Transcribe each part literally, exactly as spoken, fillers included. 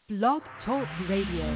Blog Talk Radio.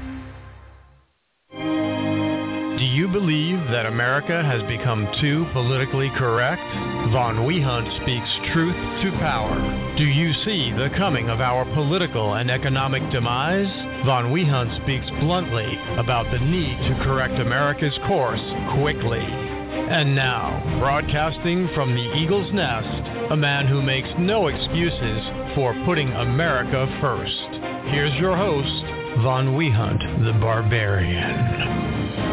Do you believe that America has become too politically correct? Von Wehunt speaks truth to power. Do you see the coming of our political and economic demise? Von Wehunt speaks bluntly about the need to correct America's course quickly. And now, broadcasting from the Eagle's Nest, a man who makes no excuses for putting America first. Here's your host, Von Wehunt, the Barbarian.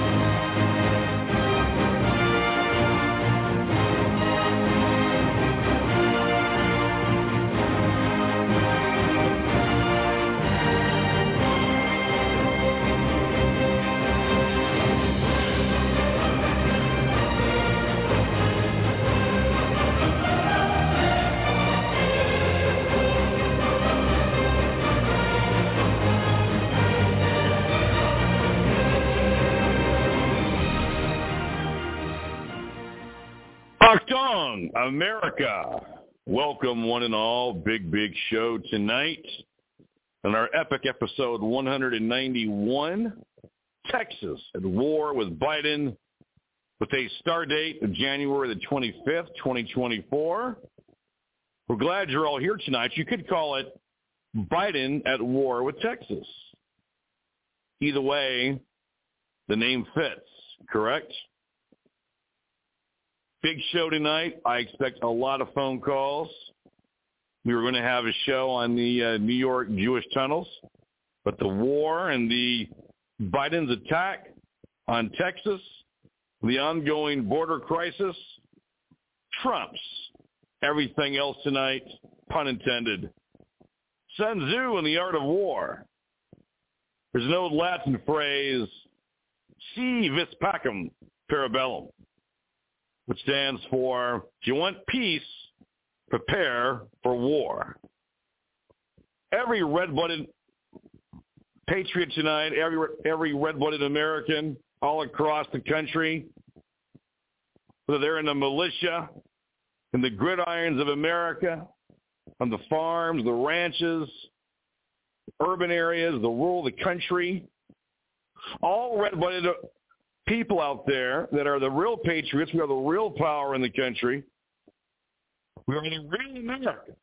America. Welcome one and all. Big, big show tonight. On our epic episode one ninety-one, Texas at war with Biden with a start date of January the twenty-fifth, twenty twenty-four. We're glad you're all here tonight. You could call it Biden at war with Texas. Either way, the name fits, correct? Big show tonight. I expect a lot of phone calls. We were going to have a show on the uh, New York Jewish tunnels, but the war and the Biden's attack on Texas, the ongoing border crisis, trumps everything else tonight, pun intended. Sun Tzu and the art of war. There's an old Latin phrase, si vis pacem parabellum, which stands for, if you want peace, prepare for war. Every red-blooded patriot tonight, every every red-blooded American all across the country, whether they're in the militia, in the gridirons of America, on the farms, the ranches, urban areas, the rural, the country, all red-blooded people out there that are the real patriots. We are the real power in the country. We are the real America.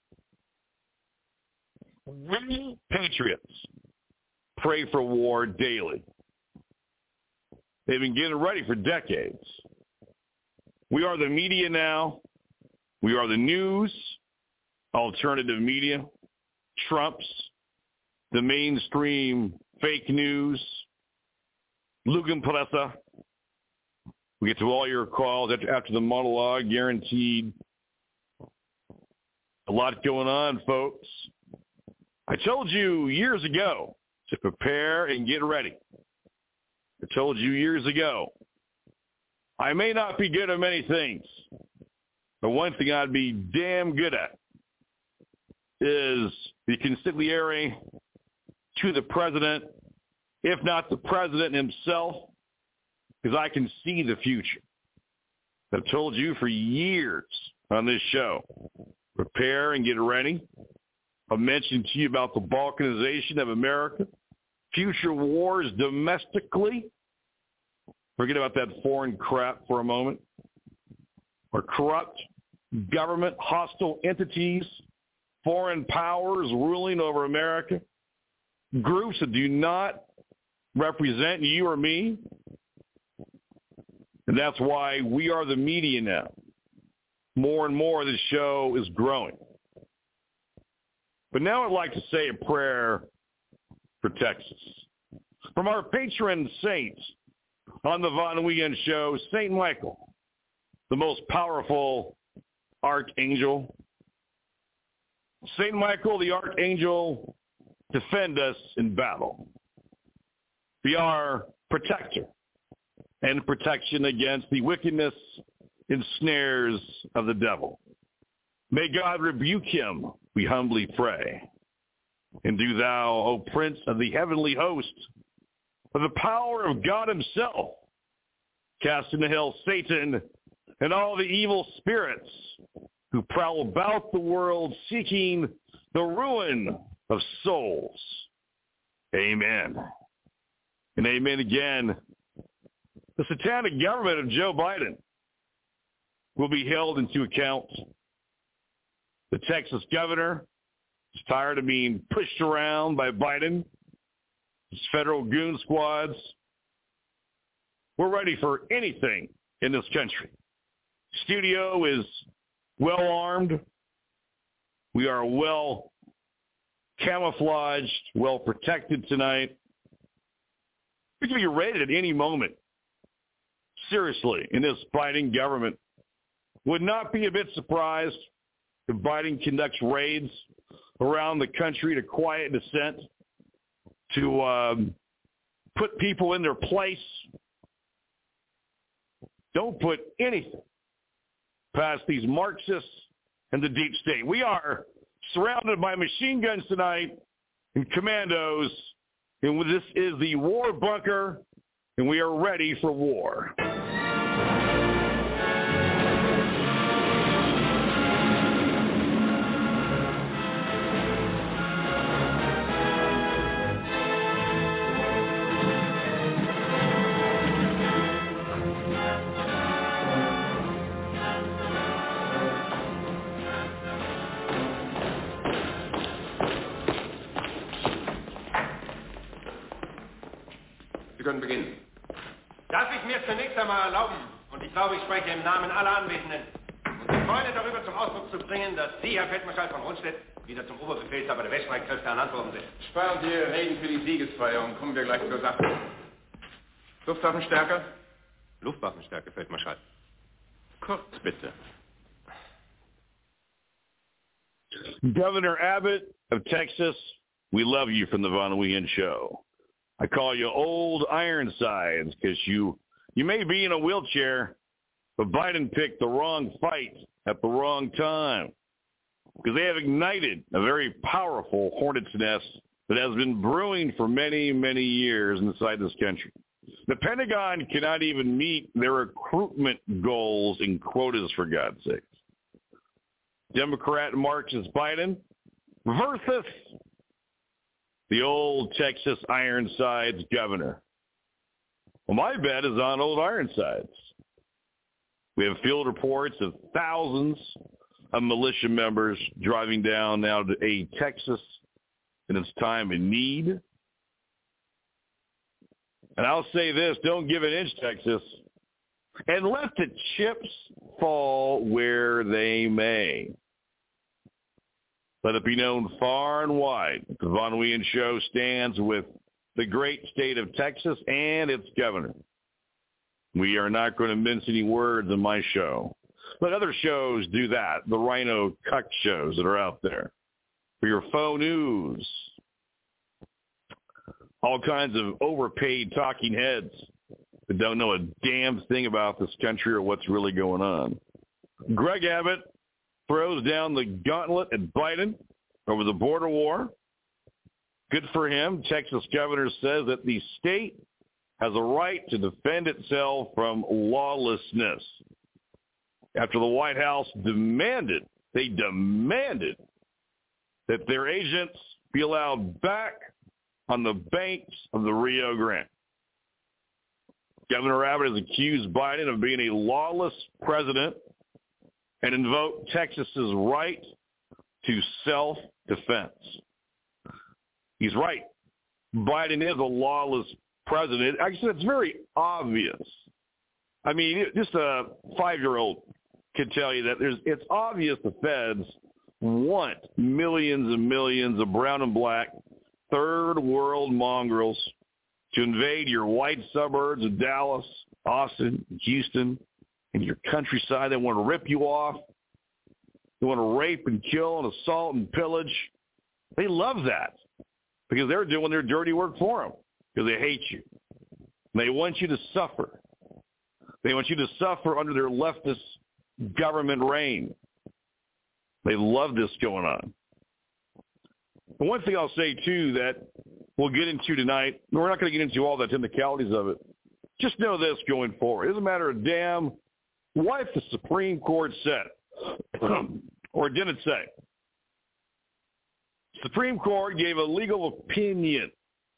Real patriots pray for war daily. They've been getting ready for decades. We are the media now. We are the news, alternative media, trumps, the mainstream fake news, Lugenpresse. We get to all your calls after, after the monologue, guaranteed. A lot going on, folks. I told you years ago to prepare and get ready. I told you years ago, I may not be good at many things, but one thing I'd be damn good at is the consigliere to the president, if not the president himself, because I can see the future. I've told you for years on this show, prepare and get ready. I've mentioned to you about the balkanization of America, future wars domestically. Forget about that foreign crap for a moment. Or corrupt government, hostile entities, foreign powers ruling over America, groups that do not represent you or me. And that's why we are the media now. More and more the show is growing. But now I'd like to say a prayer for Texas. From our patron saint on the Von Weekend Show, Saint Michael, the most powerful archangel. Saint Michael, the archangel, defend us in battle. Be our protector and protection against the wickedness and snares of the devil. May God rebuke him, we humbly pray. And do thou, O Prince of the heavenly host, for the power of God himself, cast into hell Satan and all the evil spirits who prowl about the world seeking the ruin of souls. Amen. And amen again. The satanic government of Joe Biden will be held into account. The Texas governor is tired of being pushed around by Biden, his federal goon squads. We're ready for anything in this country. Studio is well armed. We are well camouflaged, well protected tonight. We can be raided at any moment. Seriously, in this Biden government. Would not be a bit surprised if Biden conducts raids around the country to quiet dissent, to um, put people in their place. Don't put anything past these Marxists and the deep state. We are surrounded by machine guns tonight and commandos, and this is the war bunker, and we are ready for war. Sie können beginnen. Darf ich mir zunächst einmal erlauben, und ich glaube, ich spreche im Namen aller Anwesenden, unsere Freude darüber zum Ausdruck zu bringen, dass Sie, Herr Feldmarschall von Rundstedt, wieder zum Oberbefehlshaber der Weststreitkräfte ernannt worden sind. Sparen Sie Ihre Reden für die Siegesfeier und kommen wir gleich zur Sache. Luftwaffenstärke? Luftwaffenstärke, Feldmarschall. Kurz, bitte. Governor Abbott of Texas, we love you from the Von Weehen Show. I call you old Ironsides because you, you may be in a wheelchair, but Biden picked the wrong fight at the wrong time because they have ignited a very powerful hornet's nest that has been brewing for many, many years inside this country. The Pentagon cannot even meet their recruitment goals and quotas, for God's sakes. Democrat Marxist Biden versus the old Texas Ironsides governor. Well, my bet is on old Ironsides. We have field reports of thousands of militia members driving down now to aid Texas in its time of need. And I'll say this, don't give an inch, Texas, and let the chips fall where they may. Let it be known far and wide that the Von Weehen Show stands with the great state of Texas and its governor. We are not going to mince any words on my show. Let other shows do that, the Rhino Cuck shows that are out there. For your faux news, all kinds of overpaid talking heads that don't know a damn thing about this country or what's really going on. Greg Abbott throws down the gauntlet at Biden over the border war. Good for him. Texas governor says that the state has a right to defend itself from lawlessness. After the White House demanded, they demanded that their agents be allowed back on the banks of the Rio Grande. Governor Abbott has accused Biden of being a lawless president and invoked Texas's right to self-defense. He's right. Biden is a lawless president. Actually, it's very obvious. I mean, just a five-year-old can tell you that there's. It's obvious the feds want millions and millions of brown and black third-world mongrels to invade your white suburbs of Dallas, Austin, Houston, and your countryside. They want to rip you off. They want to rape and kill and assault and pillage. They love that because they're doing their dirty work for them because they hate you. They want you to suffer. They want you to suffer under their leftist government reign. They love this going on. And one thing I'll say, too, that we'll get into tonight, we're not going to get into all the technicalities of it. Just know this going forward. It doesn't matter a damn what the Supreme Court said or didn't say. Supreme Court gave a legal opinion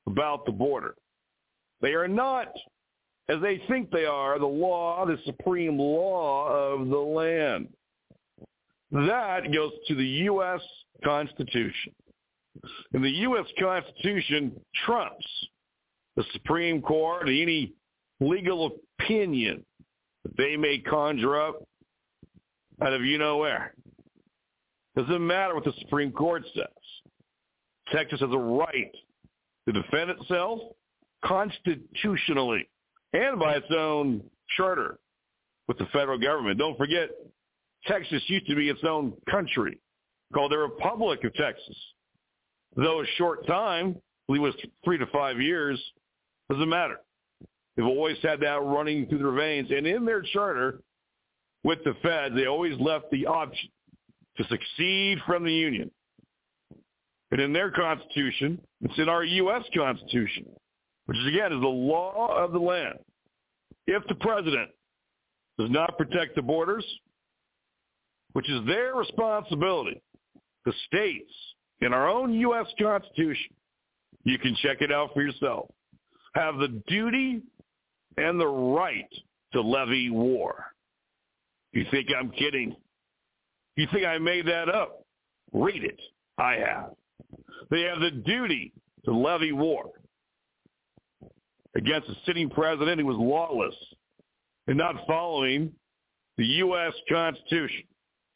about the border. They are not, as they think they are, the law, the supreme law of the land. That goes to the U S Constitution. And the U S Constitution trumps the Supreme Court and any legal opinion that they may conjure up out of you-know-where. Doesn't matter what the Supreme Court says. Texas has a right to defend itself constitutionally and by its own charter with the federal government. Don't forget, Texas used to be its own country called the Republic of Texas. Though a short time, I believe it was three to five years, doesn't matter. They've always had that running through their veins. And in their charter with the feds, they always left the option to secede from the Union. And in their Constitution, it's in our U S Constitution, which is, again, is the law of the land. If the president does not protect the borders, which is their responsibility, the states, in our own U S Constitution, you can check it out for yourself, have the duty and the right to levy war. You think I'm kidding? You think I made that up? Read it. I have. They have the duty to levy war against a sitting president who was lawless and not following the U S Constitution.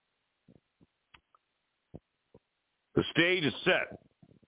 The stage is set.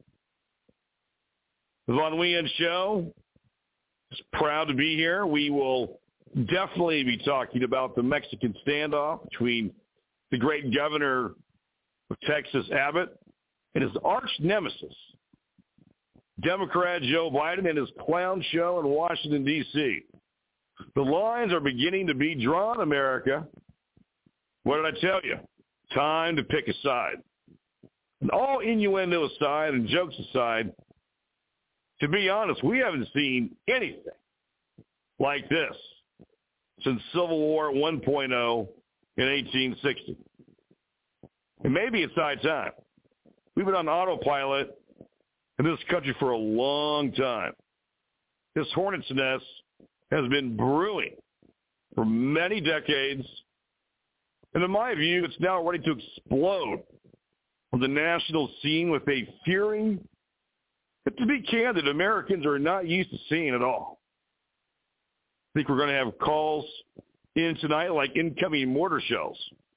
The Von Weekend Show is proud to be here. We will definitely be talking about the Mexican standoff between the great governor of Texas, Abbott, and his arch nemesis, Democrat Joe Biden, and his clown show in Washington, D C The lines are beginning to be drawn, America. What did I tell you? Time to pick a side. And all innuendo aside and jokes aside, to be honest, we haven't seen anything like this since Civil War one point oh in eighteen sixty. And maybe it's high time. We've been on autopilot in this country for a long time. This hornet's nest has been brewing for many decades. And in my view, it's now ready to explode on the national scene with a fury that, to be candid, Americans are not used to seeing at all. I think we're going to have calls in tonight like incoming mortar shells.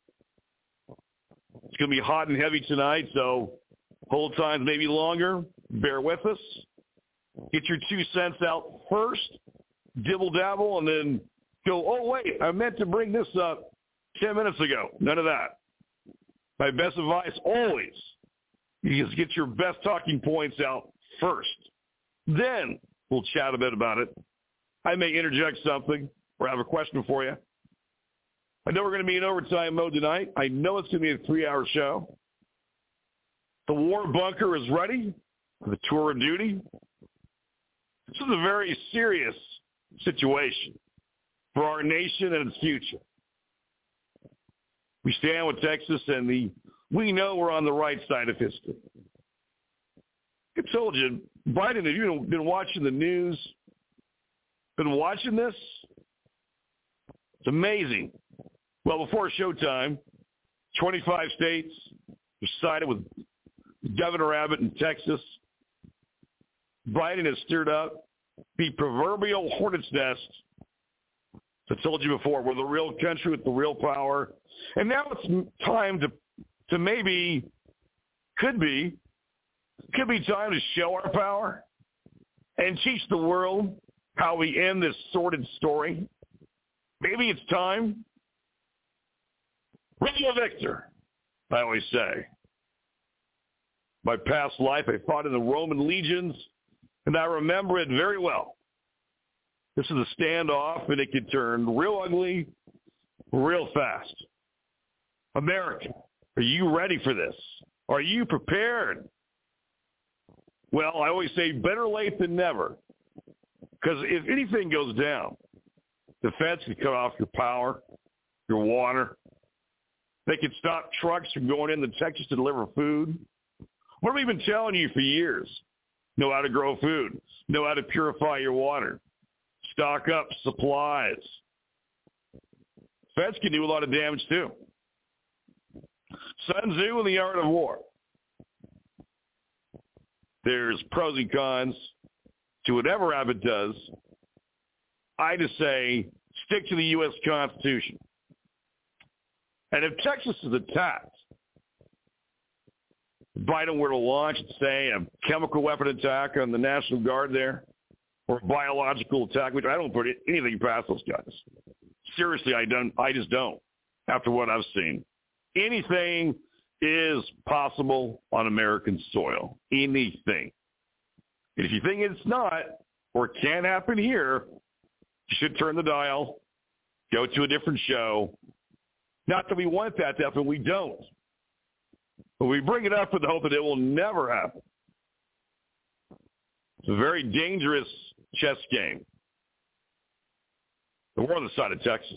It's going to be hot and heavy tonight, so hold times maybe longer. Bear with us. Get your two cents out first, dibble-dabble, and then go, oh, wait, I meant to bring this up ten minutes ago. None of that. My best advice always is get your best talking points out first. Then we'll chat a bit about it. I may interject something or have a question for you. I know we're going to be in overtime mode tonight. I know it's going to be a three-hour show. The war bunker is ready for the tour of duty. This is a very serious situation for our nation and its future. We stand with Texas, and the we know we're on the right side of history. I told you, Biden, have you been watching the news, been watching this? It's amazing. Well, before showtime, twenty-five states sided with Governor Abbott in Texas. Biden has stirred up the proverbial hornet's nest. I told you before, we're the real country with the real power. And now it's time to to maybe, could be, could be time to show our power and teach the world how we end this sordid story. Maybe it's time. Ring a victor, I always say. My past life, I fought in the Roman legions, and I remember it very well. This is a standoff, and it could turn real ugly real fast. America, are you ready for this? Are you prepared? Well, I always say better late than never, because if anything goes down, the feds can cut off your power, your water. They can stop trucks from going into Texas to deliver food. What have we been telling you for years? know how to grow food, know how to purify your water, stock up supplies. Feds can do a lot of damage too. Sun Tzu and the Art of War. There's pros and cons to whatever Abbott does. I just say stick to the U S Constitution. And if Texas is attacked, if Biden were to launch, say, a chemical weapon attack on the National Guard there, or a biological attack, which I don't put anything past those guys. Seriously, I don't. I just don't. After what I've seen, anything is possible on American soil. Anything. And if you think it's not or can't happen here, you should turn the dial, go to a different show. Not that we want that to happen, we don't. But we bring it up with the hope that it will never happen. It's a very dangerous chess game. But we're on the side of Texas.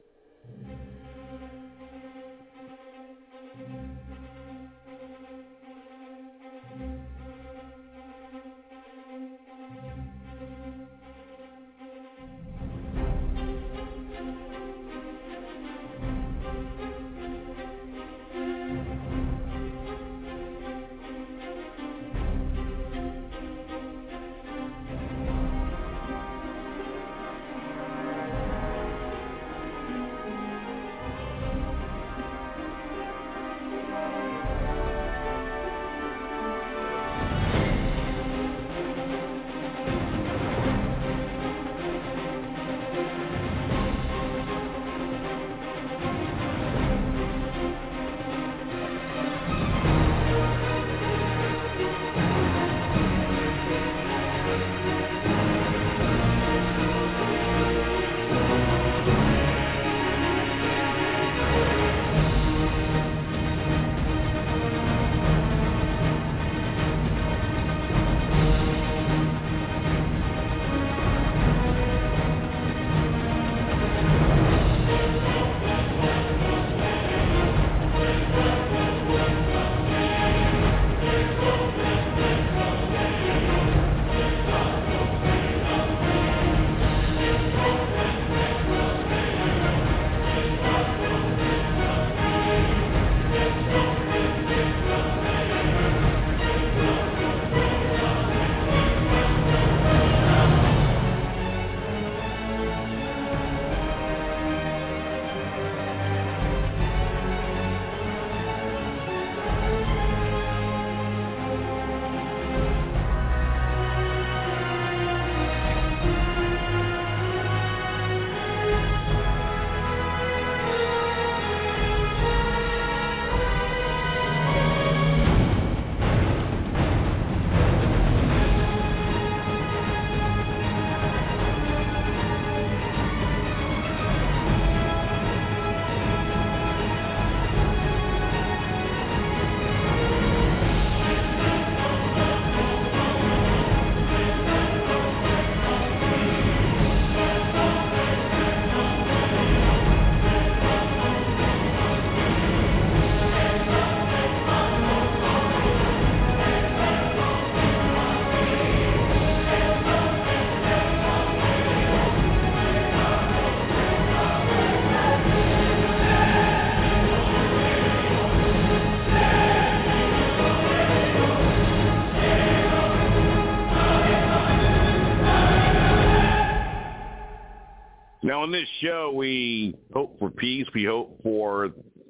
Now, on this show, we hope for peace. We hope for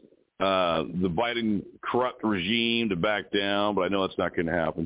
uh, the Biden corrupt regime to back down, but I know that's not going to happen.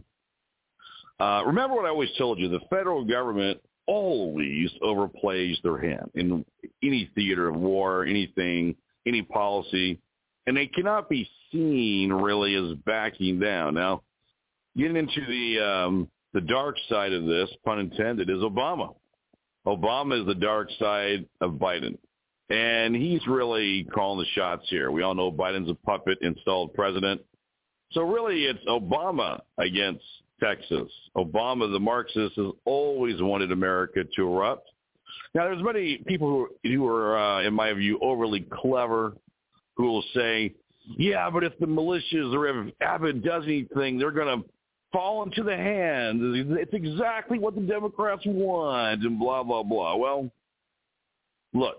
Uh, remember what I always told you. The federal government always overplays their hand in any theater of war, anything, any policy, and they cannot be seen really as backing down. Now, getting into the um, the dark side of this, pun intended, is Obama. Obama is the dark side of Biden, and he's really calling the shots here. We all know Biden's a puppet installed president. So really it's Obama against Texas. Obama, the Marxist, has always wanted America to erupt. Now, there's many people who, who are, uh, in my view, overly clever who will say, yeah, but if the militias or if Abbott does anything, they're going to fall into the hands. It's exactly what the Democrats want and blah, blah, blah. Well, look,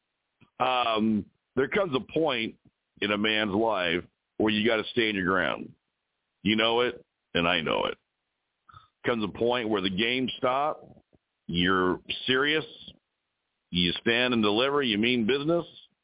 um, there comes a point in a man's life where you got to stand your ground. You know it, and I know it. Comes a point where the games stop. You're serious. You stand and deliver. You mean business.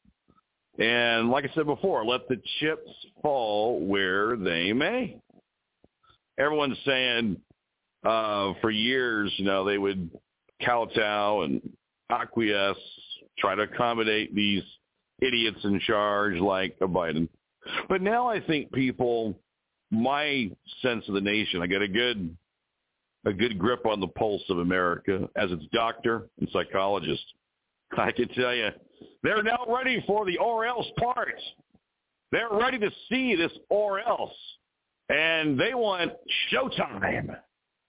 And like I said before, let the chips fall where they may. Everyone's saying uh, for years, you know, they would kowtow and acquiesce, try to accommodate these idiots in charge like a Biden. But now I think people, my sense of the nation, I got a good a good grip on the pulse of America as its doctor and psychologist. I can tell you, they're now ready for the or else part. They're ready to see this or else. And they want showtime.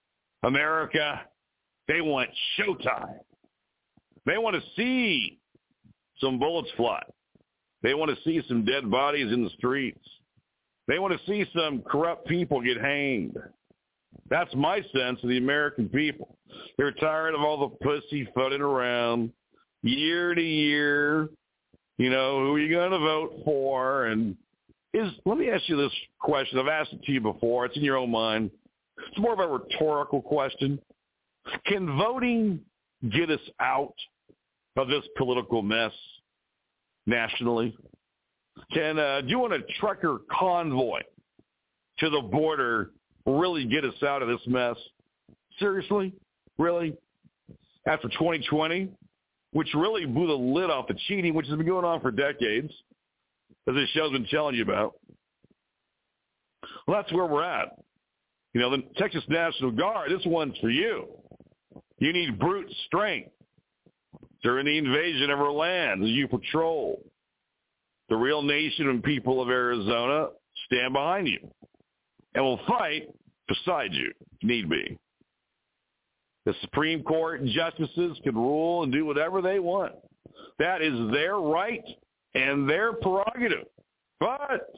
America, they want showtime. They want to see some bullets fly. They want to see some dead bodies in the streets. They want to see some corrupt people get hanged. That's my sense of the American people. They're tired of all the pussy footing around year to year. You know, who are you going to vote for? And is let me ask you this question. I've asked it to you before. It's in your own mind. It's more of a rhetorical question. Can voting get us out of this political mess nationally? Can uh, doing a trucker convoy to the border really get us out of this mess? Seriously? Really? After twenty twenty, which really blew the lid off the cheating, which has been going on for decades, as this show's been telling you about. Well, that's where we're at. You know, the Texas National Guard, this one's for you. You need brute strength during the invasion of our land as you patrol. The real nation and people of Arizona stand behind you and will fight beside you if need be. The Supreme Court justices can rule and do whatever they want. That is their right and their prerogative. But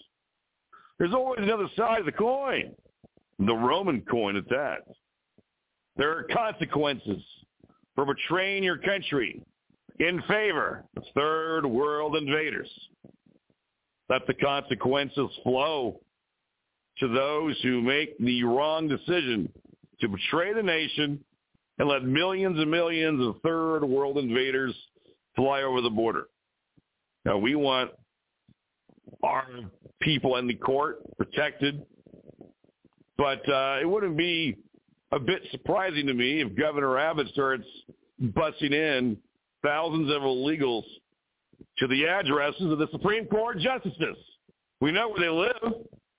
there's always another side of the coin, the Roman coin at that. There are consequences for betraying your country in favor of third world invaders. Let the consequences flow to those who make the wrong decision to betray the nation and let millions and millions of third world invaders fly over the border. Now, we want our people in the court protected, but uh, it wouldn't be a bit surprising to me if Governor Abbott starts bussing in thousands of illegals to the addresses of the Supreme Court justices. We know where they live.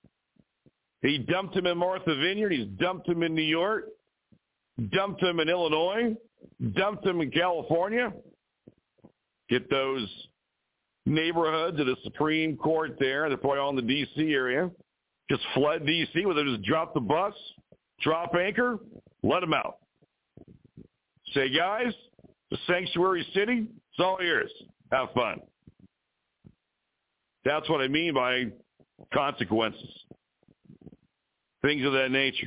He dumped them in Martha Vineyard. He's dumped them in New York, dumped them in Illinois, dumped them in California. Get those neighborhoods of the Supreme Court there. They're probably all in the D C area. Just flood D C where they just drop the bus, drop anchor, let them out. Say, guys, the sanctuary city, it's all yours. Have fun. That's what I mean by consequences. Things of that nature.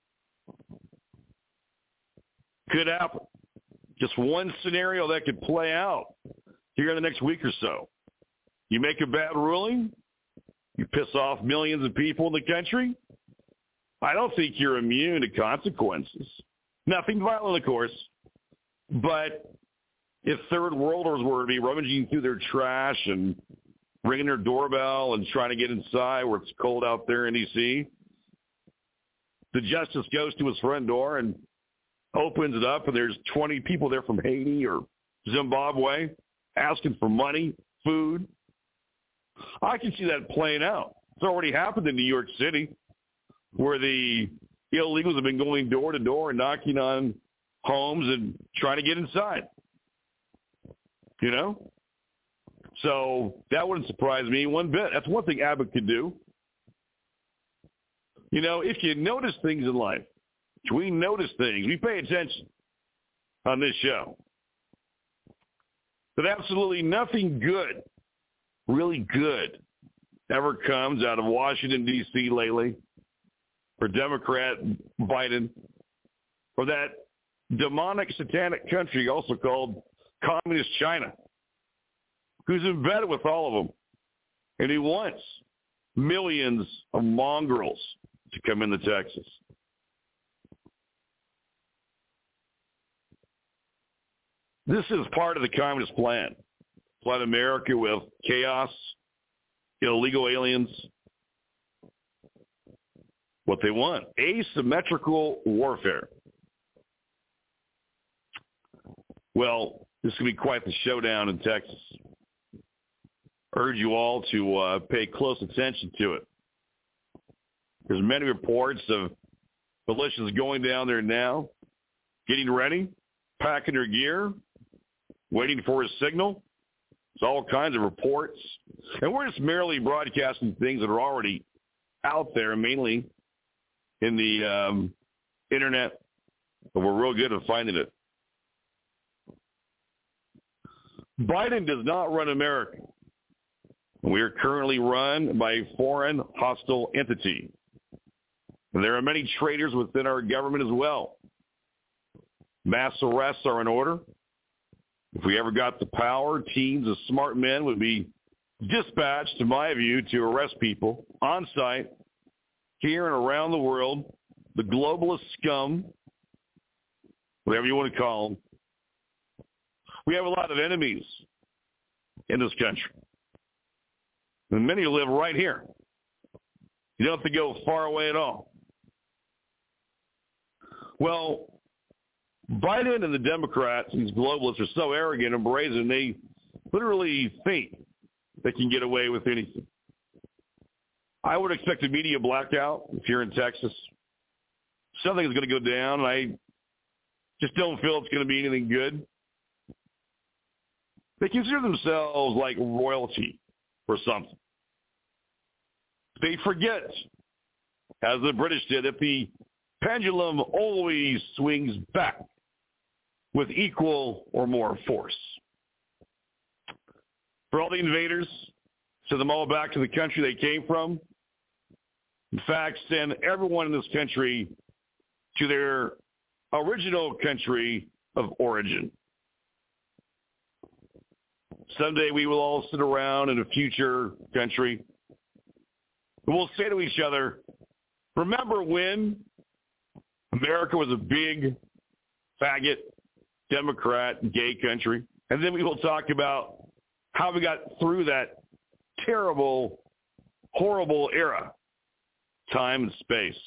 Could happen. Just one scenario that could play out here in the next week or so. You make a bad ruling, you piss off millions of people in the country. I don't think you're immune to consequences. Nothing violent, of course. But if third worlders were to be rummaging through their trash and ringing their doorbell and trying to get inside where it's cold out there in D C, the justice goes to his front door and opens it up, and there's twenty people there from Haiti or Zimbabwe asking for money, food. I can see that playing out. It's already happened in New York City, where the illegals have been going door to door and knocking on homes and trying to get inside. You know? So that wouldn't surprise me one bit. That's one thing Abbott could do. You know, if you notice things in life, we notice things, we pay attention on this show, that absolutely nothing good, really good, ever comes out of Washington, D C lately. for Democrat Biden, or that demonic, satanic country also called Communist China, who's embedded with all of them, and he wants millions of mongrels to come into Texas. This is part of the communist plan. Flood America with chaos, illegal aliens. What they want, asymmetrical warfare. Well, this is going to be quite the showdown in Texas. Urge you all to uh, pay close attention to it. There's many reports of militias going down there now, getting ready, packing their gear, waiting for a signal. There's all kinds of reports. And we're just merely broadcasting things that are already out there, mainly in the um, internet, but we're real good at finding it. Biden does not run America. We are currently run by a foreign hostile entity. And there are many traitors within our government as well. Mass arrests are in order. If we ever got the power, teams of smart men would be dispatched, in my view, to arrest people on site here and around the world, the globalist scum, whatever you want to call them. We have a lot of enemies in this country. And many live right here. You don't have to go far away at all. Well, Biden and the Democrats, these globalists, are so arrogant and brazen, they literally think they can get away with anything. I would expect a media blackout if you're in Texas. Something is going to go down, and I just don't feel it's going to be anything good. They consider themselves like royalty or something. They forget, as the British did, that the pendulum always swings back with equal or more force. For all the invaders, send them all back to the country they came from. In fact, send everyone in this country to their original country of origin. Someday we will all sit around in a future country and we'll say to each other, remember when America was a big, faggot, Democrat, gay country? And then we will talk about how we got through that terrible, horrible era, time and space.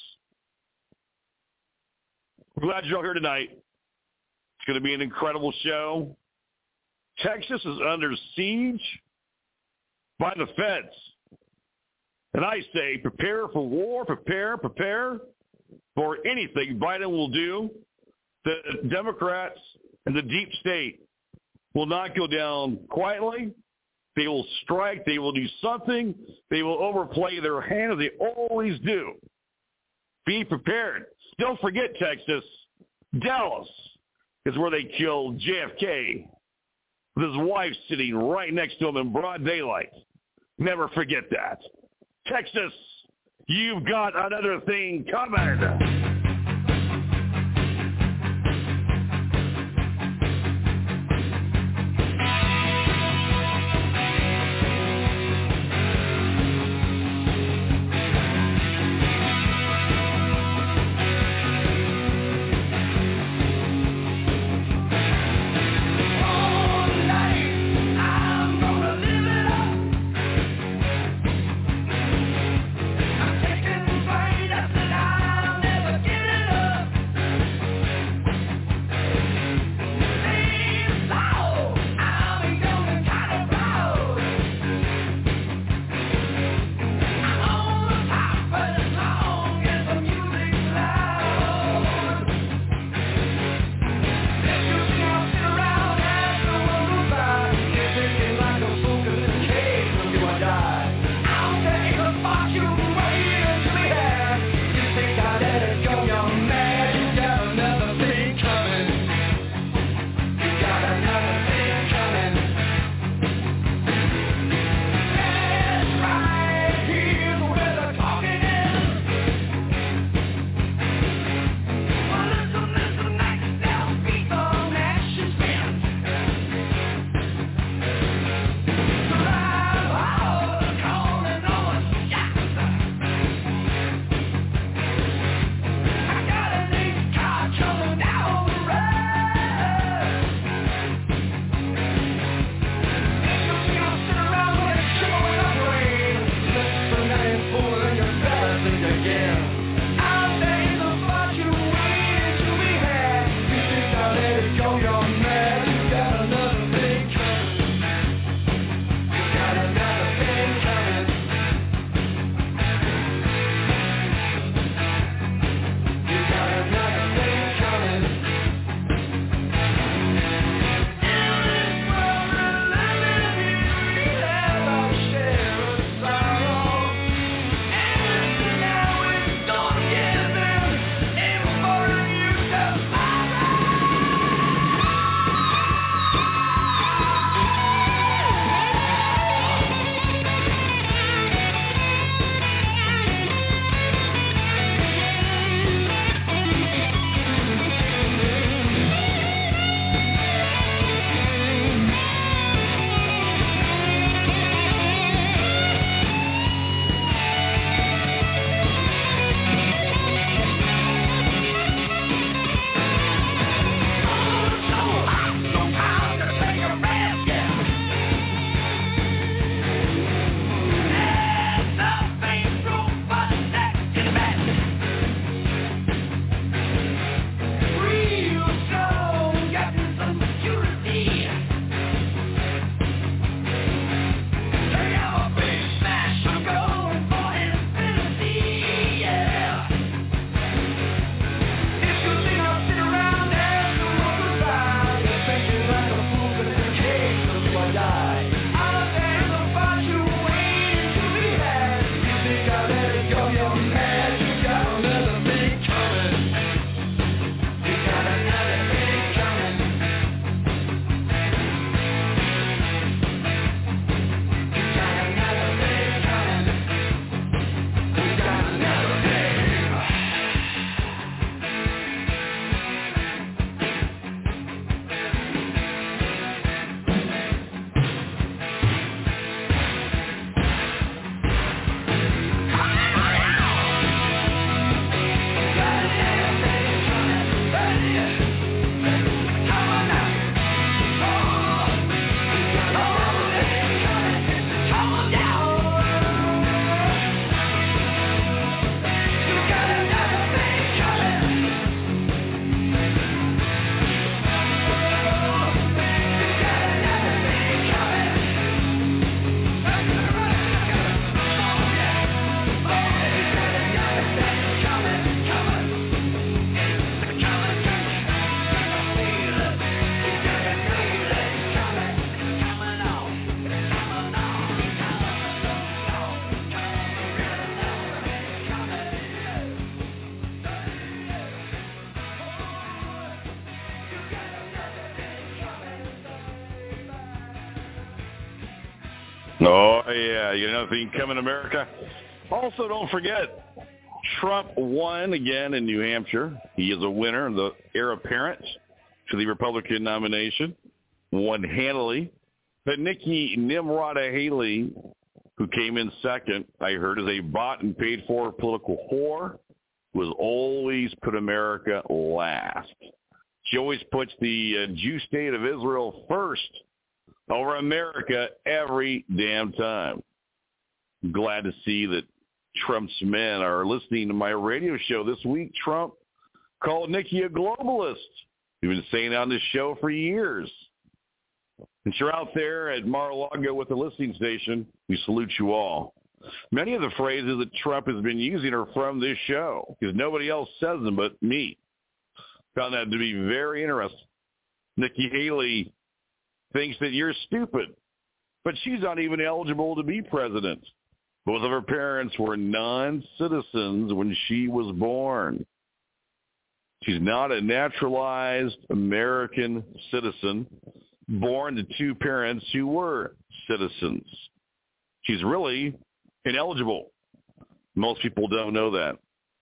We're glad you're all here tonight. It's going to be an incredible show. Texas is under siege by the feds. And I say, prepare for war, prepare, prepare for anything Biden will do. The Democrats and the deep state will not go down quietly. They will strike. They will do something. They will overplay their hand as they always do. Be prepared. Don't forget, Texas, Dallas is where they killed J F K with his wife sitting right next to him in broad daylight. Never forget that. Texas, you've got another thing coming. Never Oh, yeah. You know, nothing coming, America. Also, don't forget, Trump won again in New Hampshire. He is a winner, the heir apparent to the Republican nomination, won handily. But Nikki Nimrata Haley, who came in second, I heard, is a bought and paid for political whore who has always put America last. She always puts the uh, Jew state of Israel first over America every damn time. I'm glad to see that Trump's men are listening to my radio show this week. Trump called Nikki a globalist. We've been saying on this show for years. Since you're out there at Mar-a-Lago with the listening station, we salute you all. Many of the phrases that Trump has been using are from this show because nobody else says them but me. Found that to be very interesting. Nikki Haley thinks that you're stupid, but she's not even eligible to be president. Both of her parents were non-citizens when she was born. She's not a naturalized American citizen, born to two parents who were citizens. She's really ineligible. Most people don't know that.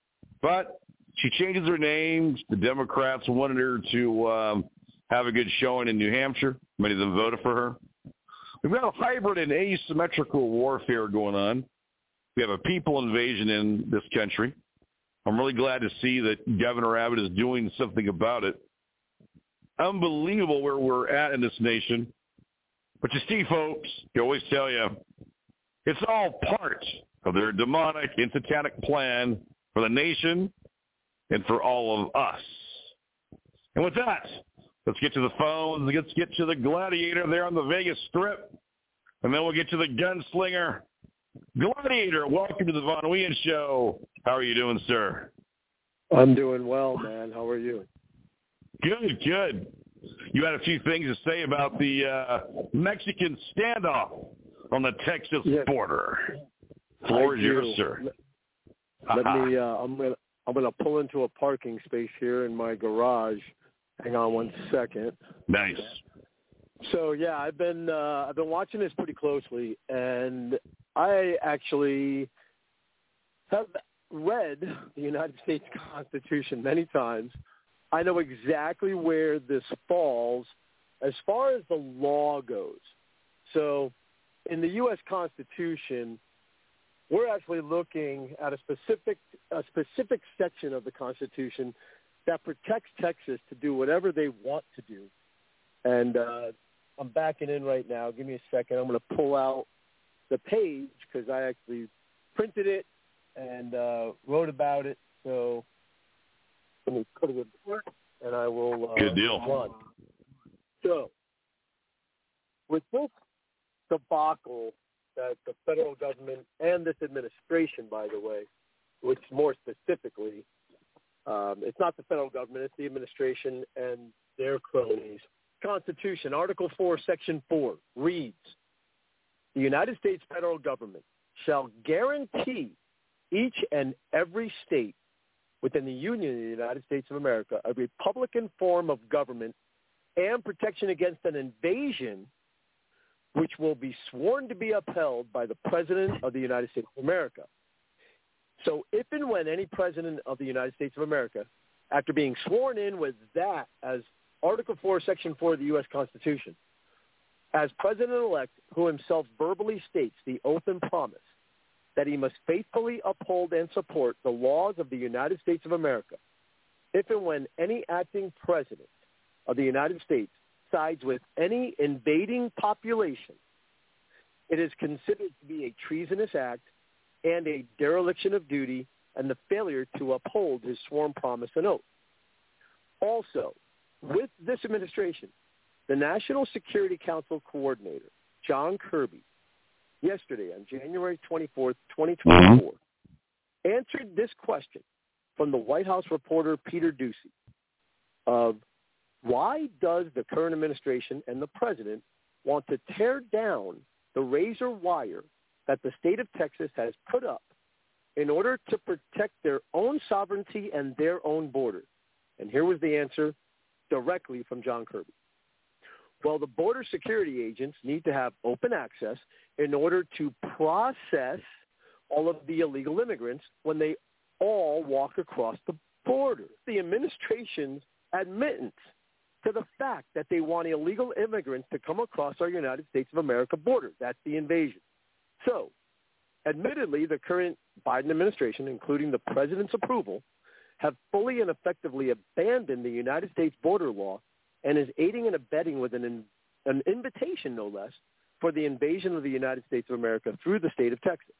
But she changes her name. The Democrats wanted her to um, have a good showing in New Hampshire. Many of them voted for her. We've got a hybrid and asymmetrical warfare going on. We have a people invasion in this country. I'm really glad to see that Governor Abbott is doing something about it. Unbelievable where we're at in this nation. But you see, folks, they always tell you, it's all part of their demonic and satanic plan for the nation and for all of us. And with that, let's get to the phones. Let's get to the gladiator there on the Vegas Strip. And then we'll get to the gunslinger. Gladiator, welcome to the Von Wien Show. How are you doing, sir? I'm doing well, man. How are you? Good, good. You had a few things to say about the uh, Mexican standoff on the Texas yes. border. Floor is yours, sir. Let, let me. Uh, I'm gonna. I'm gonna pull into a parking space here in my garage. Hang on one second. Nice. So yeah, I've been. Uh, I've been watching this pretty closely, and I actually have read the United States Constitution many times. I know exactly where this falls as far as the law goes. So in the U S Constitution, we're actually looking at a specific a specific section of the Constitution that protects Texas to do whatever they want to do. And uh, I'm backing in right now. Give me a second. I'm going to pull out the page because I actually printed it and uh, wrote about it. So let me put it in work, and I will uh, Good deal. run. So with this debacle that the federal government and this administration, by the way, which more specifically, um, it's not the federal government, it's the administration and their cronies. Constitution, Article four, Section four, reads, the United States federal government shall guarantee each and every state within the Union of the United States of America a republican form of government and protection against an invasion which will be sworn to be upheld by the President of the United States of America. So if and when any President of the United States of America, after being sworn in with that as Article four, Section four of the U S Constitution, as President-elect who himself verbally states the oath and promise that he must faithfully uphold and support the laws of the United States of America, if and when any acting president of the United States sides with any invading population, it is considered to be a treasonous act and a dereliction of duty and the failure to uphold his sworn promise and oath. Also, with this administration, the National Security Council coordinator, John Kirby, yesterday on January twenty-fourth, twenty twenty-four, mm-hmm. answered this question from the White House reporter Peter Doocy of why does the current administration and the president want to tear down the razor wire that the state of Texas has put up in order to protect their own sovereignty and their own border? And here was the answer directly from John Kirby. Well, the border security agents need to have open access in order to process all of the illegal immigrants when they all walk across the border. The administration's admittance to the fact that they want illegal immigrants to come across our United States of America border. That's the invasion. So, admittedly, the current Biden administration, including the president's approval, have fully and effectively abandoned the United States border law and is aiding and abetting with an, an invitation, no less, for the invasion of the United States of America through the state of Texas.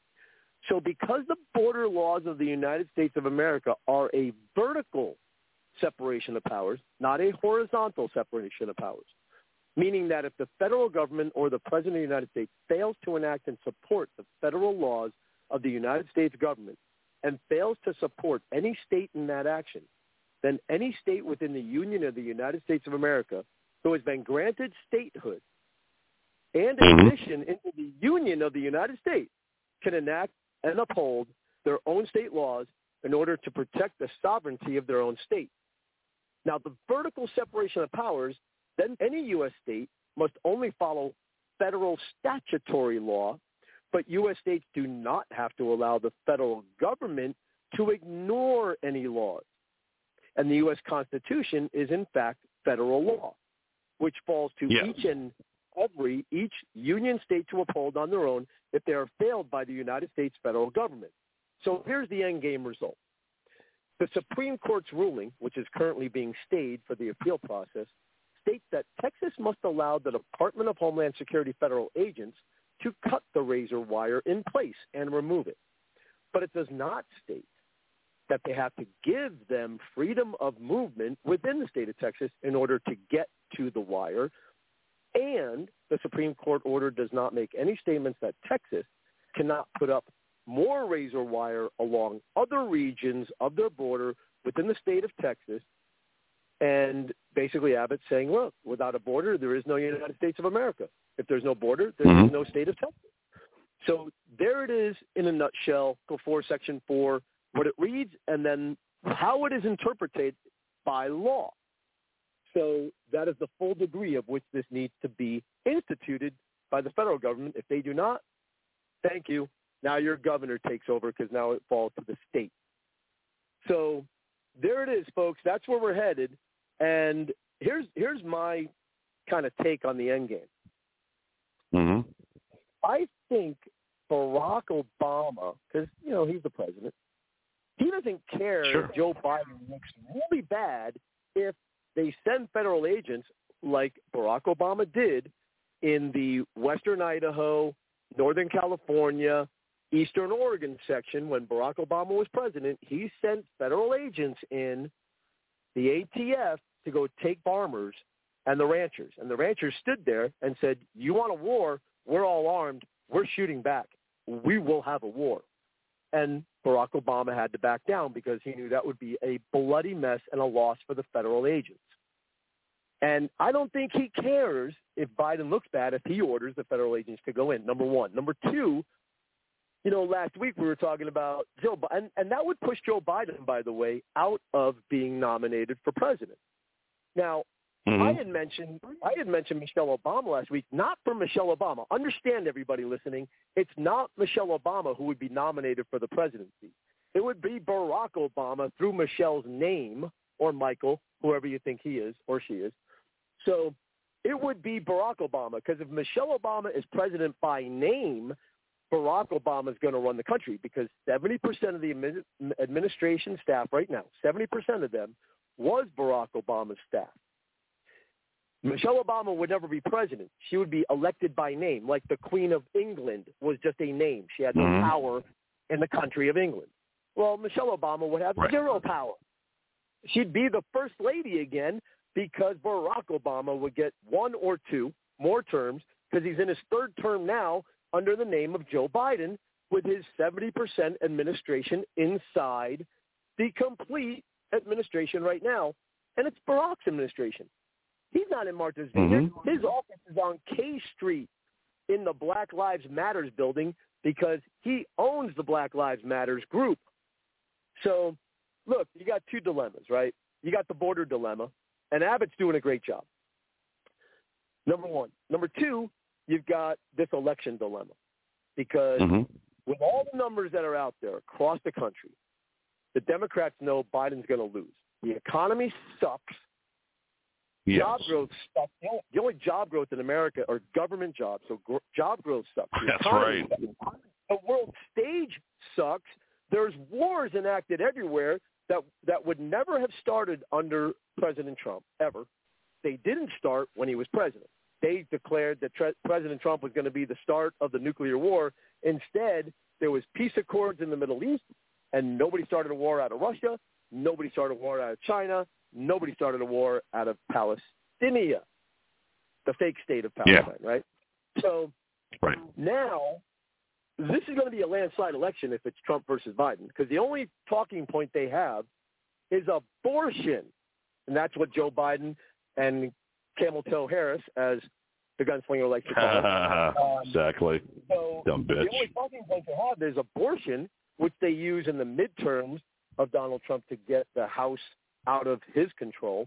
So because the border laws of the United States of America are a vertical separation of powers, not a horizontal separation of powers, meaning that if the federal government or the president of the United States fails to enact and support the federal laws of the United States government and fails to support any state in that action, then any state within the Union of the United States of America who has been granted statehood and admission into the Union of the United States can enact and uphold their own state laws in order to protect the sovereignty of their own state. Now, the vertical separation of powers, then any U S state must only follow federal statutory law, but U S states do not have to allow the federal government to ignore any laws. And the U S Constitution is, in fact, federal law, which falls to yes. each and every, each union state to uphold on their own if they are failed by the United States federal government. So here's the end game result. The Supreme Court's ruling, which is currently being stayed for the appeal process, states that Texas must allow the Department of Homeland Security federal agents to cut the razor wire in place and remove it. But it does not state that they have to give them freedom of movement within the state of Texas in order to get to the wire. And the Supreme Court order does not make any statements that Texas cannot put up more razor wire along other regions of their border within the state of Texas. And basically Abbott's saying, look, without a border, there is no United States of America. If there's no border, there mm-hmm. is no state of Texas. So there it is in a nutshell, before Section four, what it reads, and then how it is interpreted by law. So that is the full degree of which this needs to be instituted by the federal government. If they do not, thank you. Now your governor takes over because now it falls to the state. So there it is, folks. That's where we're headed. And here's here's my kind of take on the end game. Mm-hmm. I think Barack Obama, because, you know, he's the president, he doesn't care sure. if Joe Biden looks really bad if they send federal agents like Barack Obama did in the Western Idaho, Northern California, Eastern Oregon section when Barack Obama was president. He sent federal agents in, the A T F, to go take farmers and the ranchers. And the ranchers stood there and said, you want a war? We're all armed. We're shooting back. We will have a war. And Barack Obama had to back down because he knew that would be a bloody mess and a loss for the federal agents. And I don't think he cares if Biden looks bad if he orders the federal agents to go in, number one. Number two, you know, last week we were talking about Joe Biden, and, and that would push Joe Biden, by the way, out of being nominated for president. Now, mm-hmm. I had mentioned I had mentioned Michelle Obama last week, not for Michelle Obama. Understand, everybody listening, it's not Michelle Obama who would be nominated for the presidency. It would be Barack Obama through Michelle's name, or Michael, whoever you think he is or she is. So it would be Barack Obama, because if Michelle Obama is president by name, Barack Obama is going to run the country, because seventy percent of the administration staff right now, seventy percent of them, was Barack Obama's staff. Michelle Obama would never be president. She would be elected by name, like the Queen of England was just a name. She had no mm-hmm. power in the country of England. Well, Michelle Obama would have right. zero power. She'd be the first lady again, because Barack Obama would get one or two more terms, because he's in his third term now under the name of Joe Biden, with his seventy percent administration inside the complete administration right now. And it's Barack's administration. He's not in Martha's Vineyard. Mm-hmm. His office is on K Street in the Black Lives Matters building, because he owns the Black Lives Matters group. So, look, you got two dilemmas, right? You got the border dilemma, and Abbott's doing a great job. Number one. Number two, you've got this election dilemma because mm-hmm. with all the numbers that are out there across the country, the Democrats know Biden's going to lose. The economy sucks. Yes. Job growth sucks. The only, the only job growth in America are government jobs, so gr- job growth sucks. The That's economy right. sucks. The world stage sucks. There's wars enacted everywhere that that would never have started under President Trump, ever. They didn't start when he was president. They declared that tre- President Trump was going to be the start of the nuclear war. Instead, there was peace accords in the Middle East, and nobody started a war out of Russia. Nobody started a war out of China. Nobody started a war out of Palestine, the fake state of Palestine, yeah. right? So right. now this is going to be a landslide election if it's Trump versus Biden, because the only talking point they have is abortion, and that's what Joe Biden and Camel Toe Harris, as the gunslinger likes to call it. Um, exactly. So Dumb bitch. the only talking point they have is abortion, which they use in the midterms of Donald Trump to get the House out of his control.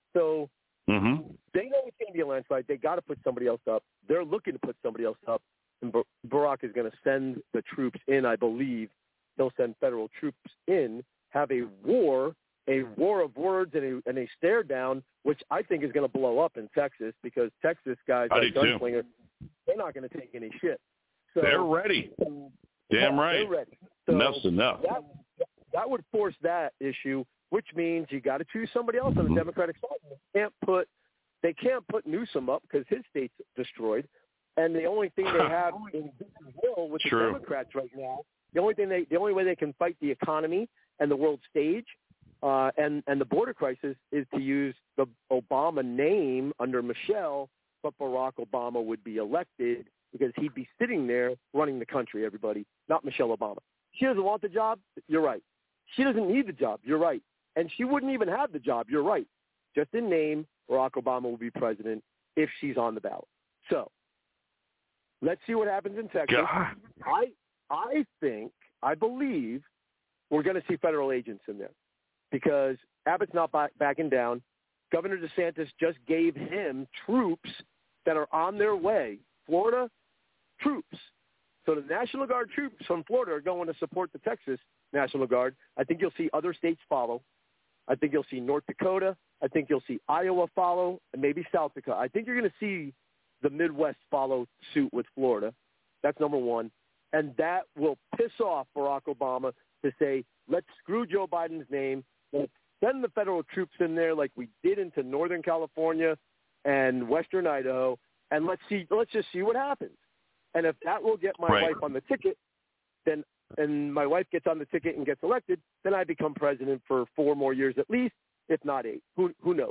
So mm-hmm. they know it's going to be a landslide. They got to put somebody else up. They're looking to put somebody else up. And Barack is going to send the troops in, I believe. He'll send federal troops in, have a war, a war of words and a, and a stare down, which I think is going to blow up in Texas because Texas guys I like do too. Gunslinger, they're not going to take any shit. So, they're ready. So, Damn yeah, right. They're ready. So Enough's enough. That, that would force that issue, which means you got to choose somebody else on the mm-hmm. Democratic side. They can't put they can't put Newsom up because his state's destroyed, and the only thing they have in will with True. the Democrats right now, the only thing they the only way they can fight the economy and the world stage uh, and and the border crisis is to use the Obama name under Michelle, but Barack Obama would be elected because he'd be sitting there running the country. Everybody, not Michelle Obama. She doesn't want the job. You're right. She doesn't need the job. You're right. And she wouldn't even have the job. You're right. Just in name, Barack Obama will be president if she's on the ballot. So let's see what happens in Texas. God. I I think, I believe we're going to see federal agents in there because Abbott's not back, backing down. Governor DeSantis just gave him troops that are on their way. Florida troops. So the National Guard troops from Florida are going to support the Texas National Guard. I think you'll see other states follow. I think you'll see North Dakota. I think you'll see Iowa follow, and maybe South Dakota. I think you're going to see the Midwest follow suit with Florida. That's number one. And that will piss off Barack Obama to say, let's screw Joe Biden's name. Let's send the federal troops in there like we did into Northern California and Western Idaho, and let's see. Let's just see what happens. And if that will get my right. wife on the ticket, then and my wife gets on the ticket and gets elected, then I become president for four more years at least, if not eight. Who who knows?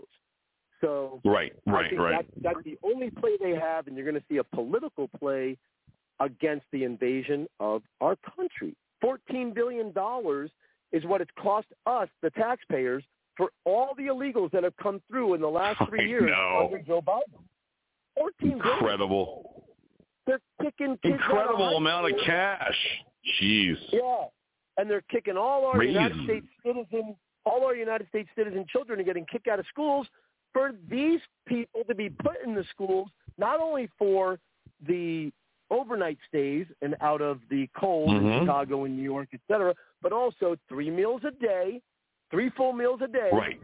So right, right, I think right. That's, that's the only play they have, and you're going to see a political play against the invasion of our country. fourteen billion dollars is what it's cost us, the taxpayers, for all the illegals that have come through in the last three I years know. under Joe Biden. fourteen billion dollars. Incredible. They're kicking kids Incredible out of amount of cash. Jeez. Yeah, and they're kicking all our Crazy. United States citizen, all our United States citizen children are getting kicked out of schools for these people to be put in the schools, not only for the overnight stays and out of the cold mm-hmm. in Chicago and New York, et cetera, but also three meals a day, three full meals a day. Right.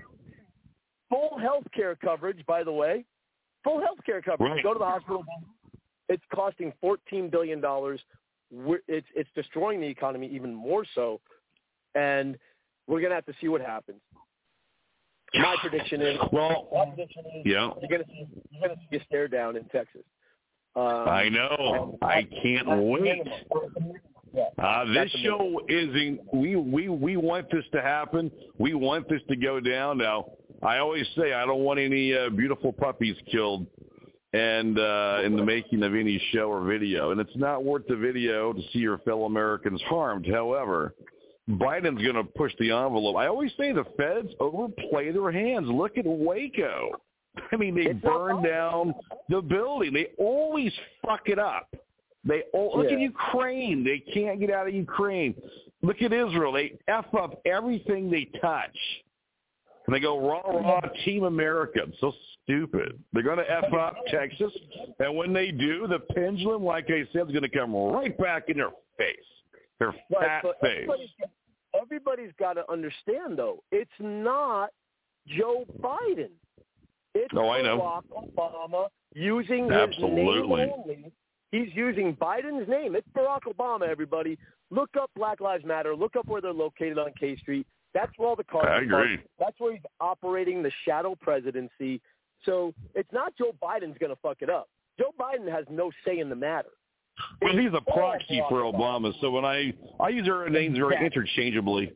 Full health care coverage, by the way. Full health care coverage. Right. Go to the hospital. It's costing fourteen billion dollars. We're, it's it's destroying the economy even more so, and we're going to have to see what happens. My prediction is, well, my prediction is yeah. you're going to see you're going to see a stare down in Texas. Um, I know. I can't wait. Uh, this show is in, we, we, we want this to happen. We want this to go down. Now, I always say I don't want any uh, beautiful puppies killed and uh, in the making of any show or video. And it's not worth the video to see your fellow Americans harmed. However, Biden's going to push the envelope. I always say the feds overplay their hands. Look at Waco. I mean, they burn down the building. They always fuck it up. They all, look yeah. at Ukraine. They can't get out of Ukraine. Look at Israel. They F up everything they touch. And they go, rah, rah, Team America. It's so stupid. They're going to F up Texas. And when they do, the pendulum, like I said, is going to come right back in their face. Their fat right, face. Everybody's, everybody's got to understand, though, it's not Joe Biden. It's oh, I know. Barack Obama using Absolutely. his name only. He's using Biden's name. It's Barack Obama, everybody. Look up Black Lives Matter. Look up where they're located on K Street. That's where all the cars I are agree. parked. That's where he's operating the shadow presidency. So it's not Joe Biden's going to fuck it up. Joe Biden has no say in the matter. Well, he's a proxy for Obama. So when I I use our names very interchangeably,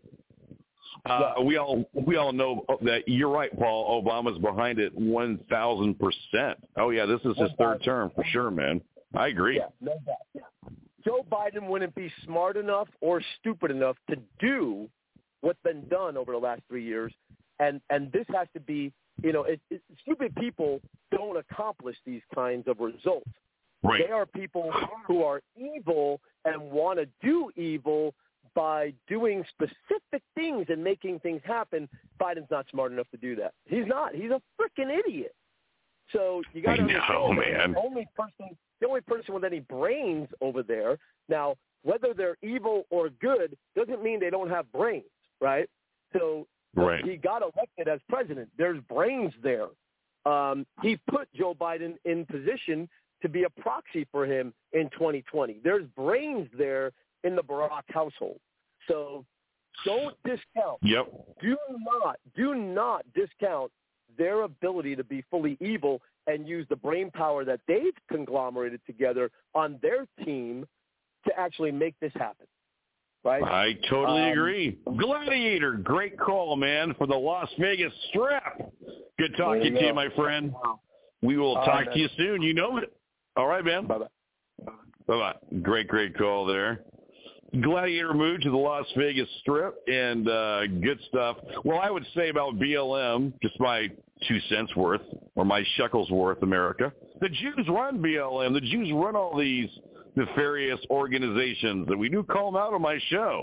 uh, yeah. we all we all know that you're right, Paul. Obama's behind it one thousand percent. Oh yeah, this is his third term for sure, man. I agree. Yeah, no doubt. Yeah. Joe Biden wouldn't be smart enough or stupid enough to do what's been done over the last three years, and and this has to be, you know, it, it, stupid people don't accomplish these kinds of results. Right. They are people who are evil and want to do evil by doing specific things and making things happen. Biden's not smart enough to do that. He's not. He's a freaking idiot. So you got to understand, man. the only person, the only person with any brains over there. Now, whether they're evil or good doesn't mean they don't have brains, right? So right. he got elected as president. There's brains there. Um, he put Joe Biden in position to be a proxy for him in twenty twenty. There's brains there in the Barack household. So don't discount. Yep. Do not, do not discount their ability to be fully evil and use the brain power that they've conglomerated together on their team to actually make this happen. Right? I totally um, agree. Gladiator, great call, man, for the Las Vegas Strip. Good talking you to go. you, my friend. We will All talk right, to you soon. You know it. All right, man. Bye-bye. Bye-bye. Great, great call there. Gladiator moved to the Las Vegas Strip, and uh, good stuff. Well, I would say about B L M, just my two cents worth, or my shekels worth, America. The Jews run B L M. The Jews run all these nefarious organizations, and we do call them out on my show.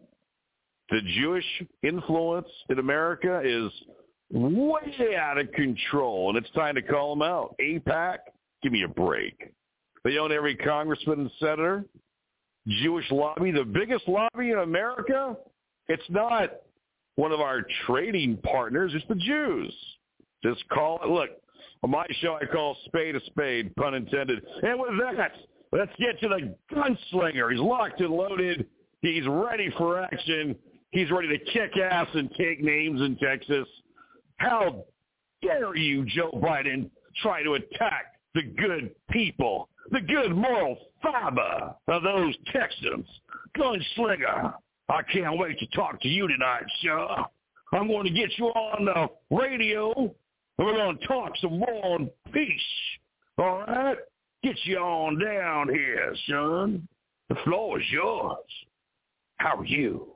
The Jewish influence in America is way out of control, and it's time to call them out. AIPAC, give me a break. They own every congressman and senator. Jewish lobby, the biggest lobby in America, it's not one of our trading partners. It's the Jews. Just call it. Look, on my show, I call spade a spade, pun intended. And with that, let's get to the gunslinger. He's locked and loaded. He's ready for action. He's ready to kick ass and take names in Texas. How dare you, Joe Biden, try to attack the good people, the good moral fiber of those Texans. Gunslinger, I can't wait to talk to you tonight, sir. I'm going to get you on the radio, and we're going to talk some war and peace. All right? Get you on down here, son. The floor is yours. How are you?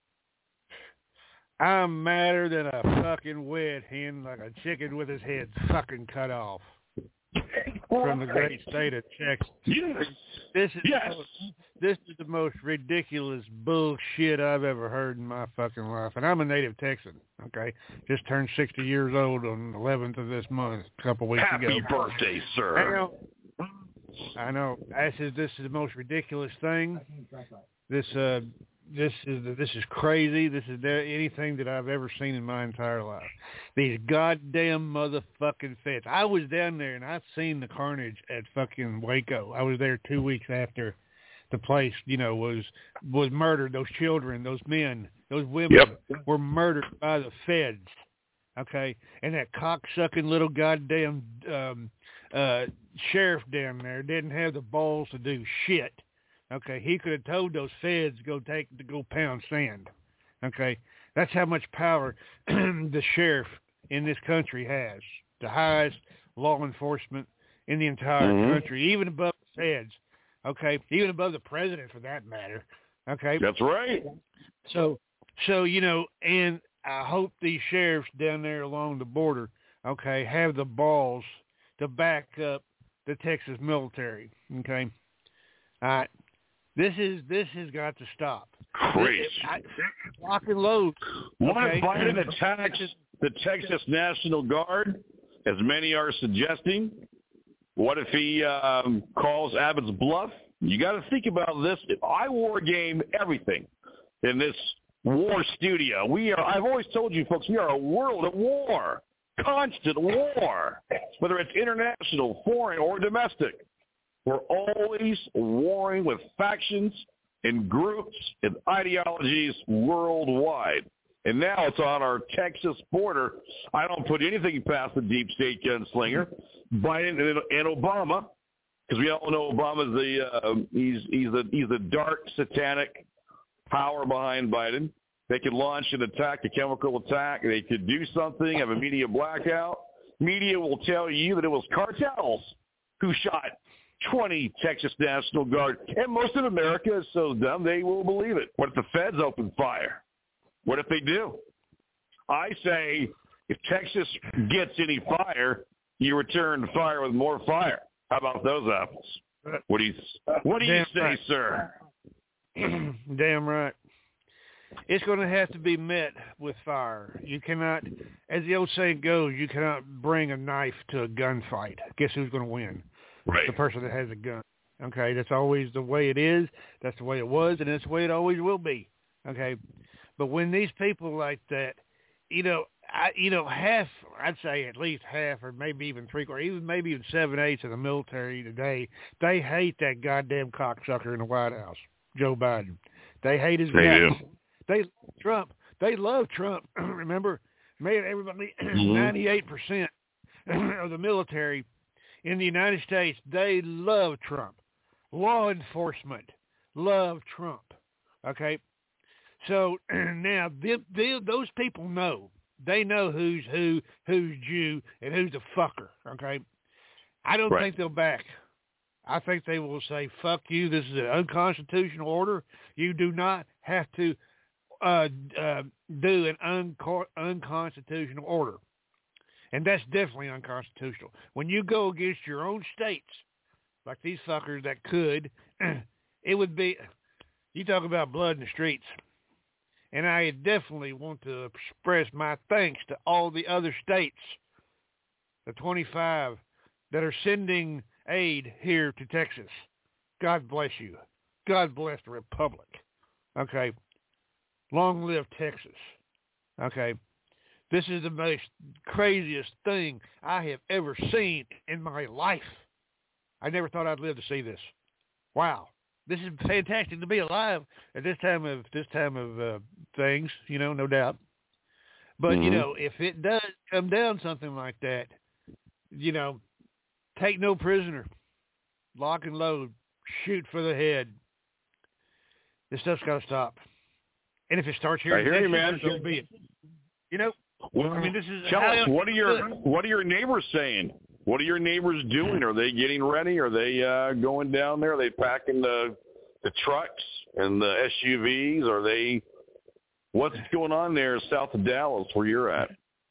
I'm madder than a fucking wet hen, like a chicken with his head fucking cut off. From the great state of Texas. Yes. This is yes. the most, this is the most ridiculous bullshit I've ever heard in my fucking life. And I'm a native Texan, okay? Just turned sixty years old on the eleventh of this month, a couple weeks Happy ago. Happy birthday, sir. I know. I know. This is, this is the most ridiculous thing. This uh, this is this is crazy. This is anything that I've ever seen in my entire life. These goddamn motherfucking feds. I was down there and I've seen the carnage at fucking Waco. I was there two weeks after the place, you know, was was murdered. Those children, those men, those women yep. were murdered by the feds. Okay, and that cocksucking little goddamn um, uh, sheriff down there didn't have the balls to do shit. Okay, he could have told those feds to go take to go pound sand. Okay, that's how much power the sheriff in this country has. The highest law enforcement in the entire mm-hmm. country, even above the feds. Okay, even above the president for that matter. Okay, that's right. So, so you know, and I hope these sheriffs down there along the border, okay, have the balls to back up the Texas military. Okay, all right. This is this has got to stop. Crazy. Lock and load. What okay? if Biden attacks the Texas National Guard, as many are suggesting? What if he um, calls Abbott's bluff? You got to think about this. I war game everything in this war studio. We are. I've always told you folks, we are a world at war, constant war, whether it's international, foreign, or domestic. We're always warring with factions and groups and ideologies worldwide. And now it's on our Texas border. I don't put anything past the deep state gunslinger, Biden and, and Obama, because we all know Obama's the uh, he's he's a he's a dark satanic power behind Biden. They could launch an attack, a chemical attack. They could do something, have a media blackout. Media will tell you that it was cartels who shot twenty Texas National Guard. And most of America is so dumb they will believe it. What if the feds open fire? What if they do? I say if Texas gets any fire, you return fire with more fire. How about those apples? What do you What do you Damn say, right. sir? Damn right. It's going to have to be met with fire. You cannot, as the old saying goes, you cannot bring a knife to a gunfight. Guess who's going to win? Right. The person that has a gun. Okay, that's always the way it is. That's the way it was, and that's the way it always will be. Okay, but when these people like that, you know, I, you know, half, I'd say at least half, or maybe even three quarters, even maybe even seven eighths of the military today, they hate that goddamn cocksucker in the White House, Joe Biden. They hate his They guts. do. They love Trump. They love Trump. Remember, man, everybody, ninety-eight percent of the military in the United States, they love Trump. Law enforcement love Trump. Okay, so now they, they, those people know. They know who's who, who's Jew, and who's the fucker. Okay, I don't Right. think they'll back. I think they will say, "Fuck you! This is an unconstitutional order. You do not have to uh, uh, do an unco- unconstitutional order." And that's definitely unconstitutional. When you go against your own states, like these fuckers that could, it would be, you talk about blood in the streets. And I definitely want to express my thanks to all the other states, the twenty-five, that are sending aid here to Texas. God bless you. God bless the Republic. Okay. Long live Texas. Okay. This is the most craziest thing I have ever seen in my life. I never thought I'd live to see this. Wow. This is fantastic to be alive at this time of this time of uh, things, you know, no doubt. But, mm-hmm. you know, if it does come down something like that, you know, take no prisoner, lock and load, shoot for the head. This stuff's got to stop. And if it starts here, I hear you, man. So be it. You know, well, I mean, this is tell how us, what are your what are your neighbors saying? What are your neighbors doing? Are they getting ready? Are they uh, going down there? Are they packing the the trucks and the S U Vs? Are they? What's going on there south of Dallas, where you're at?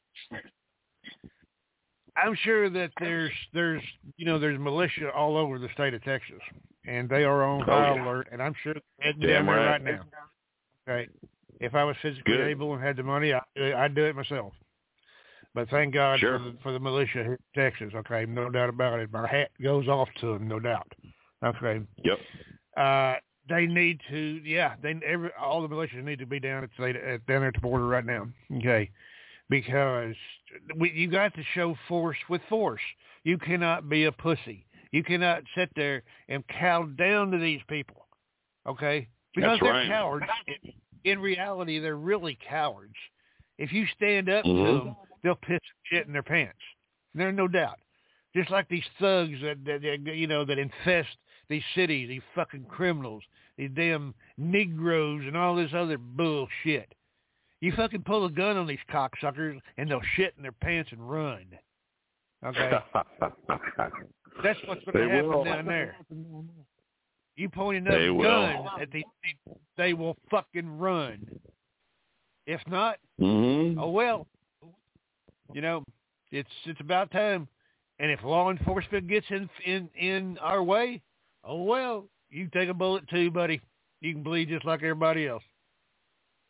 I'm sure that there's there's you know there's militia all over the state of Texas, and they are on high oh, yeah. alert. And I'm sure they're heading Damn down there right. right now. Okay, if I was physically Good. able and had the money, I, I'd do it myself. But thank God sure. for, the, for the militia here in Texas. Okay, no doubt about it. My hat goes off to them, no doubt. Okay. Yep. Uh, they need to, yeah. They every all the militias need to be down at, at down at the border right now. Okay, because we, you got to show force with force. You cannot be a pussy. You cannot sit there and cow down to these people. Okay, because That's they're right. cowards. In reality, they're really cowards. If you stand up mm-hmm. to them, they'll piss shit in their pants. There's no doubt. Just like these thugs that, that, that you know that infest these cities, these fucking criminals, these damn Negroes and all this other bullshit. You fucking pull a gun on these cocksuckers and they'll shit in their pants and run. Okay? That's what's going to happen will. down there. You point another They gun will. at these people, they will fucking run. If not, mm-hmm. oh well. You know, it's it's about time. And if law enforcement gets in in in our way, oh well, you take a bullet too, buddy. You can bleed just like everybody else.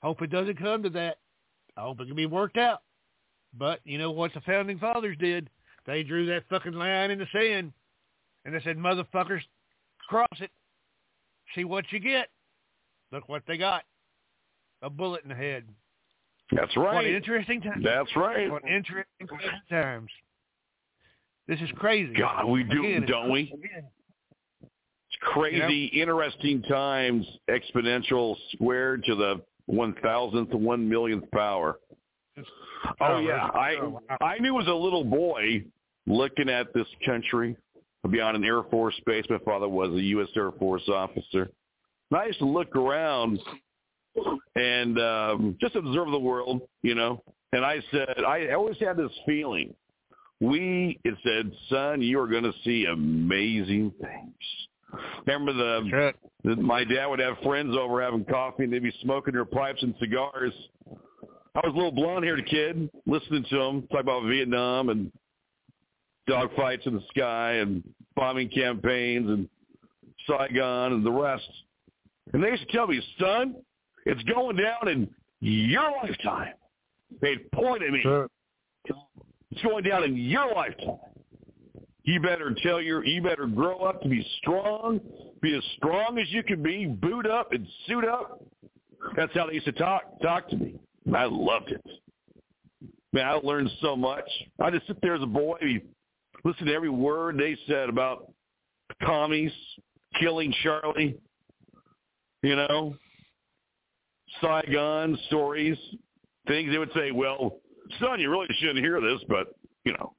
Hope it doesn't come to that. I hope it can be worked out. But you know what the founding fathers did? They drew that fucking line in the sand, and they said, motherfuckers, cross it. See what you get. Look what they got. A bullet in the head. That's right. What interesting times. That's right. What interesting times. This is crazy. God, we do, again, don't we? Again. It's crazy, you know? Interesting times, exponential squared to the one thousandth, one millionth power. Oh, oh yeah, I I knew as a little boy looking at this country, beyond an Air Force base. My father was a U S Air Force officer. And I used to look around and um, just observe the world, you know. And I said, I always had this feeling. We, it said, son, you are going to see amazing things. Remember the, right. the, my dad would have friends over having coffee, and they'd be smoking their pipes and cigars. I was a little blonde-haired kid listening to them talk about Vietnam and dogfights in the sky and bombing campaigns and Saigon and the rest. And they used to tell me, son, it's going down in your lifetime. They'd point at me. Sure. It's going down in your lifetime. You better tell your, you better grow up to be strong, be as strong as you can be, boot up and suit up. That's how they used to talk, talk to me. I loved it. Man, I learned so much. I just sit there as a boy, listen to every word they said about commies, killing Charlie, you know, Saigon stories, things they would say, well, son, you really shouldn't hear this, but, you know.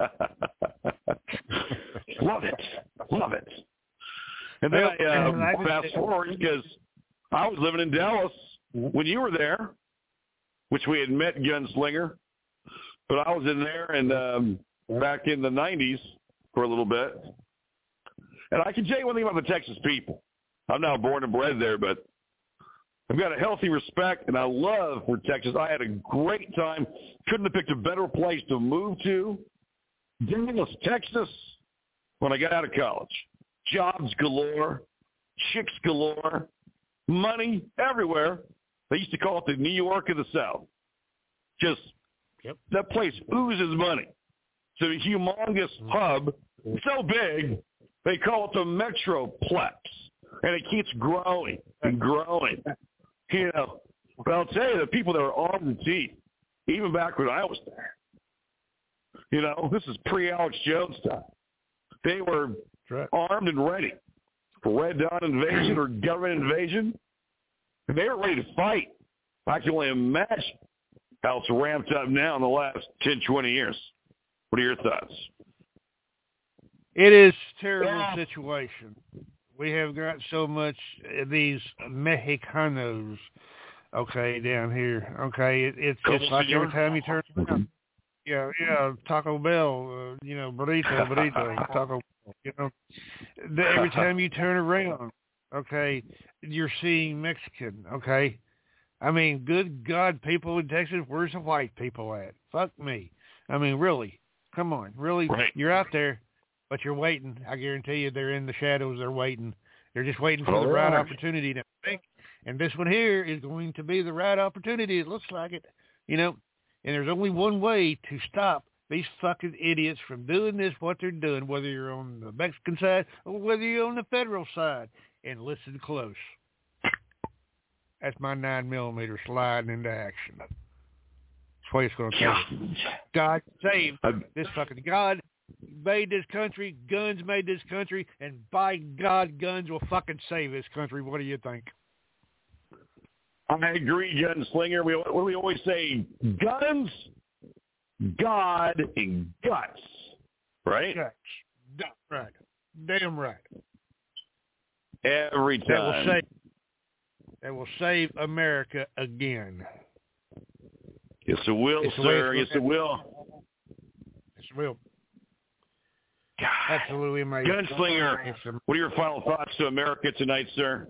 Love it. Love it. And then I uh, fast forward because I was living in Dallas when you were there, which we had met Gunslinger. But I was in there and um, back in the nineties for a little bit. And I can tell you one thing about the Texas people. I'm now born and bred there, but I've got a healthy respect, and I love for Texas. I had a great time. Couldn't have picked a better place to move to. Dallas, Texas, when I got out of college. Jobs galore, chicks galore, money everywhere. They used to call it the New York of the South. Just Yep. That place oozes money. It's a humongous hub, so big, they call it the Metroplex. And it keeps growing and growing. You know, but I'll tell you, the people that are armed to the teeth, even back when I was there, you know, this is pre-Alex Jones time. They were right. armed and ready for Red Dawn invasion or government invasion. And they were ready to fight. I can only imagine how it's ramped up now in the last ten, twenty years. What are your thoughts? It is a terrible yeah. situation. We have got so much of these Mexicanos, okay, down here. Okay, it, it's just like every time you turn around. Yeah, yeah, Taco Bell, uh, you know, burrito, burrito, Taco Bell, you know. The, every time you turn around, okay, you're seeing Mexican, okay. I mean, good God, people in Texas, where's the white people at? Fuck me. I mean, really, come on, really, right. You're out there, but you're waiting. I guarantee you they're in the shadows. They're waiting. They're just waiting for All the right, right opportunity to think. And this one here is going to be the right opportunity. It looks like it, you know. And there's only one way to stop these fucking idiots from doing this, what they're doing, whether you're on the Mexican side or whether you're on the federal side. And listen close. That's my nine millimeter sliding into action. That's the way it's going to take. God save this fucking God made this country. Guns made this country, and by God, guns will fucking save this country. What do you think? I agree, Gunslinger. We we always say guns, God, and guts. Right? Guts. Right. Damn right. Every time. That will save. That will save America again. Yes, it will, it's sir. Yes, it will. Yes, it will. God. Absolutely amazing. Gunslinger, what are your final thoughts to America tonight, sir?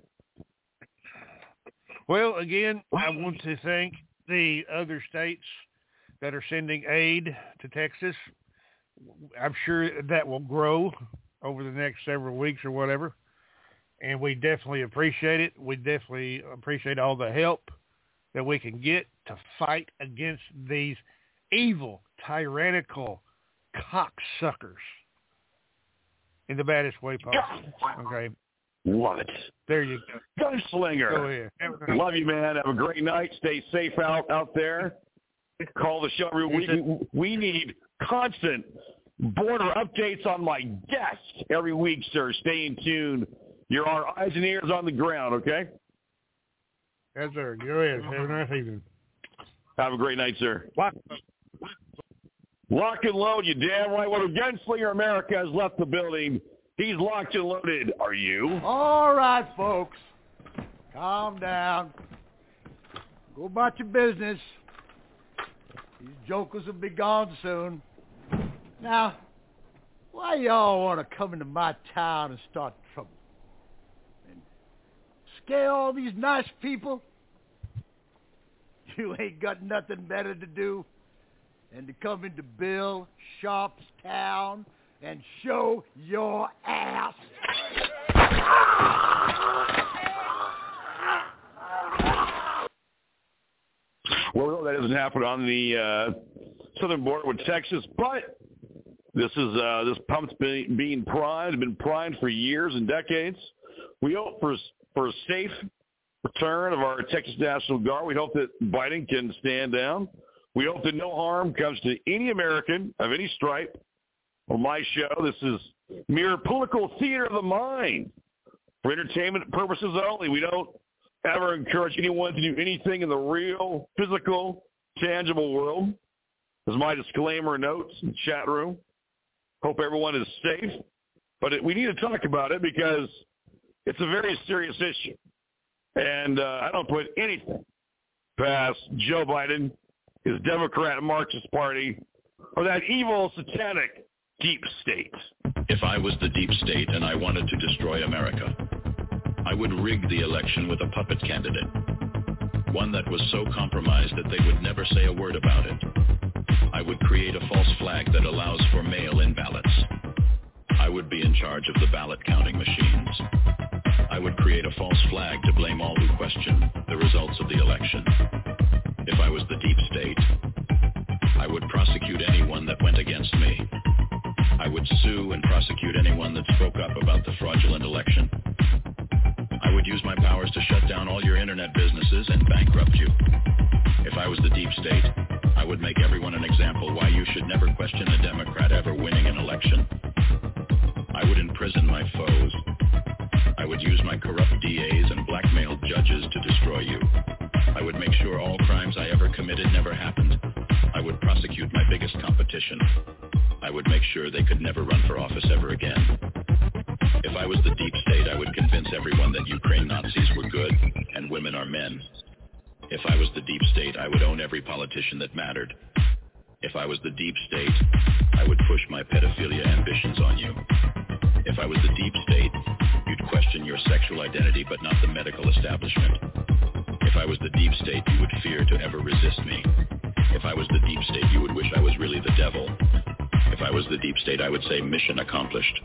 Well, again, I want to thank the other states that are sending aid to Texas. I'm sure that will grow over the next several weeks or whatever. And we definitely appreciate it. We definitely appreciate all the help that we can get to fight against these evil, tyrannical cocksuckers in the baddest way possible. Okay. Love it. There you go. Gunslinger. Go ahead. Love you, man. Have a great night. Stay safe out, out there. Call the show every week. We need constant border updates on my guest every week, sir. Stay in tune. You're our eyes and ears on the ground, okay? Yes, sir. Go ahead. Have a nice evening. Have a great night, sir. Lock, Lock and load, you damn right. Well, Gunslinger America has left the building. He's locked and loaded. Are you? All right, folks. Calm down. Go about your business. These jokers will be gone soon. Now, why y'all want to come into my town and start trouble? And scare all these nice people? You ain't got nothing better to do than to come into Bill Sharp's town and show your ass. Well, we know that doesn't happen on the uh, southern border with Texas, but this is uh, this pump's been, being primed, been primed for years and decades. We hope for for a safe return of our Texas National Guard. We hope that Biden can stand down. We hope that no harm comes to any American of any stripe. On my show, this is mere political theater of the mind for entertainment purposes only. We don't ever encourage anyone to do anything in the real, physical, tangible world. As my disclaimer notes in the chat room. Hope everyone is safe. But it, we need to talk about it because it's a very serious issue. And uh, I don't put anything past Joe Biden, his Democrat Marxist Party, or that evil, satanic deep state. If I was the deep state and I wanted to destroy America, I would rig the election with a puppet candidate, one that was so compromised that they would never say a word about it. I would create a false flag that allows for mail-in ballots. I would be in charge of the ballot counting machines. I would create a false flag to blame all who question the results of the election. If I was the deep state, I would prosecute anyone that went against me. I would sue and prosecute anyone that spoke up about the fraudulent election. I would use my powers to shut down all your internet businesses and bankrupt you. If I was the deep state, I would make everyone an example why you should never question a Democrat ever winning an election. I would imprison my foes. I would use my corrupt D As and blackmailed judges to destroy you. I would make sure all crimes I ever committed never happened. I would prosecute my biggest competition. I would make sure they could never run for office ever again. If I was the deep state, I would convince everyone that Ukraine Nazis were good and women are men. If I was the deep state, I would own every politician that mattered. If I was the deep state, I would push my pedophilia ambitions on you. If I was the deep state, you'd question your sexual identity but not the medical establishment. If I was the deep state, you would fear to ever resist me. If I was the deep state, you would wish I was really the devil. If I was the deep state, I would say mission accomplished.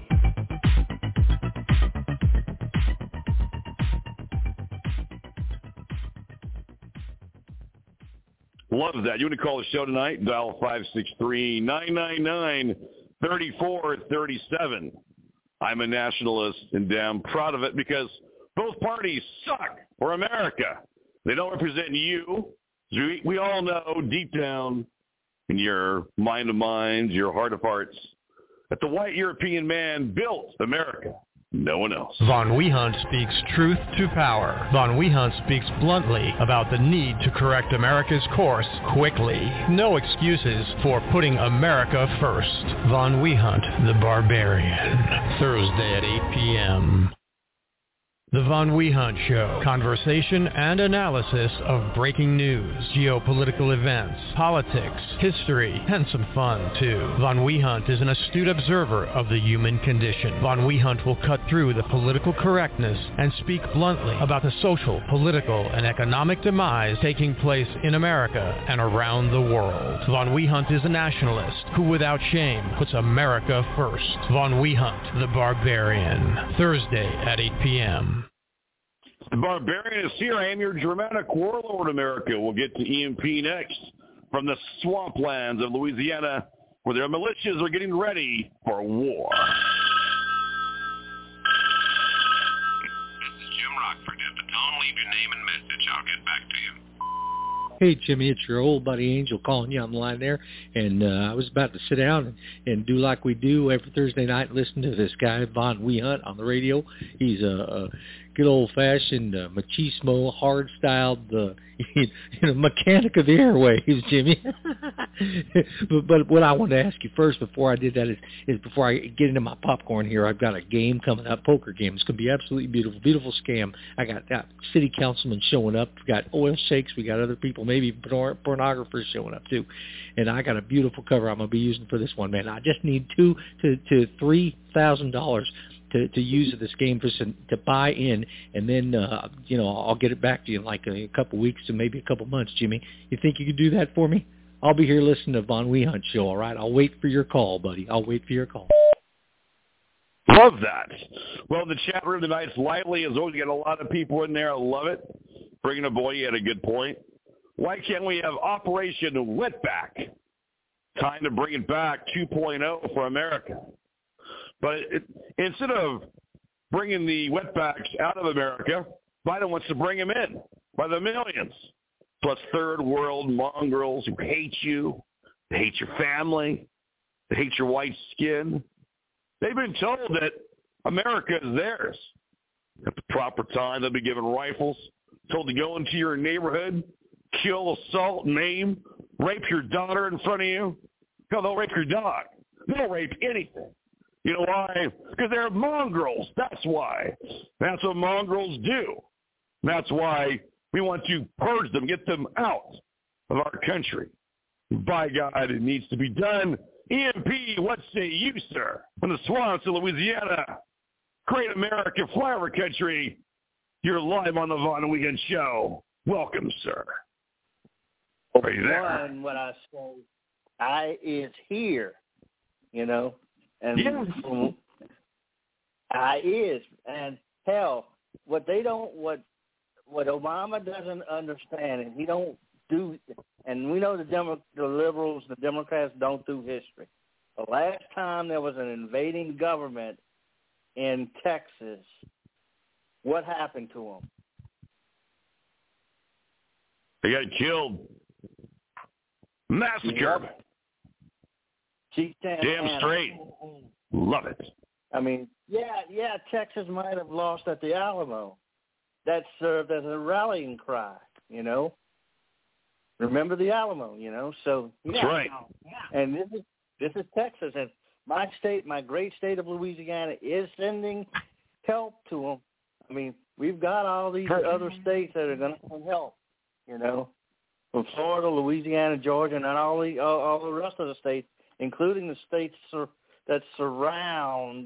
Love that. You want to call the show tonight? Dial five six three, nine nine nine, three four three seven. I'm a nationalist and damn proud of it because both parties suck for America. They don't represent you. We, we all know deep down in your mind of minds, your heart of hearts, that the white European man built America. No one else. Von Wehunt speaks truth to power. Von Wehunt speaks bluntly about the need to correct America's course quickly. No excuses for putting America first. Von Wehunt, the Barbarian. Thursday at eight p.m. The Von Wehunt Show. Conversation and analysis of breaking news, geopolitical events, politics, history, and some fun, too. Von Wehunt is an astute observer of the human condition. Von Wehunt will cut through the political correctness and speak bluntly about the social, political, and economic demise taking place in America and around the world. Von Wehunt is a nationalist who, without shame, puts America first. Von Wehunt, the Barbarian. Thursday at eight p.m. The Barbarian is here. I am your Germanic warlord, America. We'll get to E M P next from the swamplands of Louisiana, where their militias are getting ready for war. This is Jim Rockford. At the tone, leave your name and message. I'll get back to you. Hey, Jimmy, it's your old buddy Angel calling you on the line there, and uh, I was about to sit down and, and do like we do every Thursday night and listen to this guy, Von Wehunt, on the radio. He's a, a good old-fashioned uh, machismo, hard-styled uh, you know, mechanic of the airwaves, Jimmy. but, but what I wanted to ask you first before I did that is, is before I get into my popcorn here, I've got a game coming up, poker game. It's going to be absolutely beautiful, beautiful scam. I got, got city councilmen showing up. We got oil sheiks. We got other people, maybe porn- pornographers showing up too. And I got a beautiful cover I'm going to be using for this one, man. I just need two to, to three thousand dollars to, to use this game for some, to buy in, and then, uh, you know, I'll get it back to you in like a, a couple weeks to maybe a couple months, Jimmy. You think you could do that for me? I'll be here listening to Von Wehunt show, all right? I'll wait for your call, buddy. I'll wait for your call. Love that. Well, the chat room tonight's lively as always. You got a lot of people in there. I love it. Bringing a boy, you had a good point. Why can't we have Operation Wetback? Time to bring it back two point oh for America. But it, instead of bringing the wetbacks out of America, Biden wants to bring them in by the millions. Plus third world mongrels who hate you, they hate your family, they hate your white skin. They've been told that America is theirs. At the proper time, they'll be given rifles, told to go into your neighborhood, kill, assault, maim, rape your daughter in front of you. No, they'll rape your dog. They'll rape anything. You know why? Because they're mongrels. That's why. That's what mongrels do. That's why we want to purge them, get them out of our country. By God, it needs to be done. E M P, what say you, sir? From the swamps of Louisiana, great America, flower country, you're live on the Von Wehunt Show. Welcome, sir. Are you there? One, what I say, I is here, you know. And yeah. I is, and hell, what they don't, what what Obama doesn't understand, and he don't do, and we know the Demo, the liberals, the Democrats don't do history. The last time there was an invading government in Texas, what happened to them? They got killed, massacred. Yep. Damn straight. Love it. I mean, yeah, yeah, Texas might have lost at the Alamo. That served as a rallying cry, you know. Remember the Alamo, you know. So yeah. That's right. And this is this is Texas, and my state, my great state of Louisiana, is sending help to them. I mean, we've got all these other states that are going to send help, you know, from Florida, Louisiana, Georgia, and all the all, all the rest of the states, including the states sur- that surround,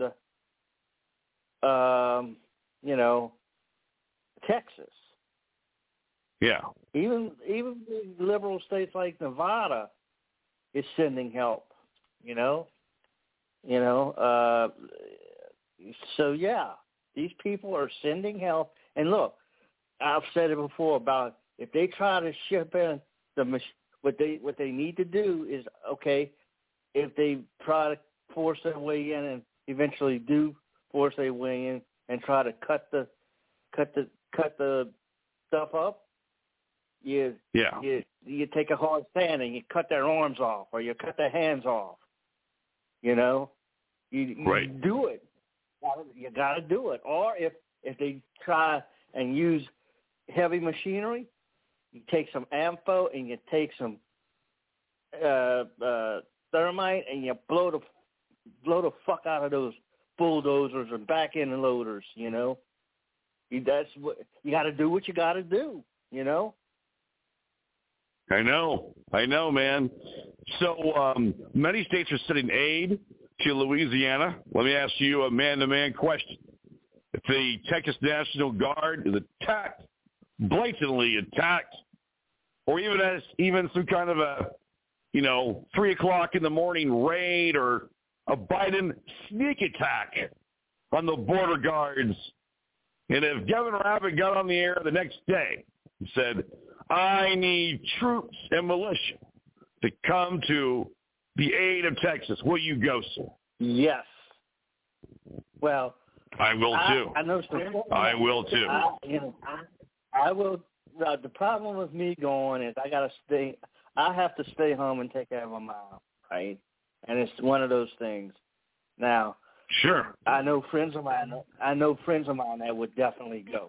um, you know, Texas. Yeah. Even even the liberal states like Nevada is sending help. You know, you know. Uh, so yeah, these people are sending help. And look, I've said it before about if they try to ship in the mach- what they what they need to do is okay. If they try to force their way in and eventually do force their way in and try to cut the cut the cut the stuff up, you yeah. you you take a hard stand and you cut their arms off or you cut their hands off. You know, you, you right. do it. You got to do it. Or if if they try and use heavy machinery, you take some AMFO and you take some uh, uh, thermite and you blow the blow the fuck out of those bulldozers and back end loaders. You know, you, that's what you got to do. What you got to do. You know. I know, I know, man. So um, many states are sending aid to Louisiana. Let me ask you a man-to-man question. If the Texas National Guard is attacked, blatantly attacked, or even as even some kind of a, you know, three o'clock in the morning raid or a Biden sneak attack on the border guards, And if Governor Abbott got on the air the next day and said, I need troops and militia to come to the aid of Texas, will you go, sir? Yes. Well, I will too. I, I know. Some, I will too. I, you know, I, I will. Uh, the problem with me going is I gotta stay. I have to stay home and take care of my mom, right? And it's one of those things. Now, sure. I know friends of mine. I know friends of mine that would definitely go.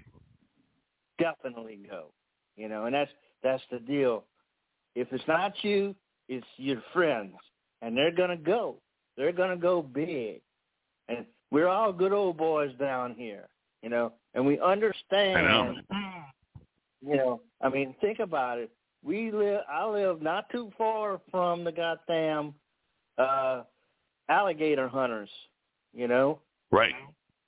Definitely go. You know, and that's that's the deal. If it's not you, it's your friends, and they're gonna go. They're gonna go big, and we're all good old boys down here, you know, and we understand. I know. You know, I mean, think about it. We live. I live not too far from the goddamn uh, alligator hunters. You know. Right.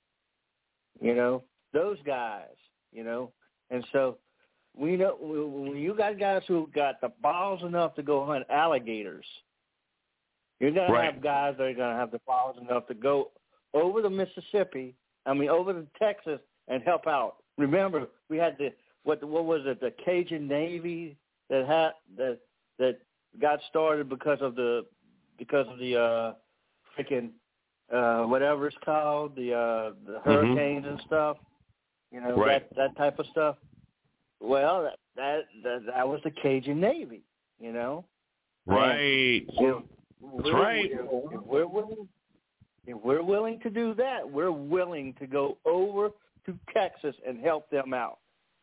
You know those guys. You know, and so we know when you got guys who got the balls enough to go hunt alligators, you're gonna right. have guys that are gonna have the balls enough to go over the Mississippi. I mean, over to Texas and help out. Remember, we had the what? What was it? The Cajun Navy that had that that got started because of the because of the uh, freaking uh, whatever it's called, the uh, the hurricanes mm-hmm. and stuff. You know, right. that that type of stuff. Well, that that that, that was the Cajun Navy. You know. Right. And, you know, That's right. If we're willing, if we're willing to do that, we're willing to go over to Texas and help them out.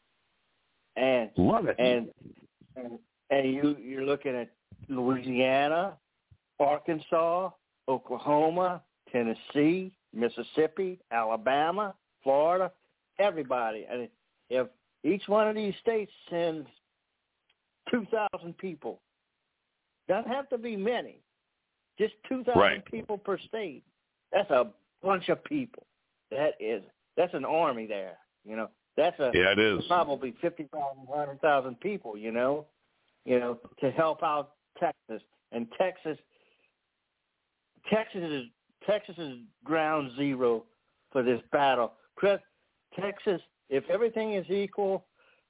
And love it. And and, and you you're looking at Louisiana, Arkansas, Oklahoma, Tennessee, Mississippi, Alabama, Florida, everybody. And if each one of these states sends two thousand people, doesn't have to be many. Just two thousand right. people per state. That's a bunch of people. That is, that's an army there, you know. That's a yeah, it is. probably fifty thousand, one hundred thousand people, you know, you know, to help out Texas. And Texas, Texas is Texas is ground zero for this battle. Texas, if everything is equal,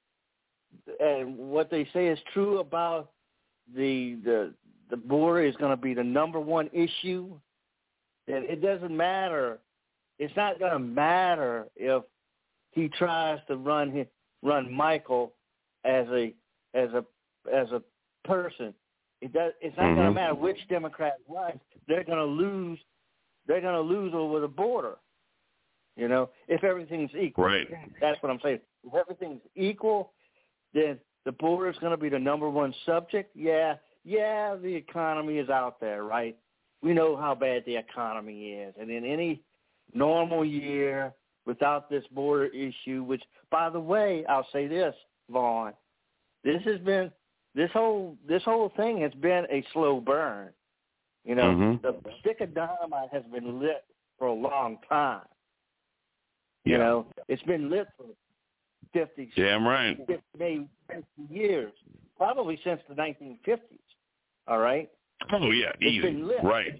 and what they say is true about the the the border is going to be the number one issue, then it doesn't matter. It's not going to matter if he tries to run his, run Michael as a as a as a person. It does. It's not mm-hmm. going to matter which Democrat runs. They're going to lose. They're going to lose over the border. You know, if everything's equal. Right. That's what I'm saying. If everything's equal, then the border is going to be the number one subject. Yeah, yeah, the economy is out there, right? We know how bad the economy is. And in any normal year without this border issue, which, by the way, I'll say this, Vaughn, this has been, this whole this whole thing has been a slow burn. You know, mm-hmm. the stick of dynamite has been lit for a long time. You yeah. know, it's been lit for fifty, damn right. fifty, maybe fifty years, probably since the nineteen fifties. All right. Oh yeah, it's easy. Been lit. Right.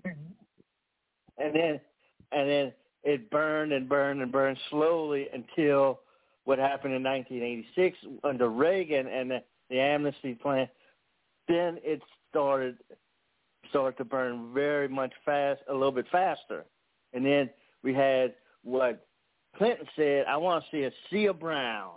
And then, and then it burned and burned and burned slowly until what happened in nineteen eighty-six under Reagan and the, the amnesty plan. Then it started started to burn very much fast, a little bit faster. And then we had what Clinton said, I want to see a sea of brown.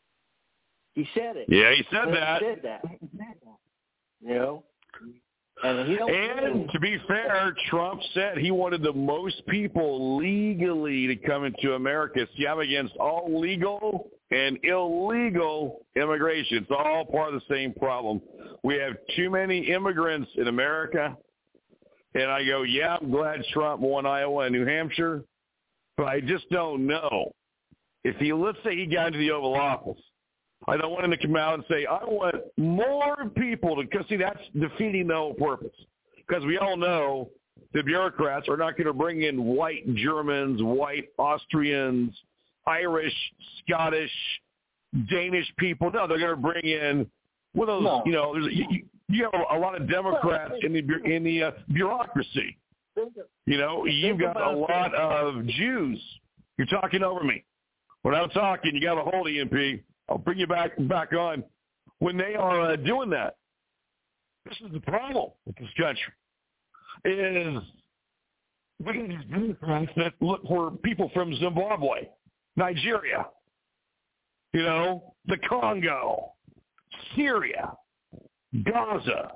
He said it. Yeah, he said Clinton that. said that. You know? And, he don't and to be fair, Trump said he wanted the most people legally to come into America. See, I'm against all legal and illegal immigration. It's all part of the same problem. We have too many immigrants in America. And I go, yeah, I'm glad Trump won Iowa and New Hampshire. But I just don't know. If he, let's say he got into the Oval Office, I don't want him to come out and say, I want more people to, because see, that's defeating the whole purpose. Because we all know the bureaucrats are not going to bring in white Germans, white Austrians, Irish, Scottish, Danish people. No, they're going to bring in, well, those, no. you know, there's, you, you have a lot of Democrats in the in the uh, bureaucracy. You know, you've got a lot of Jews. You're talking over me. when I'm talking, you got to hold E M P. I'll bring you back back on. When they are uh, doing that, this is the problem with this country. Is we get these Democrats that look for people from Zimbabwe, Nigeria, you know, the Congo, Syria, Gaza,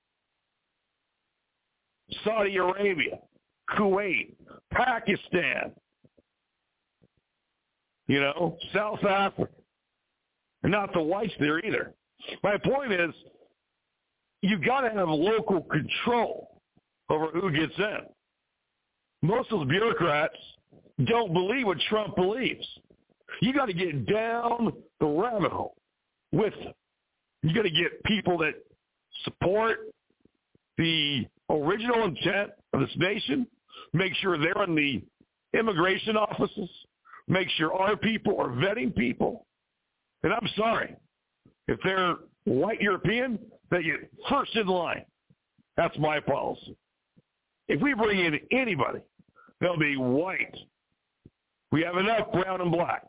Saudi Arabia, Kuwait, Pakistan, you know, South Africa. And not the whites there either. My point is, you got to have local control over who gets in. Most of those bureaucrats don't believe what Trump believes. You got to get down the rabbit hole with them. You got to get people that support the original intent of this nation, make sure they're in the immigration offices, make sure our people are vetting people. And I'm sorry, if they're white European, they get first in line. That's my policy. If we bring in anybody, they'll be white. We have enough brown and black.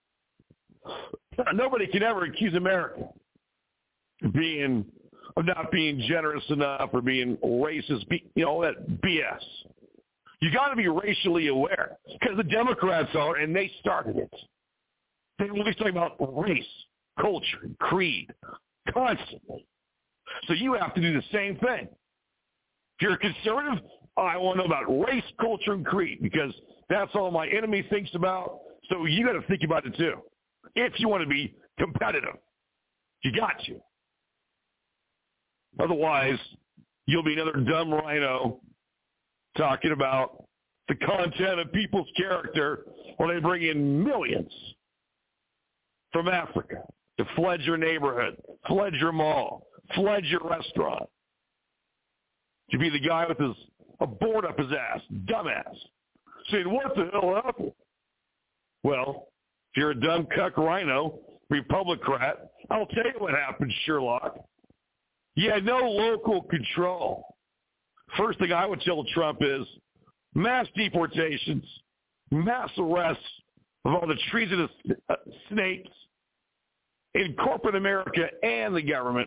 Nobody can ever accuse America of being of not being generous enough or being racist, you know, that B S. You got to be racially aware because the Democrats are, and they started it. They always talk about race, culture, and creed constantly. So you have to do the same thing. If you're a conservative, I want to know about race, culture, and creed because that's all my enemy thinks about. So you got to think about it too. If you want to be competitive, you got to. Otherwise, you'll be another dumb rhino talking about the content of people's character when they bring in millions from Africa to flood your neighborhood, flood your mall, flood your restaurant. To be the guy with his a board up his ass, dumbass, saying, what the hell happened? Well, if you're a dumb cuck rhino, Republicrat, I'll tell you what happened, Sherlock. You had no local control. First thing I would tell Trump is mass deportations, mass arrests of all the treasonous uh, snakes in corporate America and the government.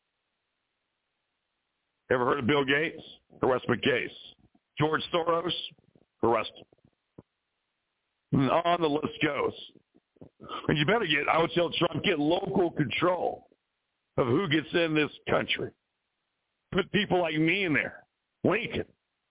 Ever heard of Bill Gates? Arrest him case. George Soros? Arrest him. And on the list goes. And you better get, I would tell Trump, get local control of who gets in this country. Put people like me in there. Lincoln.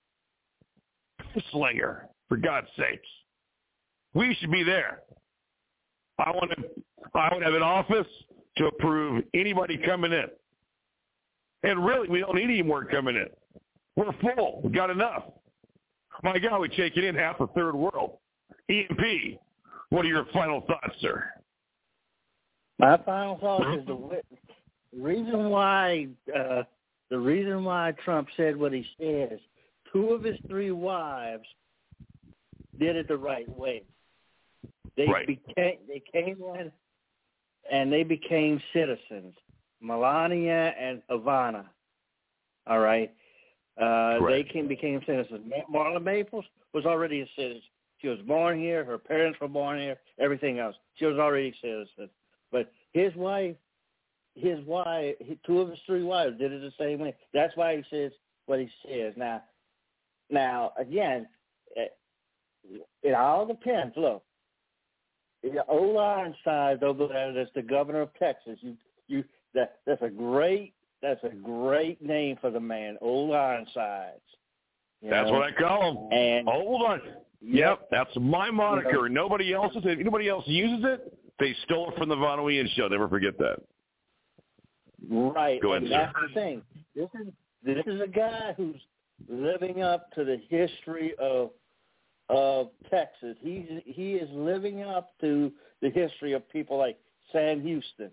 Slinger, for God's sakes. We should be there. I want to, I would have an office to approve anybody coming in. And really, we don't need any more coming in. We're full. We've got enough. My God, we take it in half the third world. E M P, what are your final thoughts, sir? My final thought is the reason why uh, the reason why Trump said what he says. Two of his three wives did it the right way. They right. became they came in and they became citizens. Melania and Ivana. All right. Uh, they came, became citizens. Marla Maples was already a citizen. She was born here. Her parents were born here. Everything else. She was already a citizen. But his wife, his wife, two of his three wives did it the same way. That's why he says what he says. Now, now again, it, it all depends. Look, old Ironside over there, that's the governor of Texas. You, you, that that's a great, that's a great name for the man, Old Ironsides. That's know? what I call him. And hold on. Yep, that's my moniker. You know, nobody else is. If anybody else uses it, they stole it from the Von Wien show. Never forget that. Right. Go ahead, and sir. That's the thing. This is this is a guy who's living up to the history of of Texas. He's he is living up to the history of people like Sam Houston.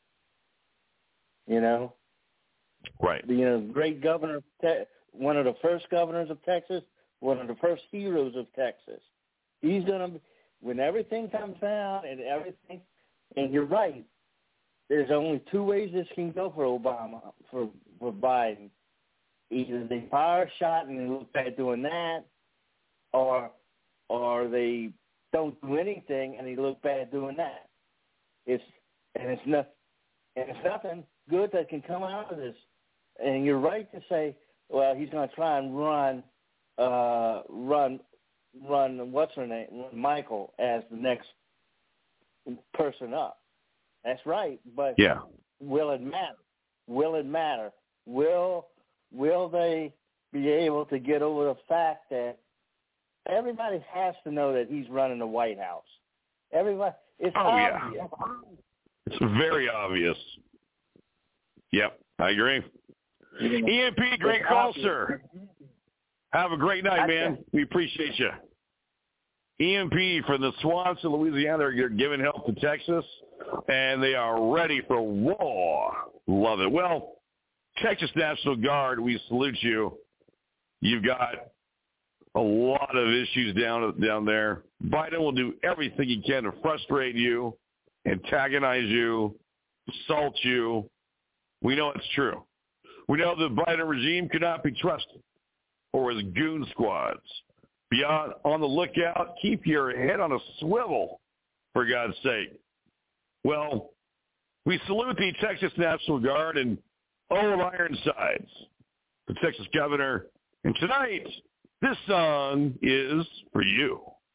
You know. Right. You know, great governor of Te- one of the first governors of Texas. One of the first heroes of Texas. He's gonna, when everything comes down and everything, and you're right. There's only two ways this can go for Obama, for for Biden. Either they fire a shot and they look at doing that, or or they don't do anything, and he looked bad doing that. It's and it's not, and it's nothing good that can come out of this. And you're right to say, well, he's going to try and run, uh, run, run. What's her name? Michael as the next person up. That's right, but yeah. will it matter? Will it matter? Will will they be able to get over the fact that everybody has to know that he's running the White House? Everybody, it's oh, obvious. Yeah. It's very obvious. Yep, I agree. E M P, great call, sir. Have a great night, man. We appreciate you. E M P from the swamps of Louisiana, they're giving help to Texas, and they are ready for war. Love it. Well, Texas National Guard, we salute you. You've got a lot of issues down down there. Biden will do everything he can to frustrate you, antagonize you, assault you. We know it's true. We know the Biden regime cannot be trusted, or his goon squads. Be on, on the lookout. Keep your head on a swivel, for God's sake. Well, we salute the Texas National Guard and Old Ironsides, the Texas governor. And tonight, this song is for you.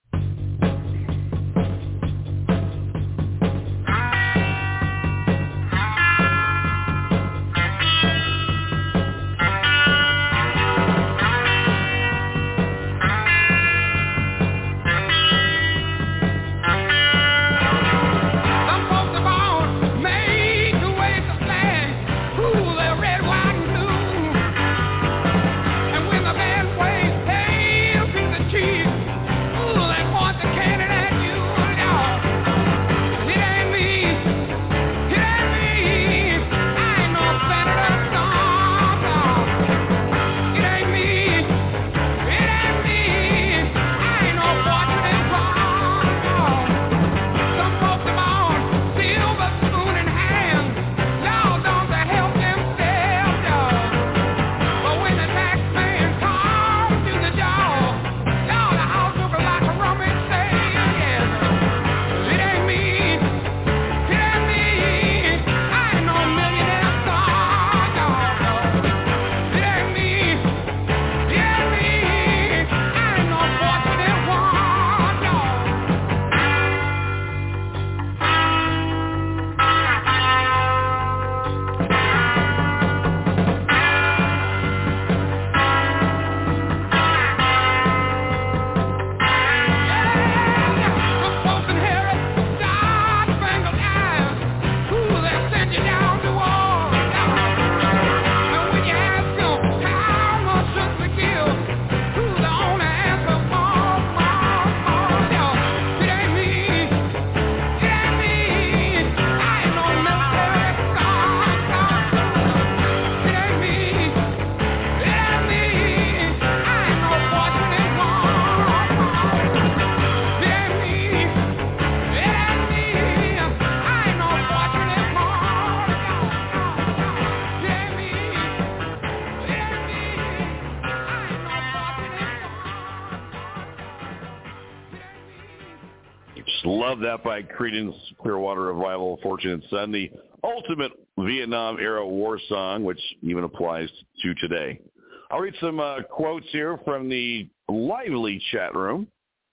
Love that by Creedence Clearwater Revival, Fortunate Son, the ultimate Vietnam-era war song, which even applies to today. I'll read some uh, quotes here from the lively chat room.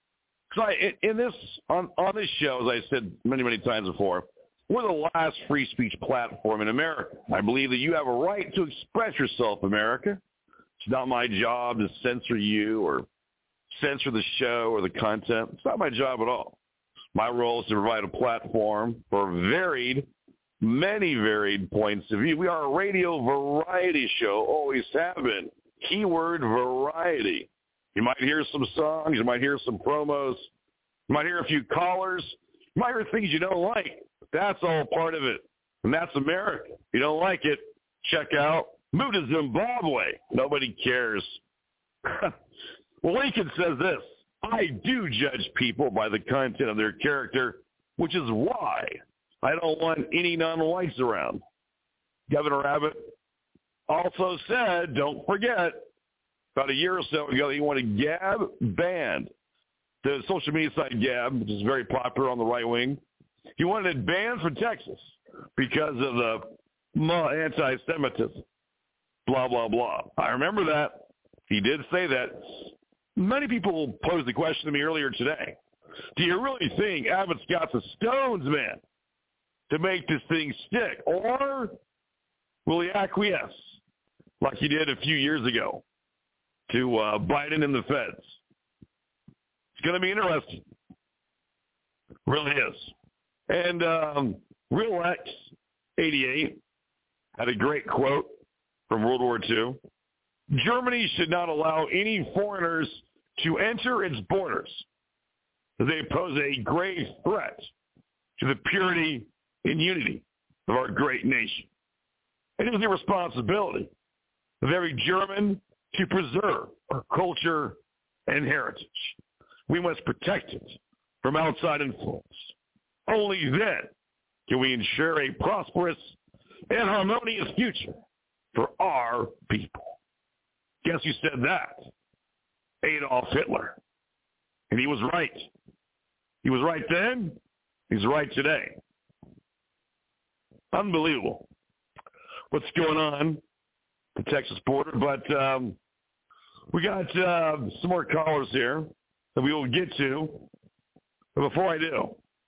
So I, in this, on, on this show, as I said many, many times before, we're the last free speech platform in America. I believe that you have a right to express yourself, America. It's not my job to censor you or censor the show or the content. It's not my job at all. My role is to provide a platform for varied, many varied points of view. We are a radio variety show, always have been. Keyword variety. You might hear some songs. You might hear some promos. You might hear a few callers. You might hear things you don't like. That's all part of it. And that's America. If you don't like it, check out. Move to Zimbabwe. Nobody cares. Well, Lincoln says this. I do judge people by the content of their character, which is why I don't want any non-whites around. Governor Abbott also said, don't forget, about a year or so ago, he wanted Gab banned. the social media site Gab, which is very popular on the right wing. He wanted it banned from Texas because of the anti-Semitism. Blah, blah, blah. I remember that. He did say that. Many people posed the question to me earlier today. Do you really think Abbott's got the stones, man, to make this thing stick? Or will he acquiesce like he did a few years ago to uh, Biden and the feds? It's going to be interesting. Really is. And um, Real X eighty-eight had a great quote from World War Two. Germany should not allow any foreigners to enter its borders. They pose a grave threat to the purity and unity of our great nation. It is the responsibility of every German to preserve our culture and heritage. We must protect it from outside influence. Only then can we ensure a prosperous and harmonious future for our people. Guess who said that? Adolf Hitler. And he was right. He was right then. He's right today. Unbelievable what's going on at the Texas border. But um, we got uh, some more callers here that we will get to. But before I do,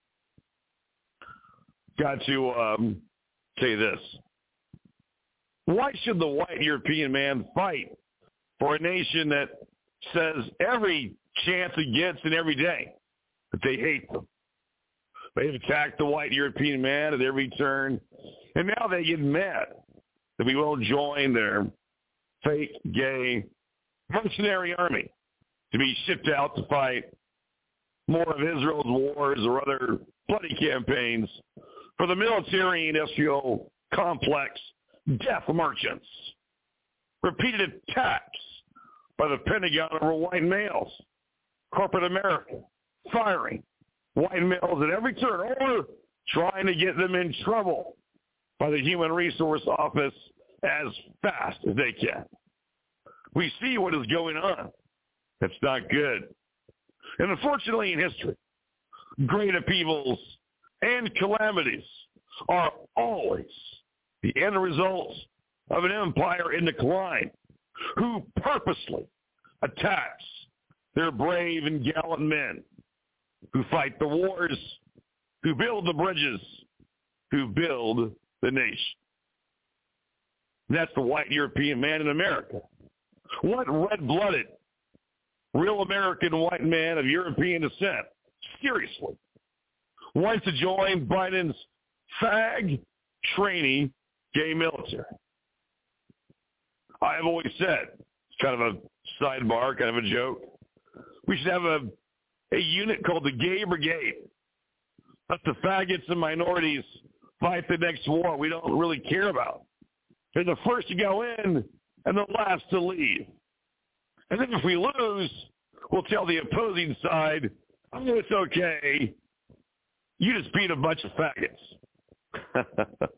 got to um, say this. Why should the white European man fight for a nation that says every chance it gets and every day that they hate them? They've attacked the white European man at every turn, and now they get mad that we won't join their fake, gay, mercenary army to be shipped out to fight more of Israel's wars or other bloody campaigns for the military industrial complex death merchants. Repeated attacks by the Pentagon over white males, corporate America, firing white males at every turn, or trying to get them in trouble by the Human Resource Office as fast as they can. We see what is going on. That's not good. And unfortunately in history, great upheavals and calamities are always the end result of an empire in decline who purposely attacks their brave and gallant men who fight the wars, who build the bridges, who build the nation. And that's the white European man in America. What red-blooded, real American white man of European descent, seriously, wants to join Biden's fag, trainee, gay military? I have always said, it's kind of a sidebar, kind of a joke, we should have a, a unit called the Gay Brigade. Let the faggots and minorities fight the next war we don't really care about. They're the first to go in and the last to leave. And then if we lose, we'll tell the opposing side, oh, it's okay. You just beat a bunch of faggots.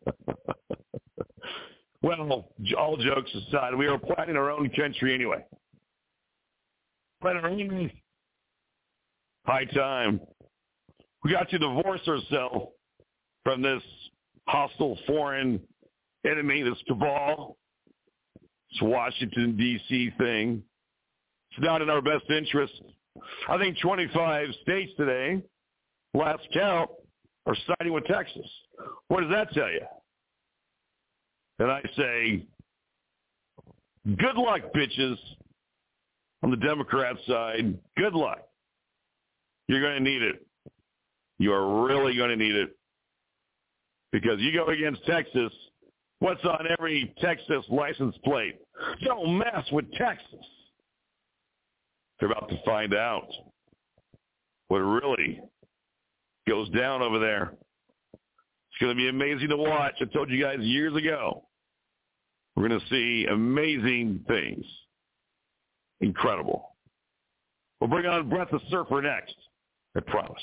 Well, all jokes aside, we are planning our own country anyway. Planning our own high time. We got to divorce ourselves from this hostile foreign enemy, this cabal, this Washington, D C thing. It's not in our best interest. I think twenty-five states today, last count, are siding with Texas. What does that tell you? And I say, good luck, bitches, on the Democrat side. Good luck. You're going to need it. You are really going to need it. Because you go against Texas, what's on every Texas license plate? Don't mess with Texas. They're about to find out what really goes down over there. It's going to be amazing to watch. I told you guys years ago, we're going to see amazing things. Incredible. We'll bring on Brett the Surfer next, I promise.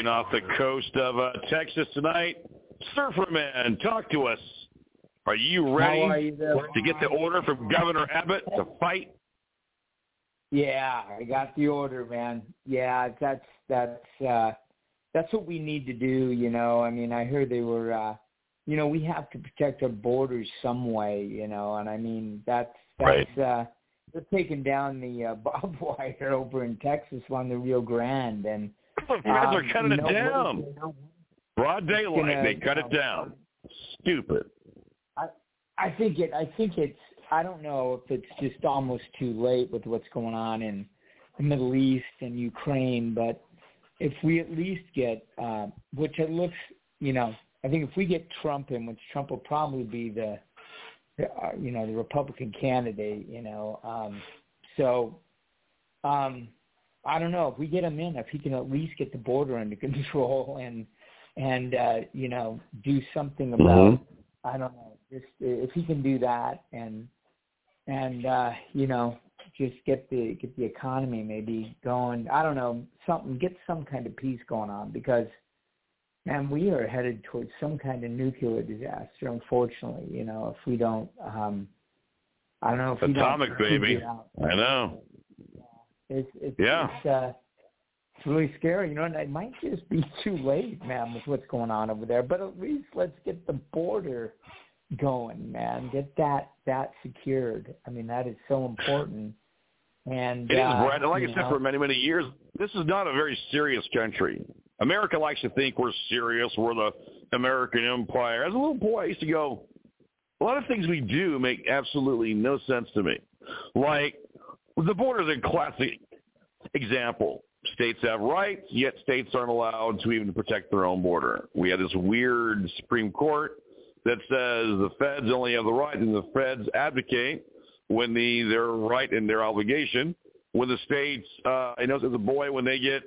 surfing off the coast of uh, Texas tonight. Surferman, talk to us. Are you ready are you there, to get the order from Governor Abbott to fight? Yeah, I got the order, man. Yeah, that's that's uh, that's what we need to do. You know, I mean, I heard they were, uh, you know, we have to protect our borders some way. You know, and I mean that's that's right. uh, they're taking down the uh, barbed wire over in Texas on the Rio Grande, and you guys um, are cutting you it know, down. you know, Broad daylight, gonna, they cut you it know, down. Stupid. I I think it. I think it's. I don't know if it's just almost too late with what's going on in the Middle East and Ukraine, but if we at least get, uh, which it looks, you know, I think if we get Trump in, which Trump will probably be the, the uh, you know, the Republican candidate, you know, um, so um, I don't know if we get him in, if he can at least get the border under control and and uh, you know, do something about, mm-hmm. I don't know, just if he can do that and. And uh, you know, just get the get the economy maybe going. I don't know, something. Get some kind of peace going on because, man, we are headed towards some kind of nuclear disaster. Unfortunately, you know, if we don't, um, I don't know if we atomic don't baby. it out. I know. It's it's yeah. It's, uh, it's really scary, you know. And it might just be too late, man, with what's going on over there. But at least let's get the border going, man. Get that that secured. I mean, that is so important. And it is, uh, Brad. And like I said, know, for many, many years, this is not a very serious country. America likes to think we're serious. We're the American empire. As a little boy, I used to go, a lot of things we do make absolutely no sense to me. Like, the border is a classic example. States have rights, yet states aren't allowed to even protect their own border. We had this weird Supreme Court that says the feds only have the right, and the feds advocate when the their right and their obligation. When the states, uh, I know as a boy, when they get,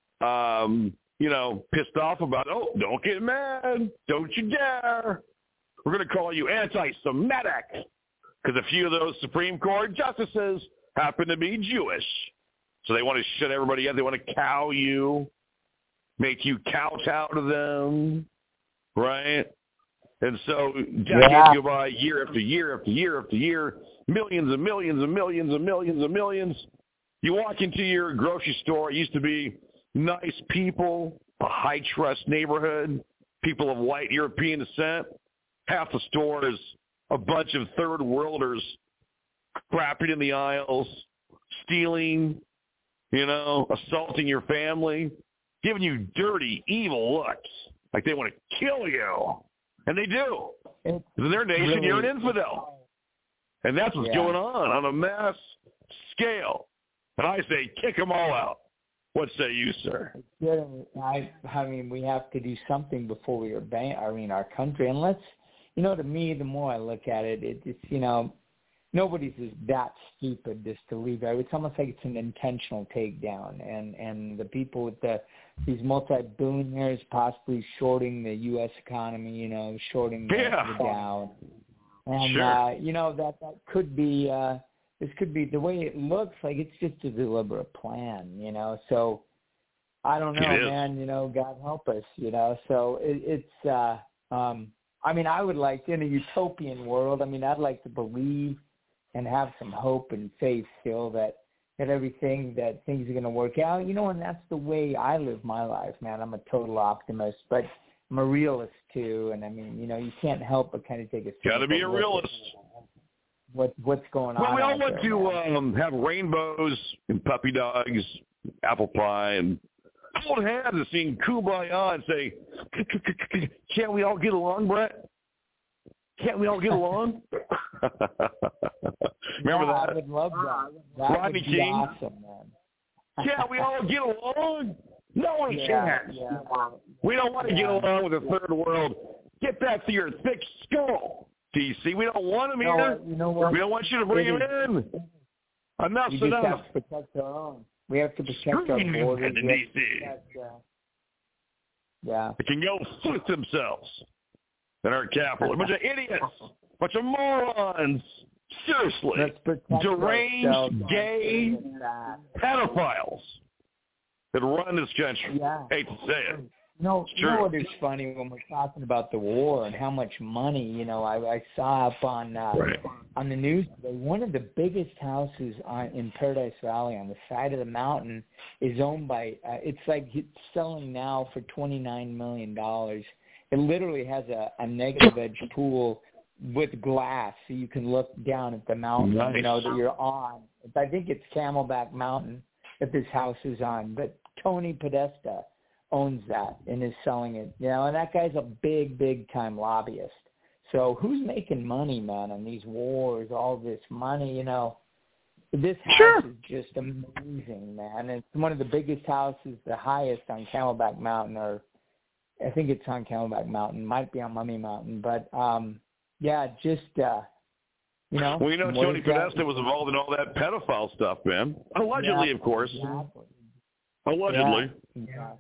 um, you know, pissed off about, oh, don't get mad, don't you dare. We're going to call you anti-Semitic because a few of those Supreme Court justices happen to be Jewish. So they want to shut everybody up. They want to cow you, make you kowtow to them, right? And so decades yeah. go by, year after year after year after year, millions and millions and millions and millions and millions. You walk into your grocery store. It used to be nice people, a high-trust neighborhood, people of white European descent. Half the store is a bunch of third-worlders crapping in the aisles, stealing, you know, assaulting your family, giving you dirty, evil looks like they want to kill you. And they do. In their nation, really, you're an infidel. And that's what's yeah. going on on a mass scale. And I say, kick them all out. What say you, sir? I, I mean, we have to do something before we abandon, I mean, our country. And let's, you know, to me, the more I look at it, it it's, you know, nobody's is that stupid just to leave. It's almost like it's an intentional takedown. And, and the people with the these multi-billionaires possibly shorting the U S economy, you know, shorting the, yeah. the Dow. And, sure. uh, you know, that, that could be, uh, this could be, the way it looks like it's just a deliberate plan, you know. So, I don't know, man, you know, God help us, you know. So, it, it's, uh, um, I mean, I would like, in a utopian world, I mean, I'd like to believe and have some hope and faith still that, that everything, that things are going to work out. You know, and that's the way I live my life, man. I'm a total optimist, but I'm a realist too. And I mean, you know, you can't help but kind of take a Got to be a realist. What what's going on? Well, we all out want there, to um, have rainbows and puppy dogs, apple pie, and hold hands and sing Kumbaya and say, "Can't we all get along, Brett? Can't we all get along?" Remember yeah, that? I would love that. That Rodney would be King. awesome, man. Can't we all get along? No, we yeah, can't. Yeah. We don't want to yeah. get along with the third world. Get back to your thick skull, D C. We don't want them you know here. what, you know what? We don't want you to bring them in. Enough's we just enough. have to protect our own. We have to protect Screw our you, borders. D C. Protect, uh, yeah. They can go fuck themselves in our capital. A bunch of idiots. A bunch of morons. Seriously. Deranged, gay pedophiles. that run this country. Yeah. Hate to say it. No, It's you know true. what is funny when we're talking about the war and how much money, you know, I, I saw up on uh, Right. on the news today, one of the biggest houses on, in Paradise Valley on the side of the mountain is owned by, uh, it's like it's selling now for twenty-nine million dollars. It literally has a, a negative edge pool with glass so you can look down at the mountain, Nice. you know, that you're on. I think it's Camelback Mountain that this house is on, but Tony Podesta owns that and is selling it, you know, and that guy's a big, big time lobbyist. So who's making money, man, on these wars, all this money, you know? This house Sure. is just amazing, man. It's one of the biggest houses, the highest on Camelback Mountain, or I think it's on Camelback Mountain, might be on Mummy Mountain, but um, yeah, just, uh, you know. Well, you know, what Tony is that? Podesta was involved in all that pedophile stuff, man. Allegedly, Yeah, of course. exactly. Allegedly. Yeah. yeah.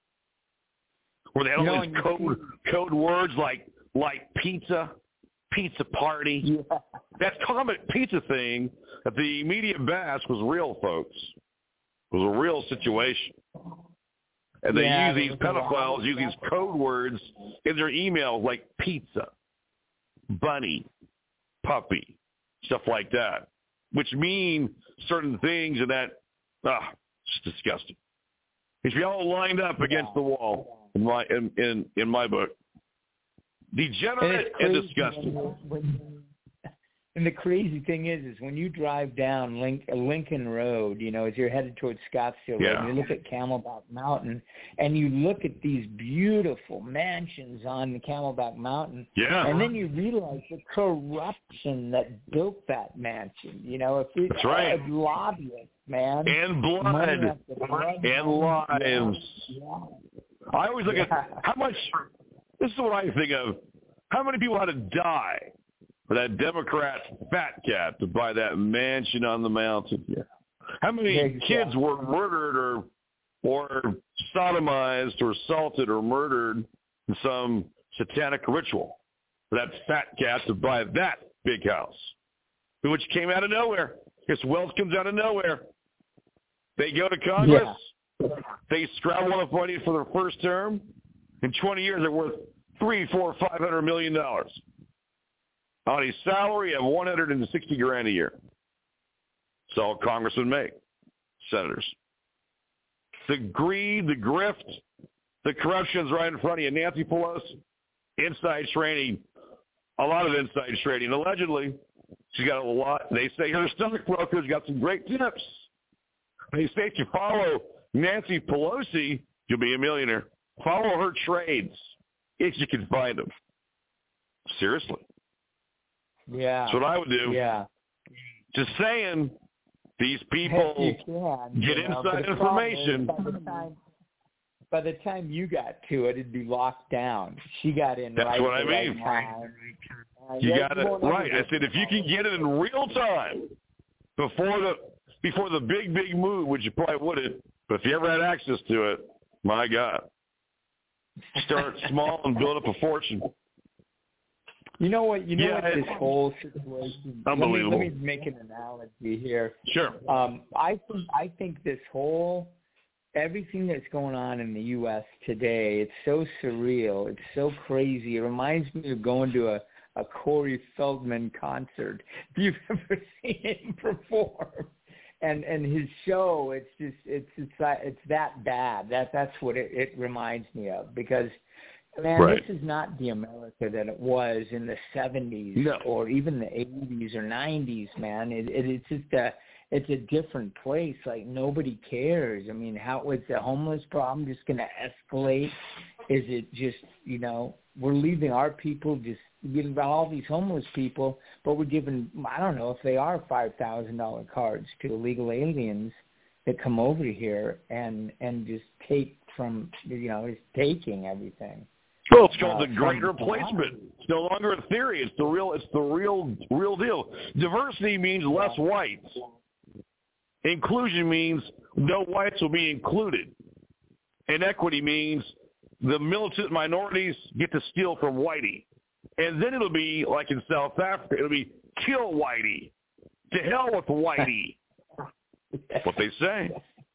Where they had You all know, these and code, you code words like like pizza, pizza party. Yeah. That comet pizza thing that the media bashed was real, folks. It was a real situation. And they Yeah, use there these was a lot of pedophiles, use these code words in their emails like pizza, bunny, puppy, stuff like that, which mean certain things, and that, ah, it's disgusting. It should be all lined up against the wall in my in, in, in my book. Degenerate and, and disgusting. When, when, and the crazy thing is, is when you drive down Link, Lincoln Road, you know, as you're headed towards Scottsdale Yeah. Road, and you look at Camelback Mountain, and you look at these beautiful mansions on the Camelback Mountain, Yeah. and then you realize the corruption that built that mansion. You know, if it, That's right. uh, lobbyists, man, And blood. money after blood, And lives. Yeah. I always look Yeah. at how much, this is what I think of, how many people had to die for that Democrat fat cat to buy that mansion on the mountain. Yeah. How many Exactly. kids were murdered or or sodomized or assaulted or murdered in some satanic ritual for that fat cat to buy that big house, which came out of nowhere. Because wealth comes out of nowhere. They go to Congress. Yeah. They scrabble enough money for their first term. In twenty years, they're worth three, four, five hundred million dollars. On a salary of one hundred and sixty grand a year. That's all congressmen make, senators. The greed, the grift, the corruption's right in front of you. Nancy Pelosi, inside trading, a lot of inside trading. Allegedly, she's got a lot. They say her stockbroker's got some great tips. They say if you follow Nancy Pelosi, you'll be a millionaire. Follow her trades if you can find them. Seriously. Yeah. That's what I would do. Yeah. Just saying, these people You can, get you know, inside but the problem is information. By the, time, by the time you got to it, it'd be locked down. She got in That's right what I at the right mean. time. Uh, You yeah, got it won't right. ever I said if you can get it in real time before the before the big big move, which you probably wouldn't, but if you ever had access to it, my God, start small and build up a fortune. You know what? You know Yeah, what? it's This whole situation. unbelievable. Let me, let me make an analogy here. Sure. Um, I think I think this whole everything that's going on in the U S today, it's so surreal. It's so crazy. It reminds me of going to a, a Corey Feldman concert. If you've ever seen him perform, and and his show, it's just it's it's it's that bad. That that's what it, it reminds me of because. Man, Right. this is not the America that it was in the seventies No. or even the eighties or nineties, man. It, it, it's just a, it's a different place. Like, nobody cares. I mean, how is the homeless problem just going to escalate? Is it just, you know, we're leaving our people just giving all these homeless people, but we're giving, I don't know if they are five thousand dollars cards to illegal aliens that come over here and, and just take from, you know, just taking everything. Well, it's called Uh, the great from- replacement. It's no longer a theory. It's the real. It's the real, real deal. Diversity means less whites. Inclusion means no whites will be included. And equity means the militant minorities get to steal from whitey. And then it'll be like in South Africa. It'll be kill whitey. To hell with whitey. What they say.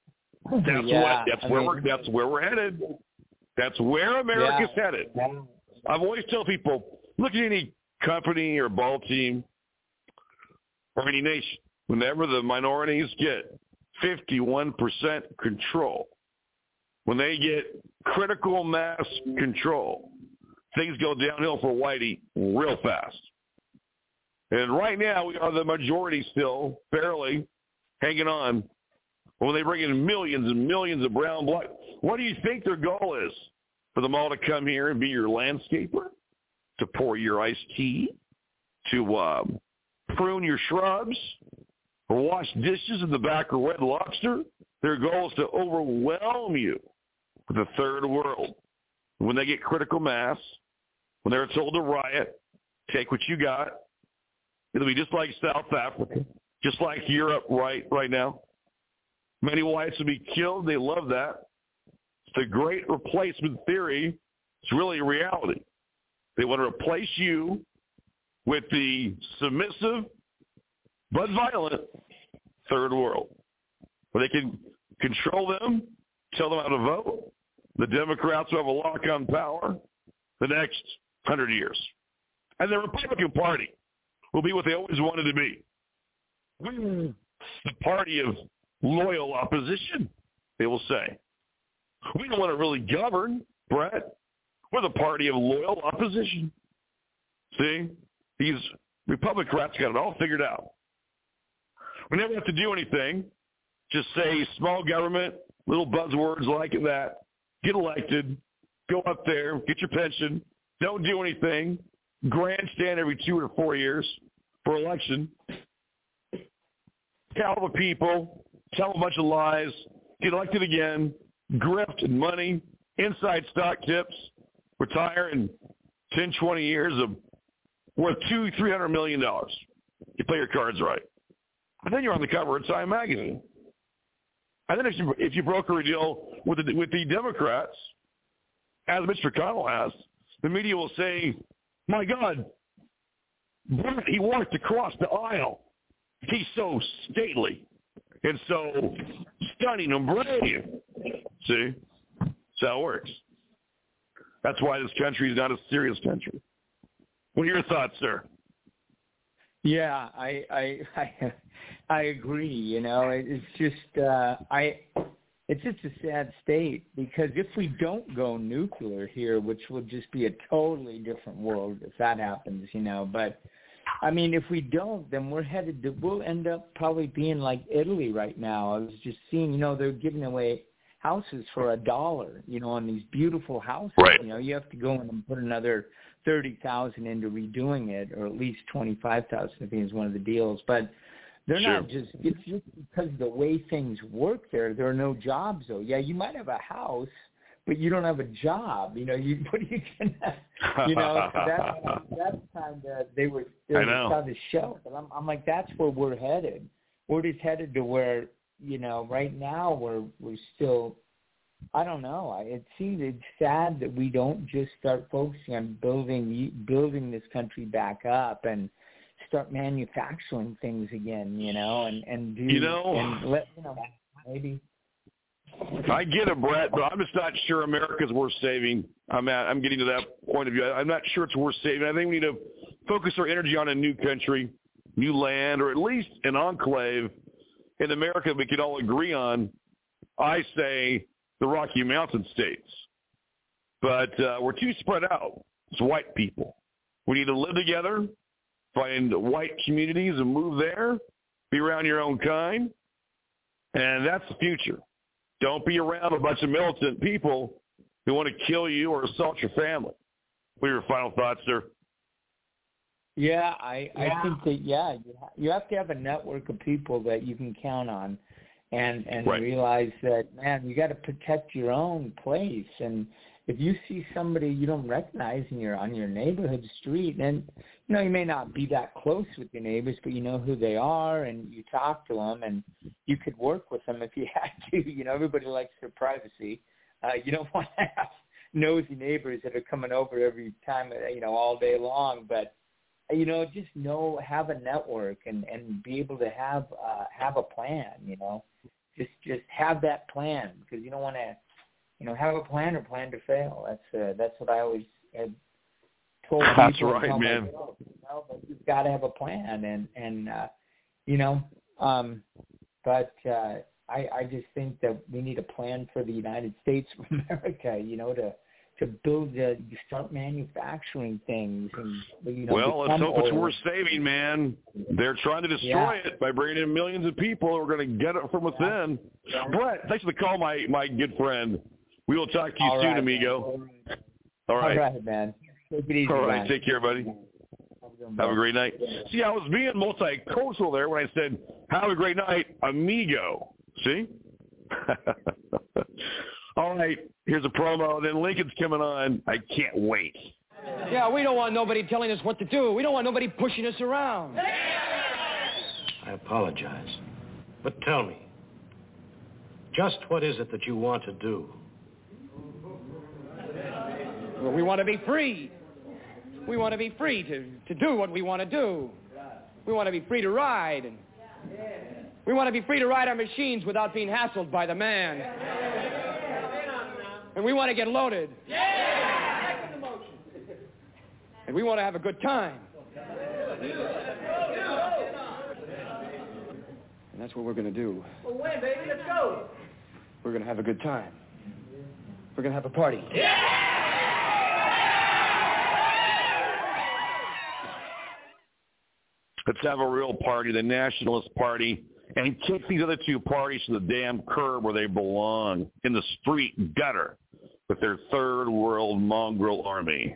That's yeah, what. That's I where mean, we're. That's where we're headed. That's where America's yeah. headed. I've always tell people, look at any company or ball team or any nation. Whenever the minorities get fifty-one percent control, when they get critical mass control, things go downhill for Whitey real fast. And right now, we are the majority still, barely hanging on. When they bring in millions and millions of brown black, what do you think their goal is? For them all to come here and be your landscaper? To pour your iced tea? To um, prune your shrubs? Or wash dishes in the back of Red Lobster? Their goal is to overwhelm you with the third world. When they get critical mass, when they're told to riot, take what you got. It'll be just like South Africa, just like Europe right right now. Many whites will be killed. They love that. It's the great replacement theory. It's really a reality. They want to replace you with the submissive but violent third world, where they can control them, tell them how to vote. The Democrats will have a lock on power the next hundred years. And the Republican Party will be what they always wanted to be. The party of loyal opposition, they will say. We don't want to really govern, Brett. We're the party of loyal opposition. See? These Republicans got it all figured out. We never have to do anything. Just say small government, little buzzwords like that. Get elected. Go up there. Get your pension. Don't do anything. Grandstand every two or four years for election. Tell the people. Tell a bunch of lies. Get elected again. Grift and money. Inside stock tips. Retire in ten, twenty years of worth two, three hundred million dollars. You play your cards right. And then you're on the cover of Time magazine. And then if you if you broker a deal with the with the Democrats, as Mitch McConnell has, the media will say, "My God, Brett, he walked across the aisle. He's so stately and so stunning and brave." See, that's how it works. That's why this country is not a serious country. What are your thoughts, sir? Yeah, I I I, I agree. You know, it, it's just uh, I. It's just a sad state because if we don't go nuclear here, which will just be a totally different world if that happens, you know. But I mean, if we don't, then we're headed to. We'll end up probably being like Italy right now. I was just seeing, you know, they're giving away houses for a dollar, you know, on these beautiful houses. Right. You know, you have to go in and put another thirty thousand into redoing it, or at least twenty five thousand. I think is one of the deals, but. They're sure. not just, it's just because of the way things work there. There are no jobs, though. Yeah, you might have a house, but you don't have a job. You know, you what are you going to, you know, so that, that's kind of, they were, they were trying to show. But I'm, I'm like, that's where we're headed. We're just headed to where, you know, right now we're, we're still, I don't know. I, it seems it's sad that we don't just start focusing on building, building this country back up and, start manufacturing things again, you know, and, and do, you know, and let, you know, maybe. I get it, Brett, but I'm just not sure America's worth saving. I'm at, I'm getting to that point of view. I'm not sure it's worth saving. I think we need to focus our energy on a new country, new land, or at least an enclave in America we can all agree on. I say the Rocky Mountain states. But uh, we're too spread out as white people. We need to live together. Find white communities and move there. Be around your own kind. And that's the future. Don't be around a bunch of militant people who want to kill you or assault your family. What are your final thoughts, sir? Yeah, I, I yeah. think that, yeah, you, ha- you have to have a network of people that you can count on and, and right. realize that, man, you got to protect your own place. And if you see somebody you don't recognize and you're on your neighborhood street, and you know you may not be that close with your neighbors, but you know who they are, and you talk to them, and you could work with them if you had to. You know, everybody likes their privacy. Uh, you don't want to have nosy neighbors that are coming over every time, you know, all day long. But you know, just know, have a network, and, and be able to have uh, have a plan. You know, just just have that plan, because you don't want to, you know, have a plan or plan to fail. That's uh, that's what I always had told people. That's right, man. Myself, you know, but you've got to have a plan, and and uh, you know, um, but uh, I I just think that we need a plan for the United States of America. You know, to to build, uh, start manufacturing things, and you know. Well, let's hope old. it's worth saving, man. They're trying to destroy Yeah. it by bringing in millions of people who are going to get it from within. Yeah. Brett, thanks for the call, my my good friend. We will talk to you All soon, right, amigo. man. All right. All right, man. Take it easy, All right, man. take care, buddy. Have a great night. See, I was being multicultural there when I said, have a great night, amigo. See? All right, here's a promo. Then Lincoln's coming on. I can't wait. Yeah, we don't want nobody telling us what to do. We don't want nobody pushing us around. I apologize. But tell me, just what is it that you want to do? Well, we want to be free. We want to be free to, to do what we want to do. We want to be free to ride. And we want to be free to ride our machines without being hassled by the man. And we want to get loaded. And we want to have a good time. And that's what we're going to do. Well, when, baby? Let's go. We're going to have a good time. We're going to have a party. Let's have a real party, the Nationalist Party, and kick these other two parties to the damn curb where they belong, in the street gutter with their third world mongrel army.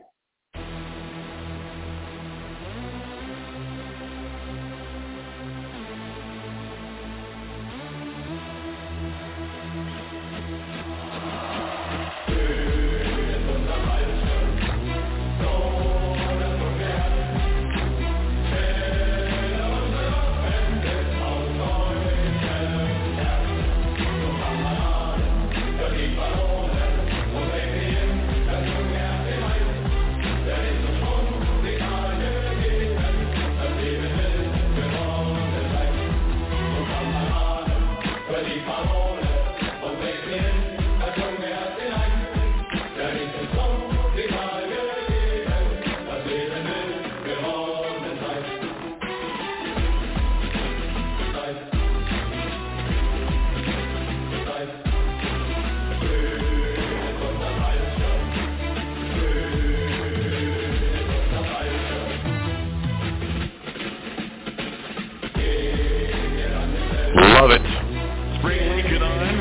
Love it. Spring Lincoln on.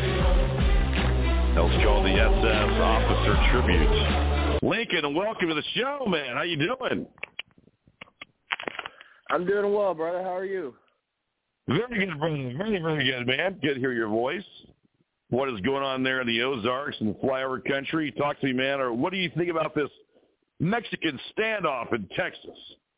That was called the S S Officer Tribute. Lincoln, welcome to the show, man. How you doing? I'm doing well, brother. How are you? Very good, brother. Very, very good, man. Good to hear your voice. What is going on there in the Ozarks and flyover country? Talk to me, man. Or what do you think about this Mexican standoff in Texas?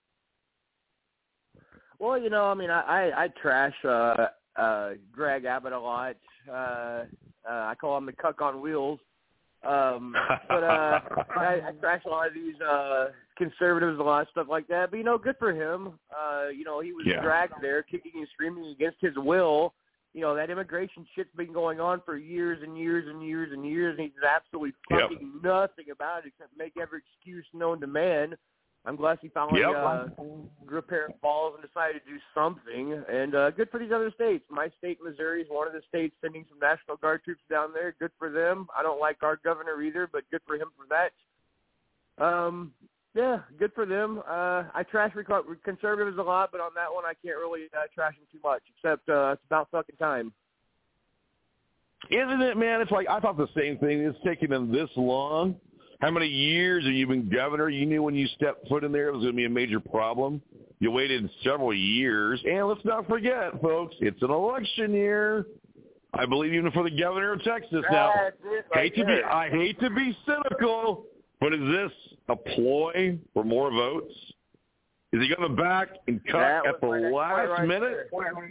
Well, you know, I mean, I, I, I trash uh, uh, Greg Abbott a lot. Uh, uh, I call him the cuck on wheels. Um, but uh, I, I trash a lot of these uh, conservatives, a lot of stuff like that. But, you know, good for him. Uh, you know, he was yeah. dragged there, kicking and screaming against his will. You know, that immigration shit's been going on for years and years and years and years, and he's absolutely fucking yep. nothing about it except make every excuse known to man. I'm glad he finally yep. uh, grew a pair of balls and decided to do something. And uh, good for these other states. My state, Missouri, is one of the states sending some National Guard troops down there. Good for them. I don't like our governor either, but good for him for that. Um, yeah, good for them. Uh, I trash conservatives a lot, but on that one I can't really uh, trash them too much, except uh, it's about fucking time. Isn't it, man? It's like I thought the same thing. It's taken them this long. How many years have you been governor? You knew when you stepped foot in there it was going to be a major problem. You waited several years. And let's not forget, folks, it's an election year. I believe even for the governor of Texas. Now, hate to be, I hate to be cynical, but is this a ploy for more votes? Is he going to back and cut at the last right minute?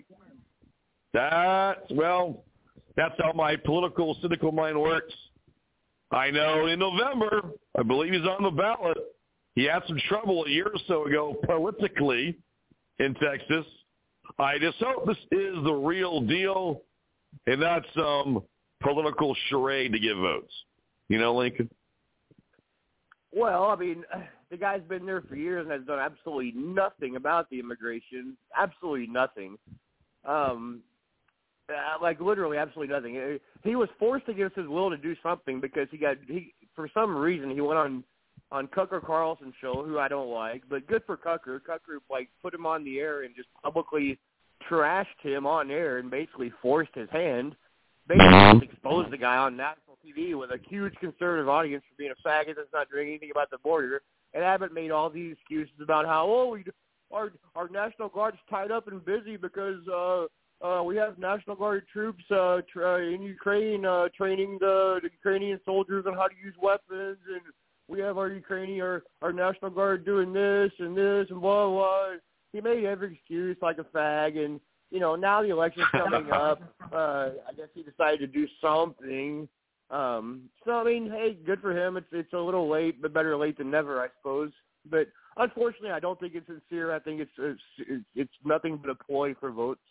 That, well, that's how my political, cynical mind works. I know in November, I believe he's on the ballot. He had some trouble a year or so ago politically in Texas. I just hope this is the real deal. and not some political charade to get votes. You know, Lincoln? Well, I mean, the guy's been there for years and has done absolutely nothing about the immigration. Absolutely nothing. Um, uh, like literally absolutely nothing. He was forced against his will to do something because he got he for some reason he went on on Tucker Carlson's show, who I don't like, but good for Tucker. Tucker like put him on the air and just publicly trashed him on air and basically forced his hand. Basically exposed the guy on national T V with a huge conservative audience for being a faggot that's not doing anything about the border. And Abbott made all these excuses about how, oh, we, our our National Guard's tied up and busy because uh, uh, we have National Guard troops uh, tra- in Ukraine uh, training the, the Ukrainian soldiers on how to use weapons, and we have our Ukrainian, our, our National Guard doing this and this and blah, blah. He made every excuse like a fag, and you know, now the election's coming up. Uh, I guess he decided to do something. Um, so, I mean, hey, good for him. It's it's a little late, but better late than never, I suppose. But unfortunately, I don't think it's sincere. I think it's it's, it's nothing but a ploy for votes.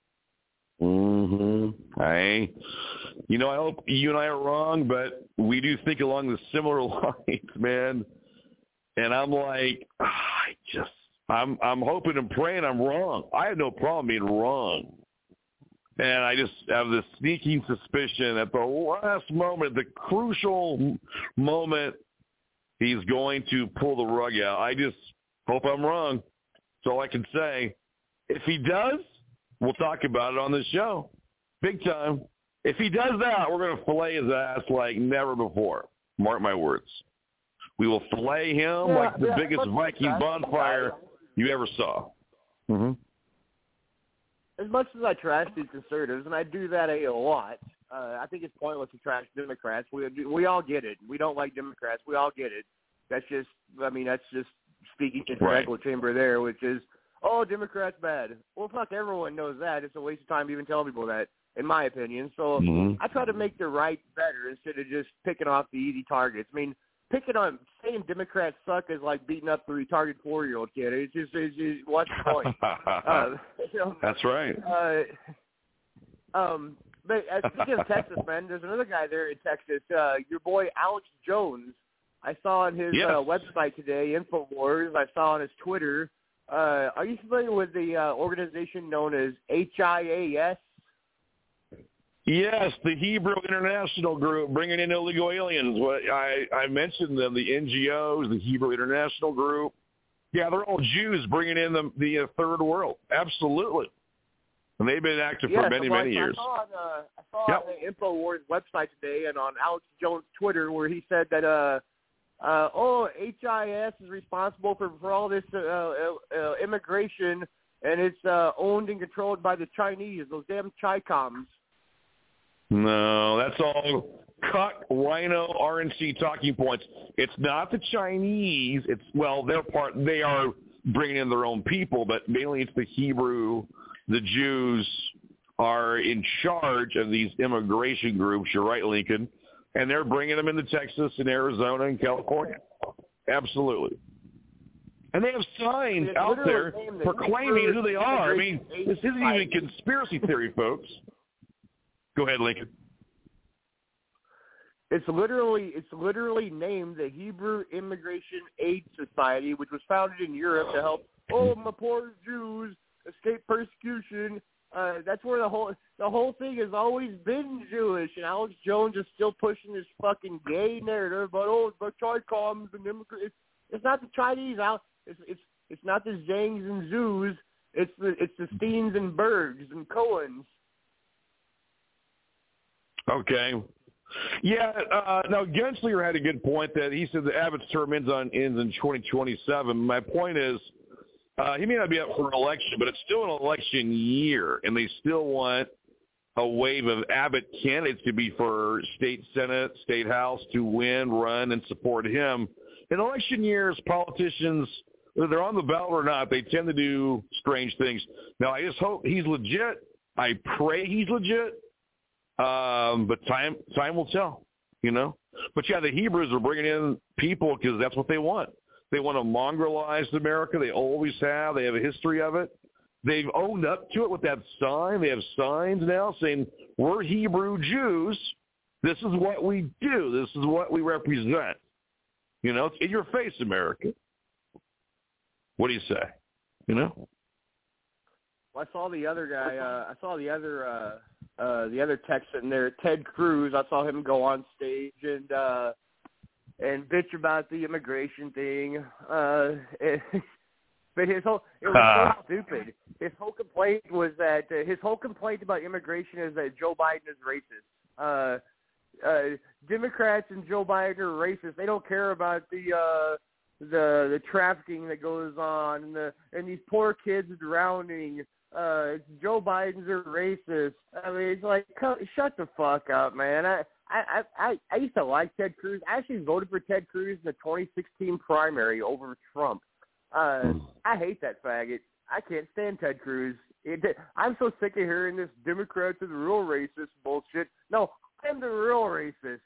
Mm-hmm. I, you know, I hope you and I are wrong, but we do think along the similar lines, man. And I'm like, ah, I just. I'm I'm hoping and praying I'm wrong. I have no problem being wrong. And I just have this sneaking suspicion at the last moment, the crucial moment, he's going to pull the rug out. I just hope I'm wrong. That's all I can say. If he does, we'll talk about it on this show. Big time. If he does that, we're going to fillet his ass like never before. Mark my words. We will fillet him yeah, like the yeah, biggest Viking bonfire you ever saw. Mm-hmm. As much as I trash these conservatives, and I do that a lot, uh, I think it's pointless to trash Democrats. We we all get it. We don't like Democrats. We all get it. That's just, I mean, that's just speaking to the right. echo chamber there, which is, oh, Democrats bad. Well, fuck, everyone knows that. It's a waste of time even telling people that, in my opinion. So mm-hmm. I try to make the right better instead of just picking off the easy targets. I mean, picking on saying Democrats suck is like beating up the retarded four-year-old kid. It's just, it's just what's the point? uh, you know, That's right. Uh, um, but uh, speaking of Texas, man, there's another guy there in Texas. Uh, your boy Alex Jones. I saw on his yes. uh, website today, InfoWars. I saw on his Twitter. Uh, are you familiar with the uh, organization known as H I A S? Yes, the Hebrew International Group, bringing in illegal aliens. I, I mentioned them, the N G Os, the Hebrew International Group. Yeah, they're all Jews bringing in the, the uh, third world. Absolutely. And they've been active yeah, for many, so many I, years. I saw, on, uh, I saw yep. on the InfoWars website today and on Alex Jones' Twitter where he said that, uh, uh, oh, H I S is responsible for, for all this uh, uh, uh, immigration, and it's uh, owned and controlled by the Chinese, those damn Chi-Coms. No, that's all cuck, rhino, R N C talking points. It's not the Chinese. It's, well, they're part, they are bringing in their own people, but mainly it's the Hebrew, the Jews are in charge of these immigration groups. You're right, Lincoln. And they're bringing them into Texas and Arizona and California. Absolutely. And they have signs it's out there proclaiming who they are. I mean, this isn't even conspiracy theory, folks. Go ahead, Lincoln. It's literally it's literally named the Hebrew Immigration Aid Society, which was founded in Europe to help oh my poor Jews escape persecution. Uh, that's where the whole the whole thing has always been Jewish, and Alex Jones is still pushing this fucking gay narrative. But oh, it's the Chi-Coms and immigrants. It's, it's not the Chinese out. It's it's it's not the Zhangs and Zhous. It's the it's the Steens and Bergs and Cohens. Okay. Yeah, uh, now Gensler had a good point that he said that Abbott's term ends on ends in twenty twenty-seven. My point is, uh, he may not be up for an election, but it's still an election year, and they still want a wave of Abbott candidates to be for state Senate, state House to win, run, and support him. In election years, politicians, whether they're on the ballot or not, they tend to do strange things. Now, I just hope he's legit. I pray he's legit. Um, but time time will tell, you know. But, yeah, the Hebrews are bringing in people because that's what they want. They want to mongrelize America. They always have. They have a history of it. They've owned up to it with that sign. They have signs now saying, we're Hebrew Jews. This is what we do. This is what we represent. You know, it's in your face, America. What do you say? You know? Well, I saw the other guy. Uh, I saw the other uh, uh, the other Texan there, Ted Cruz. I saw him go on stage and uh, and bitch about the immigration thing. Uh, it, but his whole it was so stupid. His whole complaint was that uh, his whole complaint about immigration is that Joe Biden is racist. Uh, uh, Democrats and Joe Biden are racist. They don't care about the uh, the the trafficking that goes on and the and these poor kids drowning. Uh, Joe Biden's a racist. I mean, it's like, shut the fuck up, man. I, I, I, I used to like Ted Cruz. I actually voted for Ted Cruz in the twenty sixteen primary over Trump. Uh, I hate that faggot. I can't stand Ted Cruz. It, I'm so sick of hearing this Democrats are the real racist bullshit. No, I'm the real racist.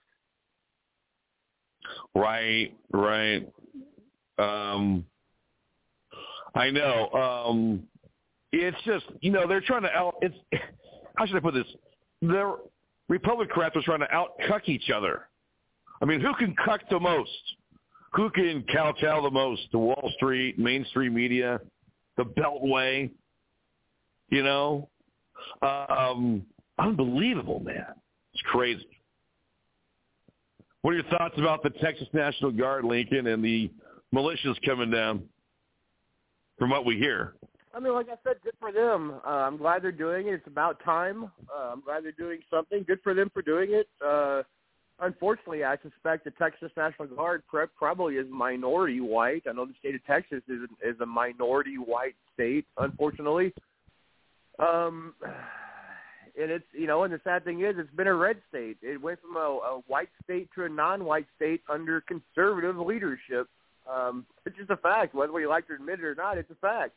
Right, right. Um, I know. Um, it's just, you know, they're trying to out, it's, how should I put this? The Republicans are trying to out-cuck each other. I mean, who can cuck the most? Who can kowtow the most? The Wall Street, mainstream media, the Beltway, you know? Um, unbelievable, man. It's crazy. What are your thoughts about the Texas National Guard, Lincoln, and the militias coming down from what we hear? I mean, like I said, good for them. Uh, I'm glad they're doing it. It's about time. Uh, I'm glad they're doing something. Good for them for doing it. Uh, unfortunately, I suspect the Texas National Guard pre- probably is minority white. I know the state of Texas is, is a minority white state, unfortunately. Um, and it's, you know, and the sad thing is it's been a red state. It went from a, a white state to a non-white state under conservative leadership. Um, it's just a fact. Whether we like to admit it or not, it's a fact.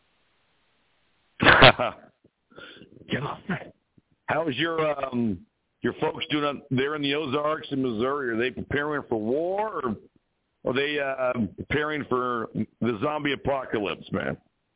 How's your um your folks doing up there in the Ozarks in Missouri? Are they preparing for war, or are they uh, preparing for the zombie apocalypse, man?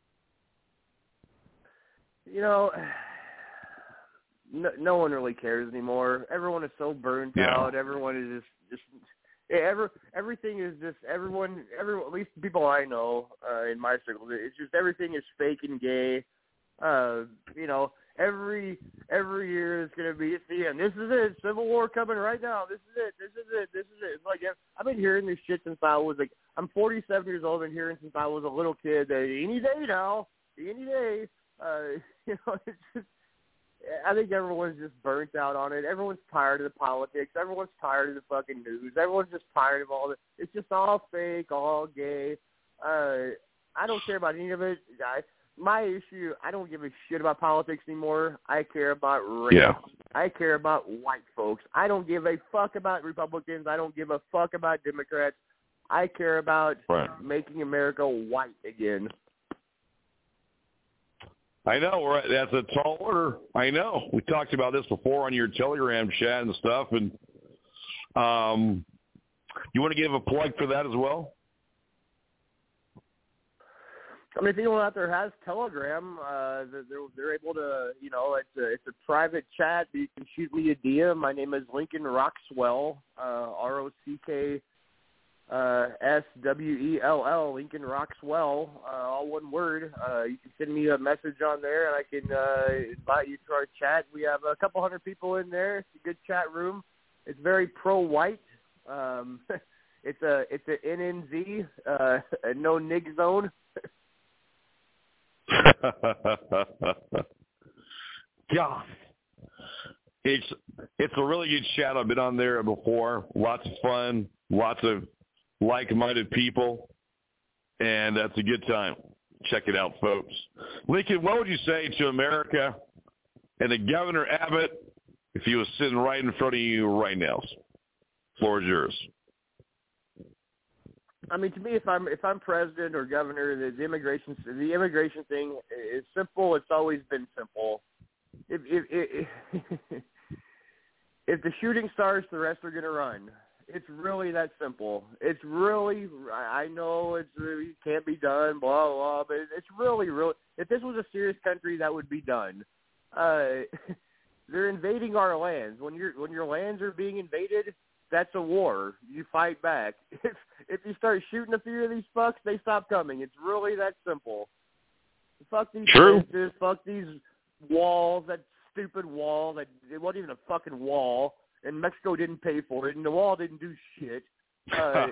You know, no, no one really cares anymore. Everyone is so burnt yeah. out. Everyone is just just every everything is just everyone. Everyone, at least the people I know uh, in my circle, it's just everything is fake and gay. Uh, you know, every every year is going to be, it's the end. This is it. Civil War coming right now. This is it. This is it. This is it. It's like, I've been hearing this shit since I was like, I'm forty-seven years old. I've been hearing since I was a little kid that any day now, any day, uh, you know, it's just, I think everyone's just burnt out on it. Everyone's tired of the politics. Everyone's tired of the fucking news. Everyone's just tired of all this. It's just all fake, all gay. Uh, I don't care about any of it. I, My issue, I don't give a shit about politics anymore. I care about race. Yeah. I care about white folks. I don't give a fuck about Republicans. I don't give a fuck about Democrats. I care about right. making America white again. I know. Right? That's a tall order. I know. We talked about this before on your Telegram chat and stuff. And um, you want to give a plug for that as well? I mean, if anyone out there has Telegram, uh, they're they're able to, you know, it's a it's a private chat. You can shoot me a D M. My name is Lincoln Roxwell, uh, R O C K uh, S W E L L, Lincoln Roxwell, uh, all one word. Uh, you can send me a message on there, and I can uh, invite you to our chat. We have a couple hundred people in there. It's a good chat room. It's very pro-white. Um, it's a it's a N N Z, uh, a no nig zone. God, it's it's a really good chat. I've been on there before. Lots of fun, lots of like-minded people, and that's a good time. Check it out, folks. Lincoln, what would you say to America and to Governor Abbott if he was sitting right in front of you right now? Floor is yours. I mean, to me, if I'm if I'm president or governor, the, the immigration the immigration thing is simple. It's always been simple. If if if, if the shooting starts, the rest are going to run. It's really that simple. It's really, I know it's, it can't be done, blah, blah, but it's really, really, if this was a serious country, that would be done. Uh, they're invading our lands. When your when your lands are being invaded, that's a war. You fight back. If, if you start shooting a few of these fucks, they stop coming. It's really that simple. Fuck these True. fences, fuck these walls, that stupid wall, that it wasn't even a fucking wall. And Mexico didn't pay for it, and the wall didn't do shit. Uh,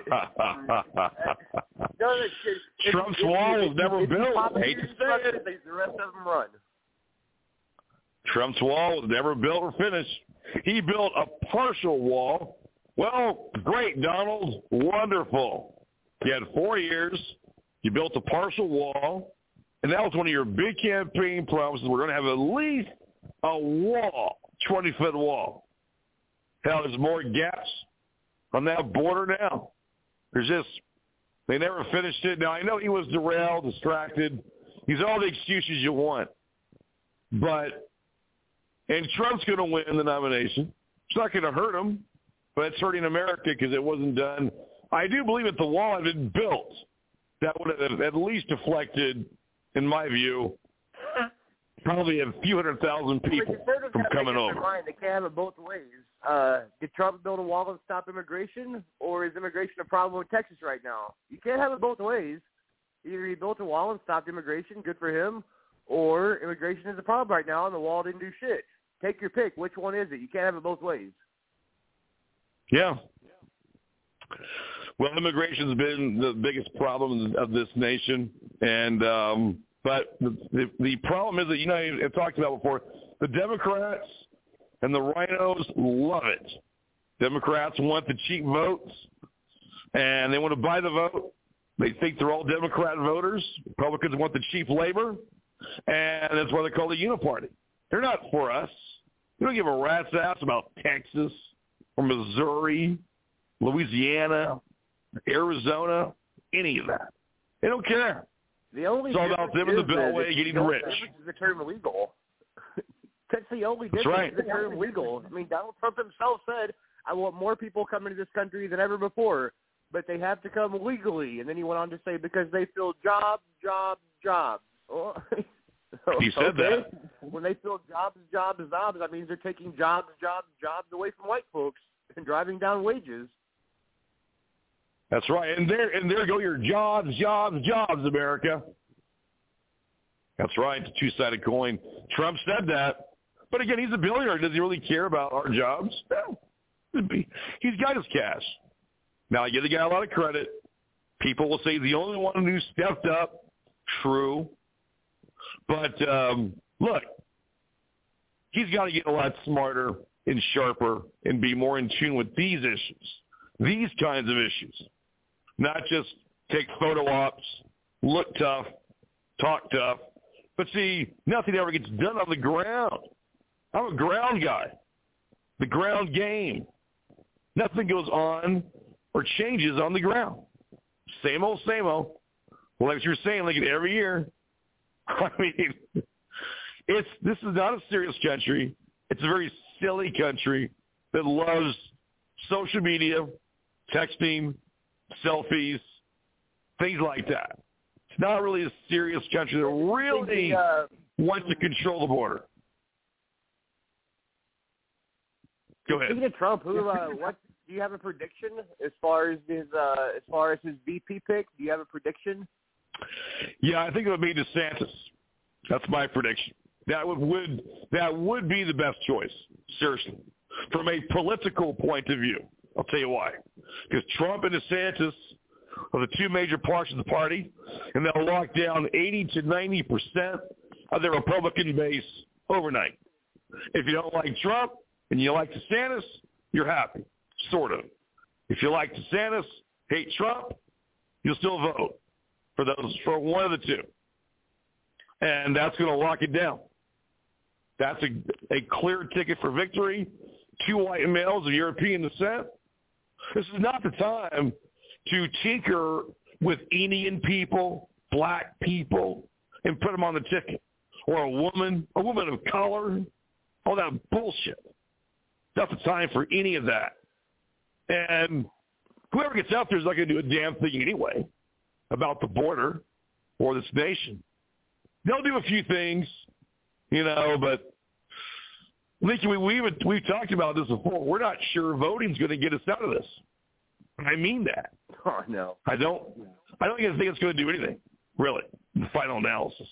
no, shit. Trump's if, wall if, was never if, built. If Hate to say it. They, the rest of them run. Trump's wall was never built or finished. He built a partial wall. Well, great, Donald. Wonderful. You had four years. You built a partial wall, and that was one of your big campaign promises. We're going to have at least a wall, twenty-foot wall. Hell, there's more gaps on that border now. There's just, they never finished it. Now, I know he was derailed, distracted. He's all the excuses you want. But, and Trump's going to win the nomination. It's not going to hurt him, but it's hurting America because it wasn't done. I do believe if the wall had been built, that would have at least deflected, in my view, probably a few hundred thousand people from coming over. Mind. They can't have it both ways. Uh, did Trump build a wall to stop immigration, or is immigration a problem in Texas right now? You can't have it both ways. Either he built a wall and stopped immigration, good for him, or immigration is a problem right now and the wall didn't do shit. Take your pick. Which one is it? You can't have it both ways. Yeah. Well, immigration's been the biggest problem of this nation, and um, but the, the the problem is that, you know, I've talked about before, the Democrats and the rhinos love it. Democrats want the cheap votes, and they want to buy the vote. They think they're all Democrat voters. Republicans want the cheap labor, and that's why they call the Uniparty. They're not for us. They don't give a rat's ass about Texas or Missouri, Louisiana, Arizona, any of that. They don't care. The only it's all about them and the Beltway getting rich. Is the term illegal. That's the only difference. That's right. The term legal. I mean, Donald Trump himself said, I want more people coming to this country than ever before, but they have to come legally. And then he went on to say, because they fill jobs, jobs, jobs. Oh, he said okay. that. When they fill jobs, jobs, jobs, that means they're taking jobs, jobs, jobs away from white folks and driving down wages. That's right. And there and there go your jobs, jobs, jobs, America. That's right. It's a two-sided coin. Trump said that. But again, he's a billionaire. Does he really care about our jobs? No. He's got his cash. Now, I give the guy a lot of credit. People will say he's the only one who stepped up. True. But, um, look, he's got to get a lot smarter and sharper and be more in tune with these issues, these kinds of issues. Not just take photo ops, look tough, talk tough. But see, nothing ever gets done on the ground. I'm a ground guy. The ground game. Nothing goes on or changes on the ground. Same old, same old. Well, like you're saying, like every year. I mean, it's this is not a serious country. It's a very silly country that loves social media, texting, selfies, things like that. It's not really a serious country that really uh, wants to control the border. Go ahead. Speaking of Trump, who, uh, what do you have a prediction as far as his uh, as far as his V P pick? Do you have a prediction? Yeah, I think it would be DeSantis. That's my prediction. That would, would that would be the best choice. Seriously, from a political point of view, I'll tell you why. Because Trump and DeSantis are the two major parts of the party, and they'll lock down eighty to ninety percent of their Republican base overnight. If you don't like Trump and you like DeSantis, you're happy, sort of. If you like DeSantis, hate Trump, you'll still vote for those for one of the two, and that's going to lock it down. That's a, a clear ticket for victory. Two white males of European descent. This is not the time to tinker with Indian people, black people, and put them on the ticket, or a woman, a woman of color, all that bullshit. Not the time for any of that. And whoever gets out there is not going to do a damn thing anyway about the border or this nation. They'll do a few things, you know, but Lincoln, we, we even, we've talked about this before. We're not sure voting's going to get us out of this. I mean that. Oh, no. I don't, I don't think it's going to do anything, really, in the final analysis.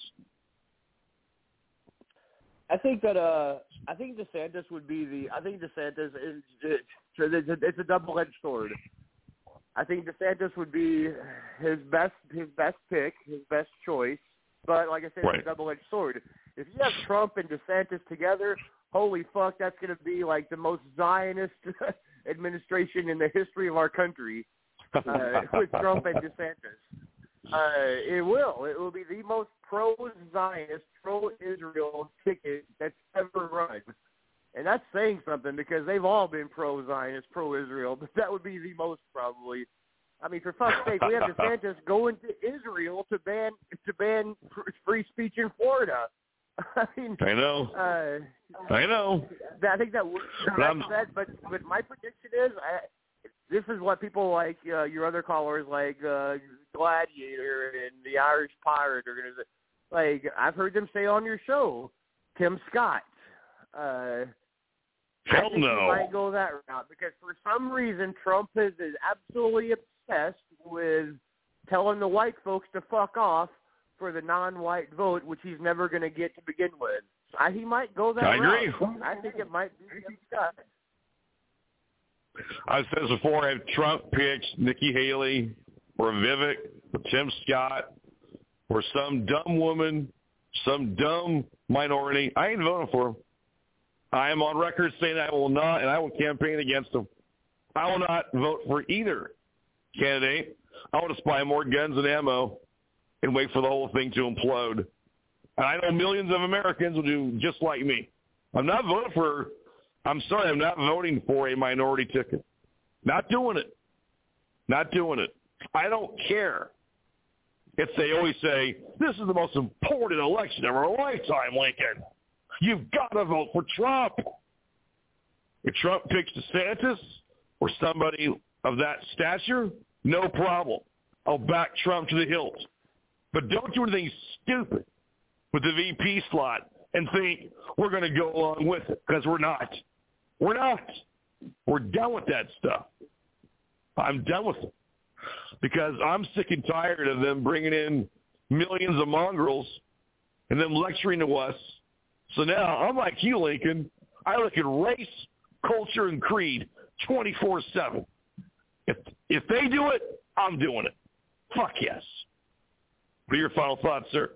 I think that uh, I think DeSantis would be the. I think DeSantis is it's a double-edged sword. I think DeSantis would be his best his best pick, his best choice. But like I said, right. It's a double-edged sword. If you have Trump and DeSantis together, holy fuck, that's going to be like the most Zionist administration in the history of our country uh, with Trump and DeSantis. Uh, it will. It will be the most pro-Zionist, pro-Israel ticket that's ever run. And that's saying something because they've all been pro-Zionist, pro-Israel, but that would be the most probably. I mean, for fuck's sake, we have DeSantis going to Israel to ban to ban free speech in Florida. I mean, I know. Uh, I know. I think that would that, but but my prediction is, I, this is what people like uh, your other callers like uh, Gladiator and the Irish Pirate are gonna say. Like I've heard them say on your show, Tim Scott. Uh, Hell I think no. he might go that route because for some reason Trump is, is absolutely obsessed with telling the white folks to fuck off for the non-white vote, which he's never going to get to begin with. I, he might go that I route. agree. I think it might be Tim Scott. I've said this before. If Trump picks Nikki Haley or Vivek or Tim Scott or some dumb woman, some dumb minority, I ain't voting for him. I am on record saying I will not, and I will campaign against him. I will not vote for either candidate. I want to supply more guns and ammo and wait for the whole thing to implode. And I know millions of Americans will do just like me. I'm not voting for, I'm sorry, I'm not voting for a minority ticket. Not doing it. Not doing it. I don't care. If they always say, this is the most important election of our lifetime, Lincoln. You've got to vote for Trump. If Trump picks DeSantis or somebody of that stature, no problem. I'll back Trump to the hilt. But don't do anything stupid with the V P slot and think we're going to go along with it, because we're not. We're not. We're done with that stuff. I'm done with it because I'm sick and tired of them bringing in millions of mongrels and them lecturing to us. So now I'm like you, Lincoln. I look at race, culture, and creed twenty-four seven. If if they do it, I'm doing it. Fuck yes. What are your final thoughts, sir?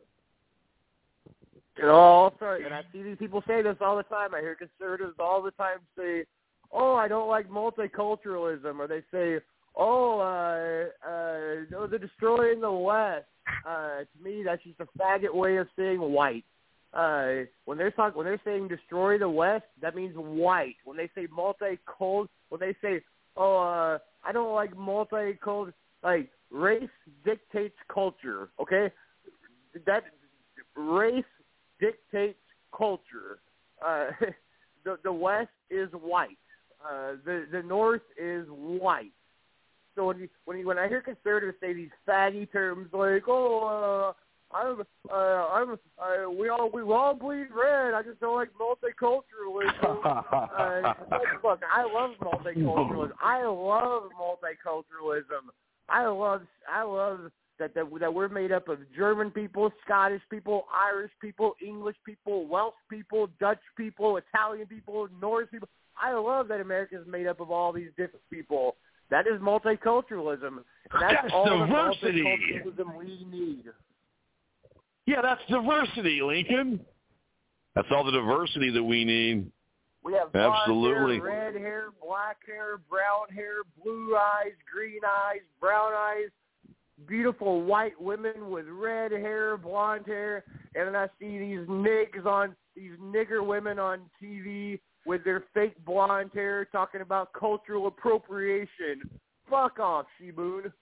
You know, also, and I see these people say this all the time. I hear conservatives all the time say, oh, I don't like multiculturalism. Or they say, oh, uh, uh, no, they're destroying the West. Uh, to me, that's just a faggot way of saying white. Uh, when they're talking, when they're saying destroy the West, that means white. When they say multicult, when they say, oh, uh, I don't like multicult, like race dictates culture. Okay, that race dictates culture. Uh, the the West is white. Uh, the the North is white. So when you, when you, when I hear conservatives say these faggy terms like, oh. Uh, I'm, uh, I'm, uh, we all, we all bleed red. I just don't like multiculturalism. uh, look, I love multiculturalism. I love multiculturalism. I love, I love that, that that we're made up of German people, Scottish people, Irish people, English people, Welsh people, Dutch people, Italian people, Norse people. I love that America is made up of all these different people. That is multiculturalism. That's, That's all diversity. the multiculturalism we need. Yeah, that's diversity, Lincoln. That's all the diversity that we need. We have absolutely blonde hair, red hair, black hair, brown hair, blue eyes, green eyes, brown eyes, beautiful white women with red hair, blonde hair, and then I see these niggas on these nigger women on T V with their fake blonde hair talking about cultural appropriation. Fuck off, She-Moon.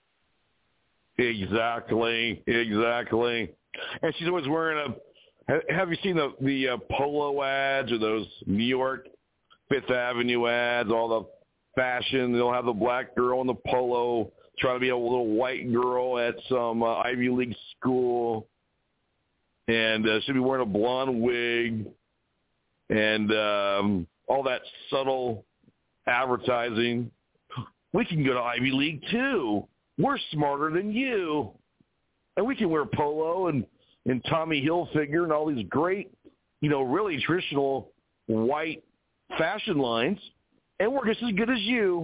Exactly, exactly. And she's always wearing a. Have you seen the the uh, polo ads or those New York Fifth Avenue ads? All the fashion. They'll have the black girl in the polo trying to be a little white girl at some uh, Ivy League school, and uh, she'll be wearing a blonde wig, and um, all that subtle advertising. We can go to Ivy League too. We're smarter than you, and we can wear polo and, and Tommy Hilfiger and all these great, you know, really traditional white fashion lines, and we're just as good as you.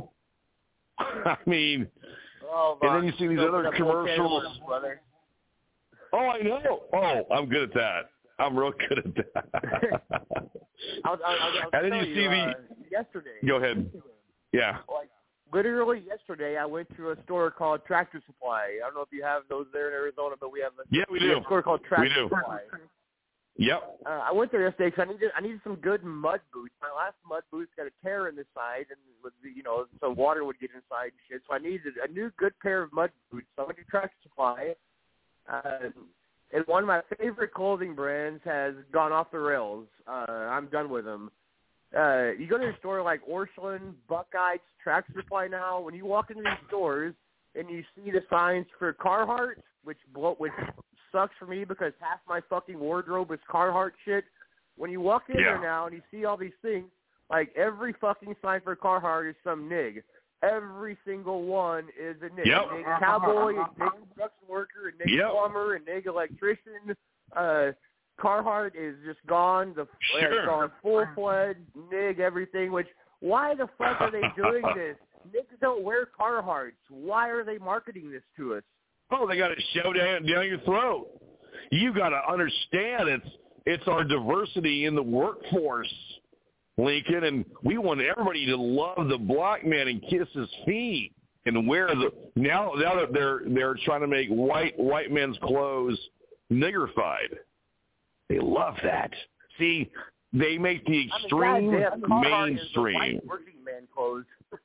I mean, oh, and then you see these other commercials. Brother. Oh, I know. Oh, I'm good at that. I'm real good at that. I'll, I'll, I'll and then tell you see you, the. uh, yesterday. Go ahead. Yeah. Like literally yesterday, I went to a store called Tractor Supply. I don't know if you have those there in Arizona, but we have a, yeah, we we do. have a store called Tractor we do. Supply. Yep. Uh, I went there yesterday because I needed I needed some good mud boots. My last mud boots got a tear in the side, and was, you know, so water would get inside and shit. So I needed a new good pair of mud boots. So I went to Tractor Supply, uh, and one of my favorite clothing brands has gone off the rails. Uh, I'm done with them. Uh, you go to a store like Orscheln, Buckeyes, Tractor Supply now. When you walk into these stores and you see the signs for Carhartt, which blow, which sucks for me because half my fucking wardrobe is Carhartt shit. When you walk in yeah. there now and you see all these things, like every fucking sign for Carhartt is some nig. Every single one is a nig. Yep. A nig cowboy, a nig construction worker, a nig yep. plumber, a nig electrician. Uh, Carhartt is just gone. The sure. uh, gone full-fledged nig everything. Which why the fuck are they doing this? Niggas don't wear Carhartts. Why are they marketing this to us? Oh, they got to shove down down your throat. You got to understand it's it's our diversity in the workforce, Lincoln, and we want everybody to love the black man and kiss his feet and wear the now now that they're they're trying to make white white men's clothes niggerified. They love that. See, they make the extreme I mean, mainstream. Is the white working man clothes.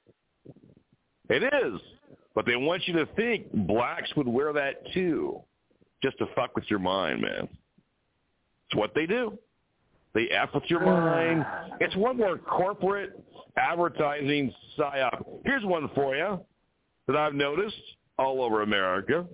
It is. But they want you to think blacks would wear that too, just to fuck with your mind, man. It's what they do. They F with your mind. It's one more corporate advertising psyop. Here's one for you that I've noticed all over America.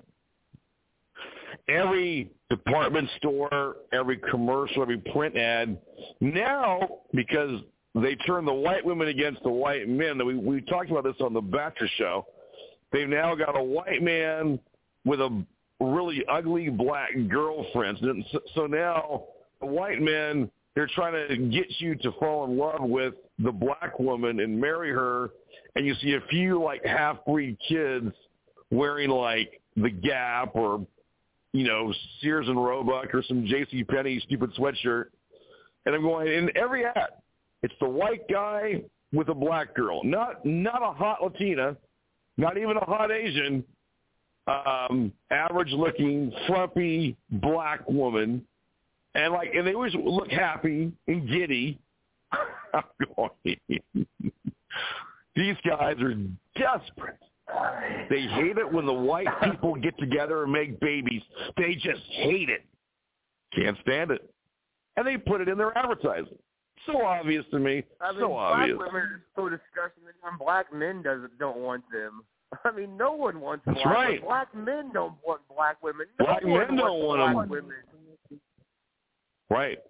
Every department store, every commercial, every print ad, now, because they turn the white women against the white men, we, we talked about this on the Bachelor show, they've now got a white man with a really ugly black girlfriend. So, so now the white men, they're trying to get you to fall in love with the black woman and marry her, and you see a few like half-breed kids wearing like the Gap or, you know, Sears and Roebuck or some JCPenney stupid sweatshirt. And I'm going, in every ad, it's the white guy with a black girl. Not not a hot Latina, not even a hot Asian, um, average-looking, frumpy black woman. And like, and they always look happy and giddy. I'm going, these guys are desperate. They hate it when the white people get together and make babies. They just hate it. Can't stand it. And they put it in their advertising. So obvious to me. I mean, so black obvious. women are so disgusting that even black men doesn't don't want them. I mean, no one wants That's black right. women. Black men don't want black women. No Black one men don't wants want black them. women. Right.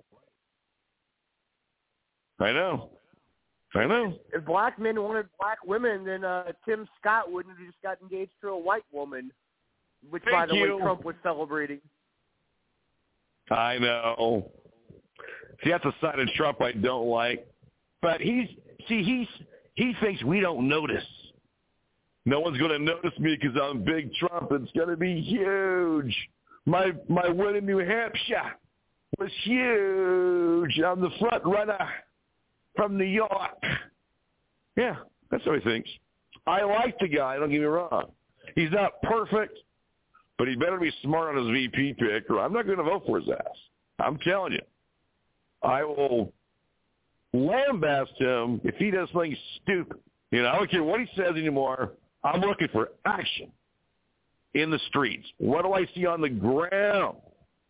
I know. I know. If black men wanted black women, then uh, Tim Scott wouldn't have just got engaged to a white woman, which, Thank by the you. way, Trump was celebrating. I know. See, that's a side of Trump I don't like. But he's see, he's he thinks we don't notice. No one's going to notice me because I'm Big Trump. It's going to be huge. My my win in New Hampshire was huge. I'm the front runner from New York. Yeah, that's what he thinks. I like the guy, don't get me wrong. He's not perfect, but he better be smart on his V P pick, or I'm not going to vote for his ass. I'm telling you. I will lambast him if he does something stupid. You know, I don't care what he says anymore. I'm looking for action in the streets. What do I see on the ground?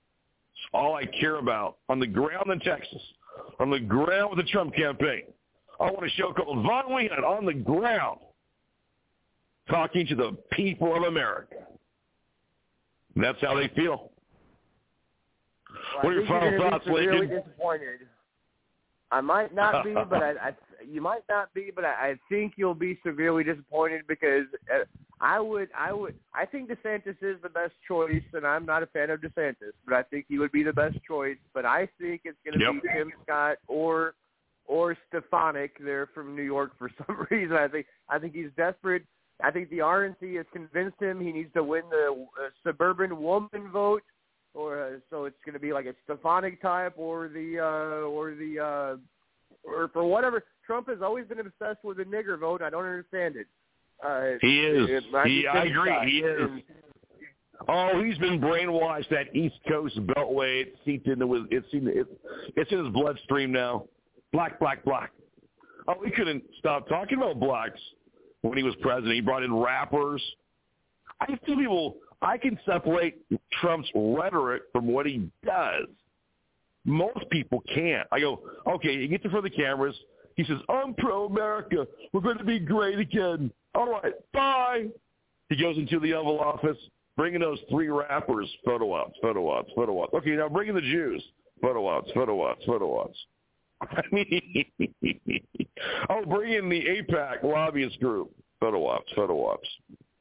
It's all I care about. On the ground in Texas, on the ground with the Trump campaign, I want a show called Von Wehunt on the Ground, talking to the people of America. And that's how they feel. Well, what are I your think final you're thoughts, be severely Lincoln? disappointed. I might not be, but I, I you might not be, but I, I think you'll be severely disappointed because uh, I would, I would, I think DeSantis is the best choice, and I'm not a fan of DeSantis, but I think he would be the best choice. But I think it's going to Yep. be Tim Scott or or Stefanik. They're from New York for some reason. I think I think he's desperate. I think the R N C has convinced him he needs to win the uh, suburban woman vote. Or uh, so it's going to be like a Stefanik type, or the uh, or the uh, or for whatever. Trump has always been obsessed with the nigger vote. I don't understand it. Uh, He is. It, it, He, I agree. Scott. He is. And, Oh, he's been brainwashed. That East Coast Beltway. It's seeped into his. It's in. It's, it's in his bloodstream now. Black, black, black. Oh, he couldn't stop talking about blacks when he was president. He brought in rappers. I tell people I can separate Trump's rhetoric from what he does. Most people can't. I go, okay, he gets in front of the cameras. He says, I'm pro-America. We're going to be great again. All right, bye. He goes into the Oval Office, bringing those three rappers, photo ops, photo ops, photo ops. Okay, now bringing the Jews, photo ops, photo ops, photo ops. I mean, oh, bring in the AIPAC lobbyist group, photo ops, photo ops.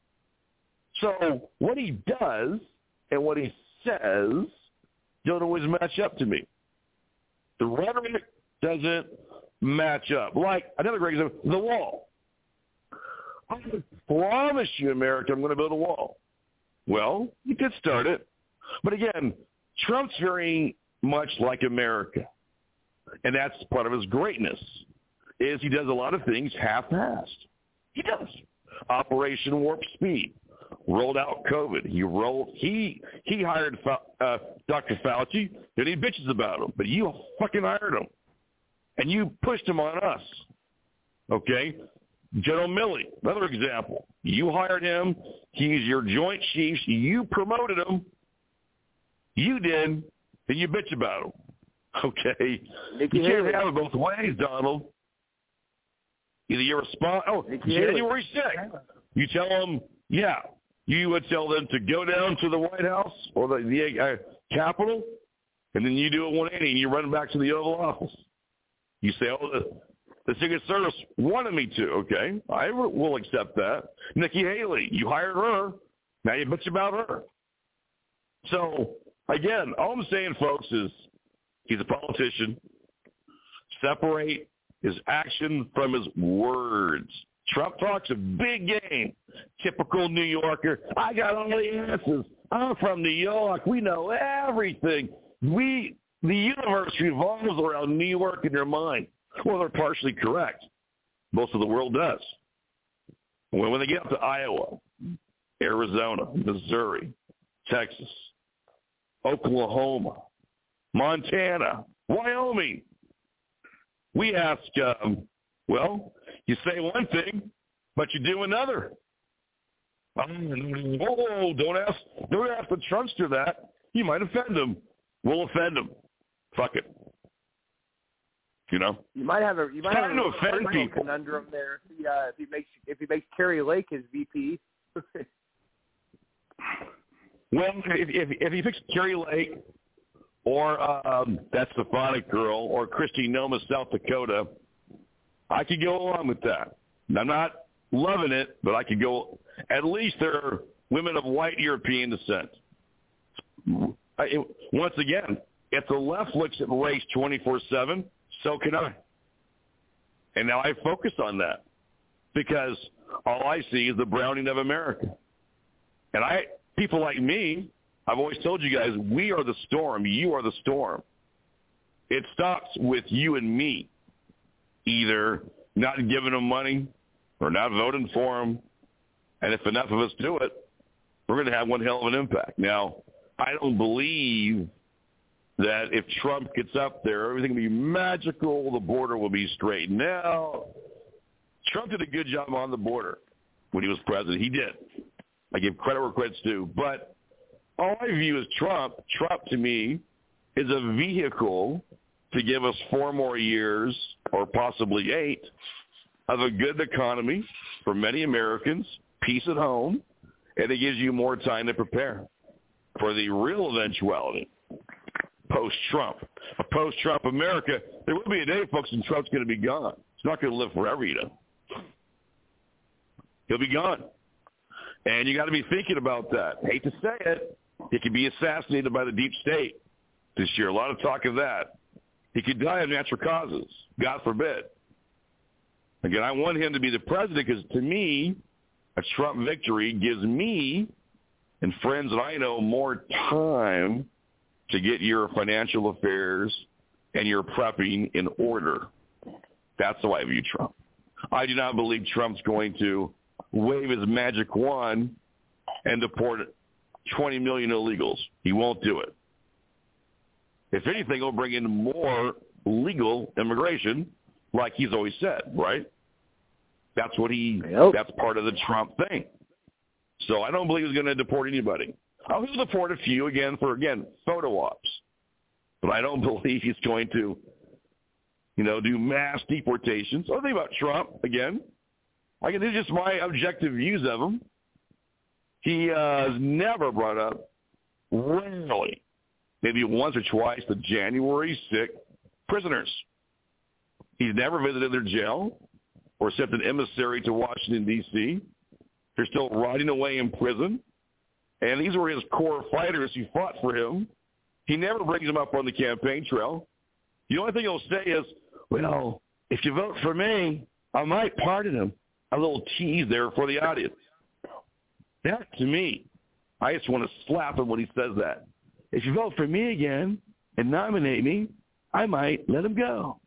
So what he does and what he says don't always match up to me. The rhetoric doesn't match up. Like, another great example, the wall. I promise you, America, I'm going to build a wall. Well, he did start it. But again, Trump's very much like America. And that's part of his greatness, is he does a lot of things half-assed. He does. Operation Warp Speed. Rolled out COVID. He rolled. He he hired uh, Doctor Fauci. Then he bitches about him, but you fucking hired him, and you pushed him on us. Okay, General Milley, another example. You hired him. He's your Joint Chiefs. You promoted him. You did, and you bitch about him. Okay, Nikki you can't Haley. have it both ways, Donald. Either you're respond. Oh, Nikki January sixth. You tell them, yeah. You would tell them to go down to the White House or the, the uh, Capitol, and then you do a one eighty and you run back to the Oval Office. You say, oh, the, the Secret Service wanted me to. Okay, I will accept that. Nikki Haley, you hired her. Now you bitch about her. So, again, all I'm saying, folks, is he's a politician. Separate his action from his words. Trump talks a big game. Typical New Yorker. I got all the answers. I'm from New York. We know everything. We, the universe revolves around New York in your mind. Well, they're partially correct. Most of the world does. When, when they get up to Iowa, Arizona, Missouri, Texas, Oklahoma, Montana, Wyoming, we ask, um, well, you say one thing, but you do another. Oh, don't ask, don't ask the Trumpster that. You might offend him. We'll offend him. Fuck it. You know. You might have a you might have Time to a offend personal people. conundrum there if he, uh, if he makes if he makes Carrie Lake his V P. Well, if if, if he picks Carrie Lake or um, that Stefanik girl or Kristi Noem, South Dakota, I could go along with that. I'm not loving it, but I could go. At least they're women of white European descent. I, it, once again, if the left looks at race twenty-four seven, so can I. And now I focus on that because all I see is the browning of America. And I, people like me, I've always told you guys, we are the storm. You are the storm. It stops with you and me. Either not giving them money or not voting for them. And if enough of us do it, we're going to have one hell of an impact. Now, I don't believe that if Trump gets up there, everything will be magical, the border will be straightened out. Trump did a good job on the border when he was president. He did. I give credit where credit's due. But all I view as Trump, Trump to me, is a vehicle to give us four more years, or possibly eight, of a good economy for many Americans, peace at home, and it gives you more time to prepare for the real eventuality, post-Trump. A post-Trump America, there will be a day, folks, and Trump's going to be gone. He's not going to live forever, you know. He'll be gone. And you got to be thinking about that. Hate to say it, he could be assassinated by the deep state this year. A lot of talk of that. He could die of natural causes, God forbid. Again, I want him to be the president because, to me, a Trump victory gives me and friends that I know more time to get your financial affairs and your prepping in order. That's how I view Trump. I do not believe Trump's going to wave his magic wand and deport twenty million illegals. He won't do it. If anything, he'll bring in more legal immigration, like he's always said, right? That's what he, yep. That's part of the Trump thing. So I don't believe he's going to deport anybody. Oh, he'll deport a few, again, for, again, photo ops. But I don't believe he's going to, you know, do mass deportations. So think about Trump, again. I can do just my objective views of him. He uh, has never brought up, rarely, maybe once or twice, the January sixth prisoners. He's never visited their jail or sent an emissary to Washington, D C They're still rotting away in prison. And these were his core fighters who fought for him. He never brings them up on the campaign trail. The only thing he'll say is, well, if you vote for me, I might pardon him. A little tease there for the audience. That, to me, I just want to slap him when he says that. If you vote for me again and nominate me, I might let him go.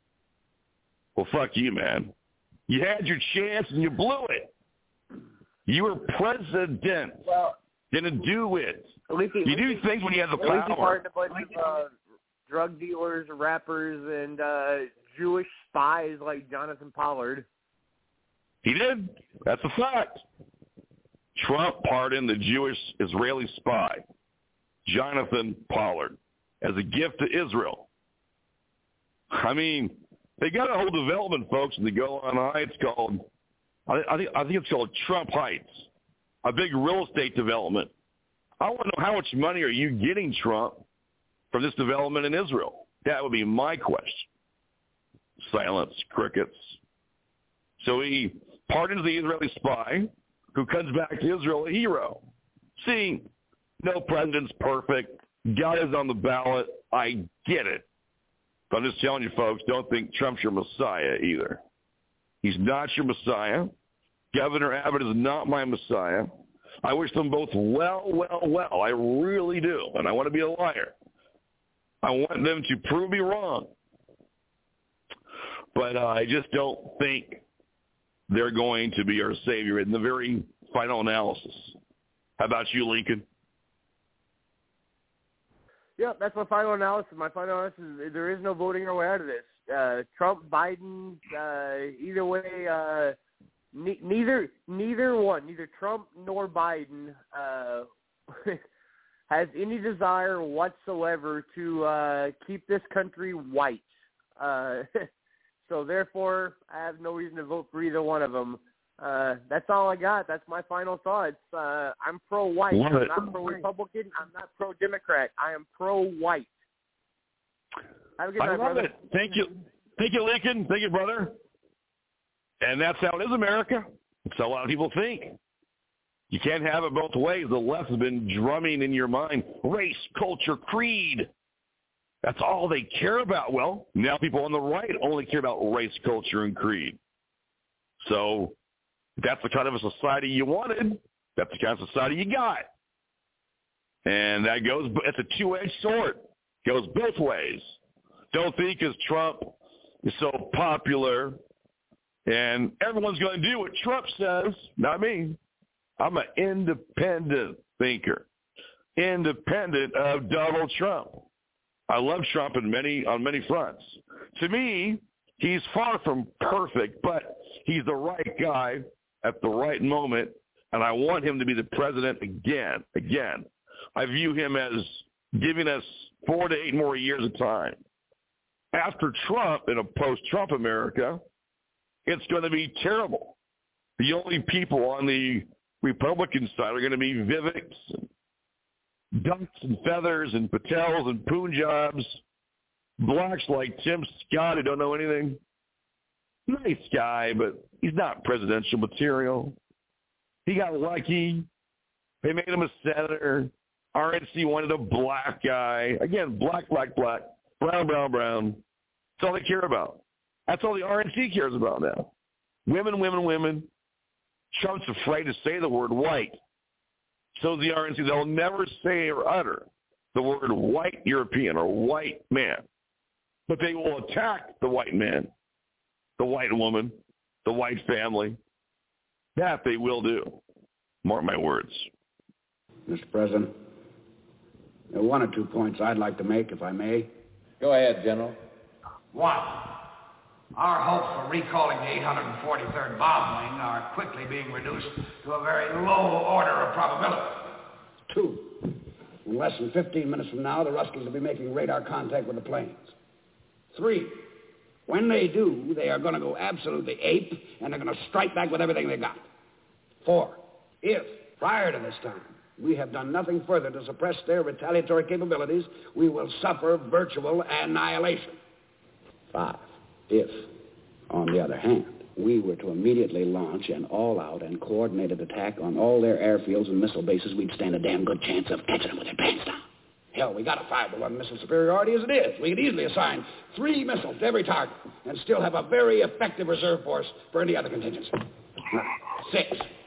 Well, fuck you, man. You had your chance and you blew it. You were president. Well, didn't do it. He, you do things when you have the power. He pardoned a bunch of uh, drug dealers, rappers, and uh, Jewish spies like Jonathan Pollard. He did. That's a fact. Trump pardoned the Jewish Israeli spy, Jonathan Pollard, as a gift to Israel. I mean, they got a whole development, folks, in the Golan Heights called, I, I, think, I think it's called Trump Heights, a big real estate development. I want to know, how much money are you getting, Trump, from this development in Israel? That would be my question. Silence, crickets. So he pardons the Israeli spy, who comes back to Israel a hero. See, no president's perfect. God is on the ballot. I get it. But I'm just telling you, folks, don't think Trump's your Messiah either. He's not your Messiah. Governor Abbott is not my Messiah. I wish them both well, well, well. I really do. And I want to be a liar. I want them to prove me wrong. But uh, I just don't think they're going to be our savior in the very final analysis. How about you, Lincoln? Yeah, that's my final analysis. My final analysis is there is no voting our way out of this. Uh, Trump, Biden, uh, either way, uh, ne- neither neither one, neither Trump nor Biden uh, has any desire whatsoever to uh, keep this country white. Uh, so therefore, I have no reason to vote for either one of them. Uh, that's all I got. That's my final thoughts. Uh, I'm pro-white. Love I'm it. not pro-Republican. I'm not pro-Democrat. I am pro-white. Have a good I night, love brother. it. Thank you. Thank you, Lincoln. Thank you, brother. And that's how it is, America. It's how a lot of people think. You can't have it both ways. The left has been drumming in your mind, race, culture, creed. That's all they care about. Well, now people on the right only care about race, culture, and creed. So that's the kind of a society you wanted. That's the kind of society you got. And that goes, it's a two-edged sword. Goes both ways. Don't think because Trump is so popular and everyone's going to do what Trump says. Not me. I'm an independent thinker. Independent of Donald Trump. I love Trump in many, on many fronts. To me, he's far from perfect, but he's the right guy at the right moment, and I want him to be the president again. Again, I view him as giving us four to eight more years of time. after Trump, in a post-Trump America, it's going to be terrible. The only people on the Republican side are going to be Viveks, and Ducks and Feathers and Patels and Punjabs, blacks like Tim Scott who don't know anything. Nice guy, but he's not presidential material. He got lucky. They made him a senator. R N C wanted a black guy. Again, black, black, black, brown, brown, brown. That's all they care about. That's all the R N C cares about now. Women, women, women. Trump's afraid to say the word white. So is the R N C. They'll never say or utter the word white European or white man. But they will attack the white man, the white woman, the white family. That they will do. Mark my words. Mister President, there are one or two points I'd like to make, if I may. Go ahead, General. One, our hopes for recalling the eight hundred forty-third bomb wing are quickly being reduced to a very low order of probability. Two, in less than fifteen minutes from now, the Ruskies will be making radar contact with the planes. Three, when they do, they are going to go absolutely ape, and they're going to strike back with everything they got. Four, if, prior to this time, we have done nothing further to suppress their retaliatory capabilities, we will suffer virtual annihilation. Five, if, on the other hand, we were to immediately launch an all-out and coordinated attack on all their airfields and missile bases, we'd stand a damn good chance of catching them with their pants down. Hell, we got a five to one missile superiority as it is. We could easily assign three missiles to every target and still have a very effective reserve force for any other contingency. Six,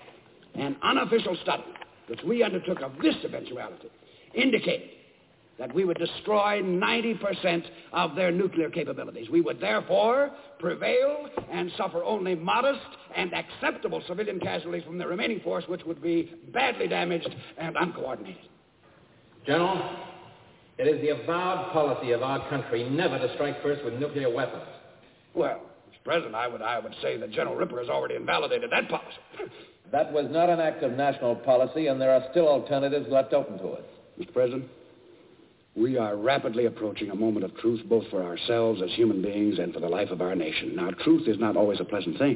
an unofficial study which we undertook of this eventuality indicated that we would destroy ninety percent of their nuclear capabilities. We would therefore prevail and suffer only modest and acceptable civilian casualties from the remaining force, which would be badly damaged and uncoordinated. General, it is the avowed policy of our country never to strike first with nuclear weapons. Well, Mister President, I would, I would say that General Ripper has already invalidated that policy. That was not an act of national policy, and there are still alternatives left open to us. Mister President, we are rapidly approaching a moment of truth, both for ourselves as human beings and for the life of our nation. Now, truth is not always a pleasant thing.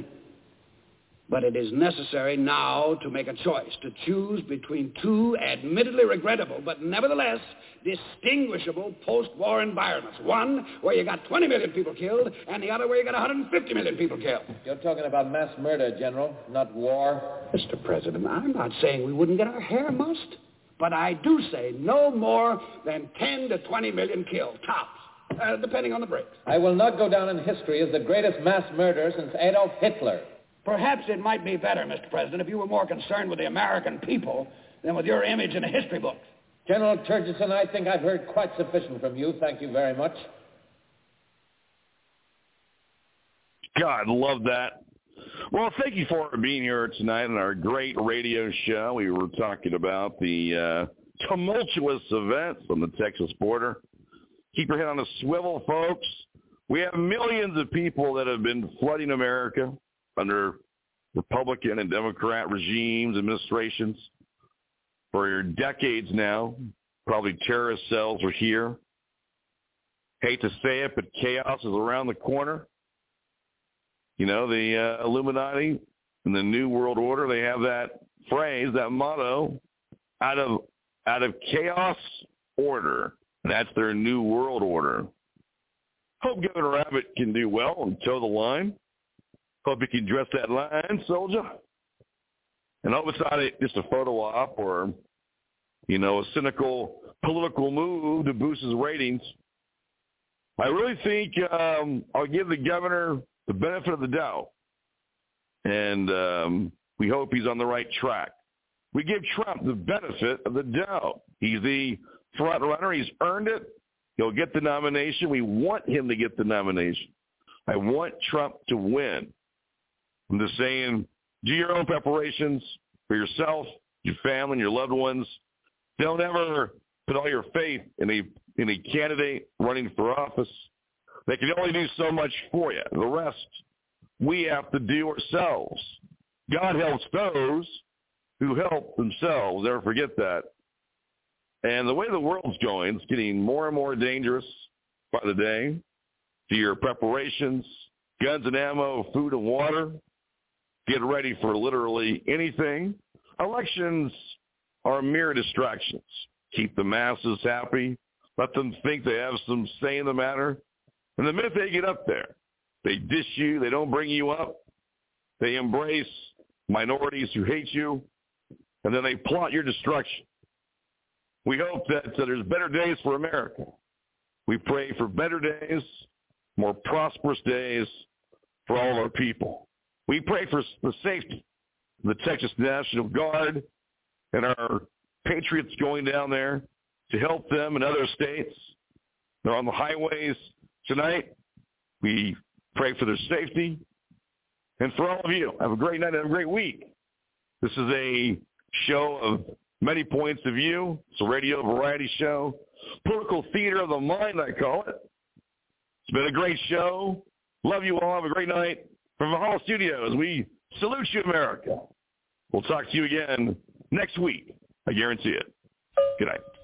But it is necessary now to make a choice, to choose between two admittedly regrettable, but nevertheless distinguishable post-war environments. One where you got twenty million people killed, and the other where you got one hundred fifty million people killed. You're talking about mass murder, General, not war. Mister President, I'm not saying we wouldn't get our hair mussed, but I do say no more than ten to twenty million killed, tops, uh, depending on the breaks. I will not go down in history as the greatest mass murderer since Adolf Hitler. Perhaps it might be better, Mister President, if you were more concerned with the American people than with your image in a history book. General Turgidson, I think I've heard quite sufficient from you. Thank you very much. God, love that. Well, thank you for being here tonight on our great radio show. We were talking about the uh, tumultuous events on the Texas border. Keep your head on a swivel, folks. We have millions of people that have been flooding America under Republican and Democrat regimes, administrations, for decades now. Probably terrorist cells are here. Hate to say it, but chaos is around the corner. You know, the uh, Illuminati and the New World Order, they have that phrase, that motto, out of out of chaos, order. And that's their New World Order. Hope Governor Abbott can do well and toe the line. Hope he can dress that line, soldier. And hope it's not a, just a photo op or, you know, a cynical political move to boost his ratings. I really think um, I'll give the governor the benefit of the doubt. And um, we hope he's on the right track. We give Trump the benefit of the doubt. He's the front runner. He's earned it. He'll get the nomination. We want him to get the nomination. I want Trump to win. I'm just saying, do your own preparations for yourself, your family, and your loved ones. Don't ever put all your faith in a in a candidate running for office. They can only do so much for you. The rest, we have to do ourselves. God helps those who help themselves. Never forget that. And the way the world's going, it's getting more and more dangerous by the day. to your preparations, guns and ammo, food and water. Get ready for literally anything. Elections are mere distractions. Keep the masses happy. Let them think they have some say in the matter. And the minute they get up there, they dish you. They don't bring you up. They embrace minorities who hate you. And then they plot your destruction. We hope that uh, there's better days for America. We pray for better days, more prosperous days for all our people. We pray for the safety of the Texas National Guard and our patriots going down there to help them in other states. They're on the highways tonight. We pray for their safety. And for all of you, have a great night and have a great week. This is a show of many points of view. It's a radio variety show. Political theater of the mind, I call it. It's been a great show. Love you all. Have a great night. From the Hall Studios, we salute you, America. We'll talk to you again next week. I guarantee it. Good night.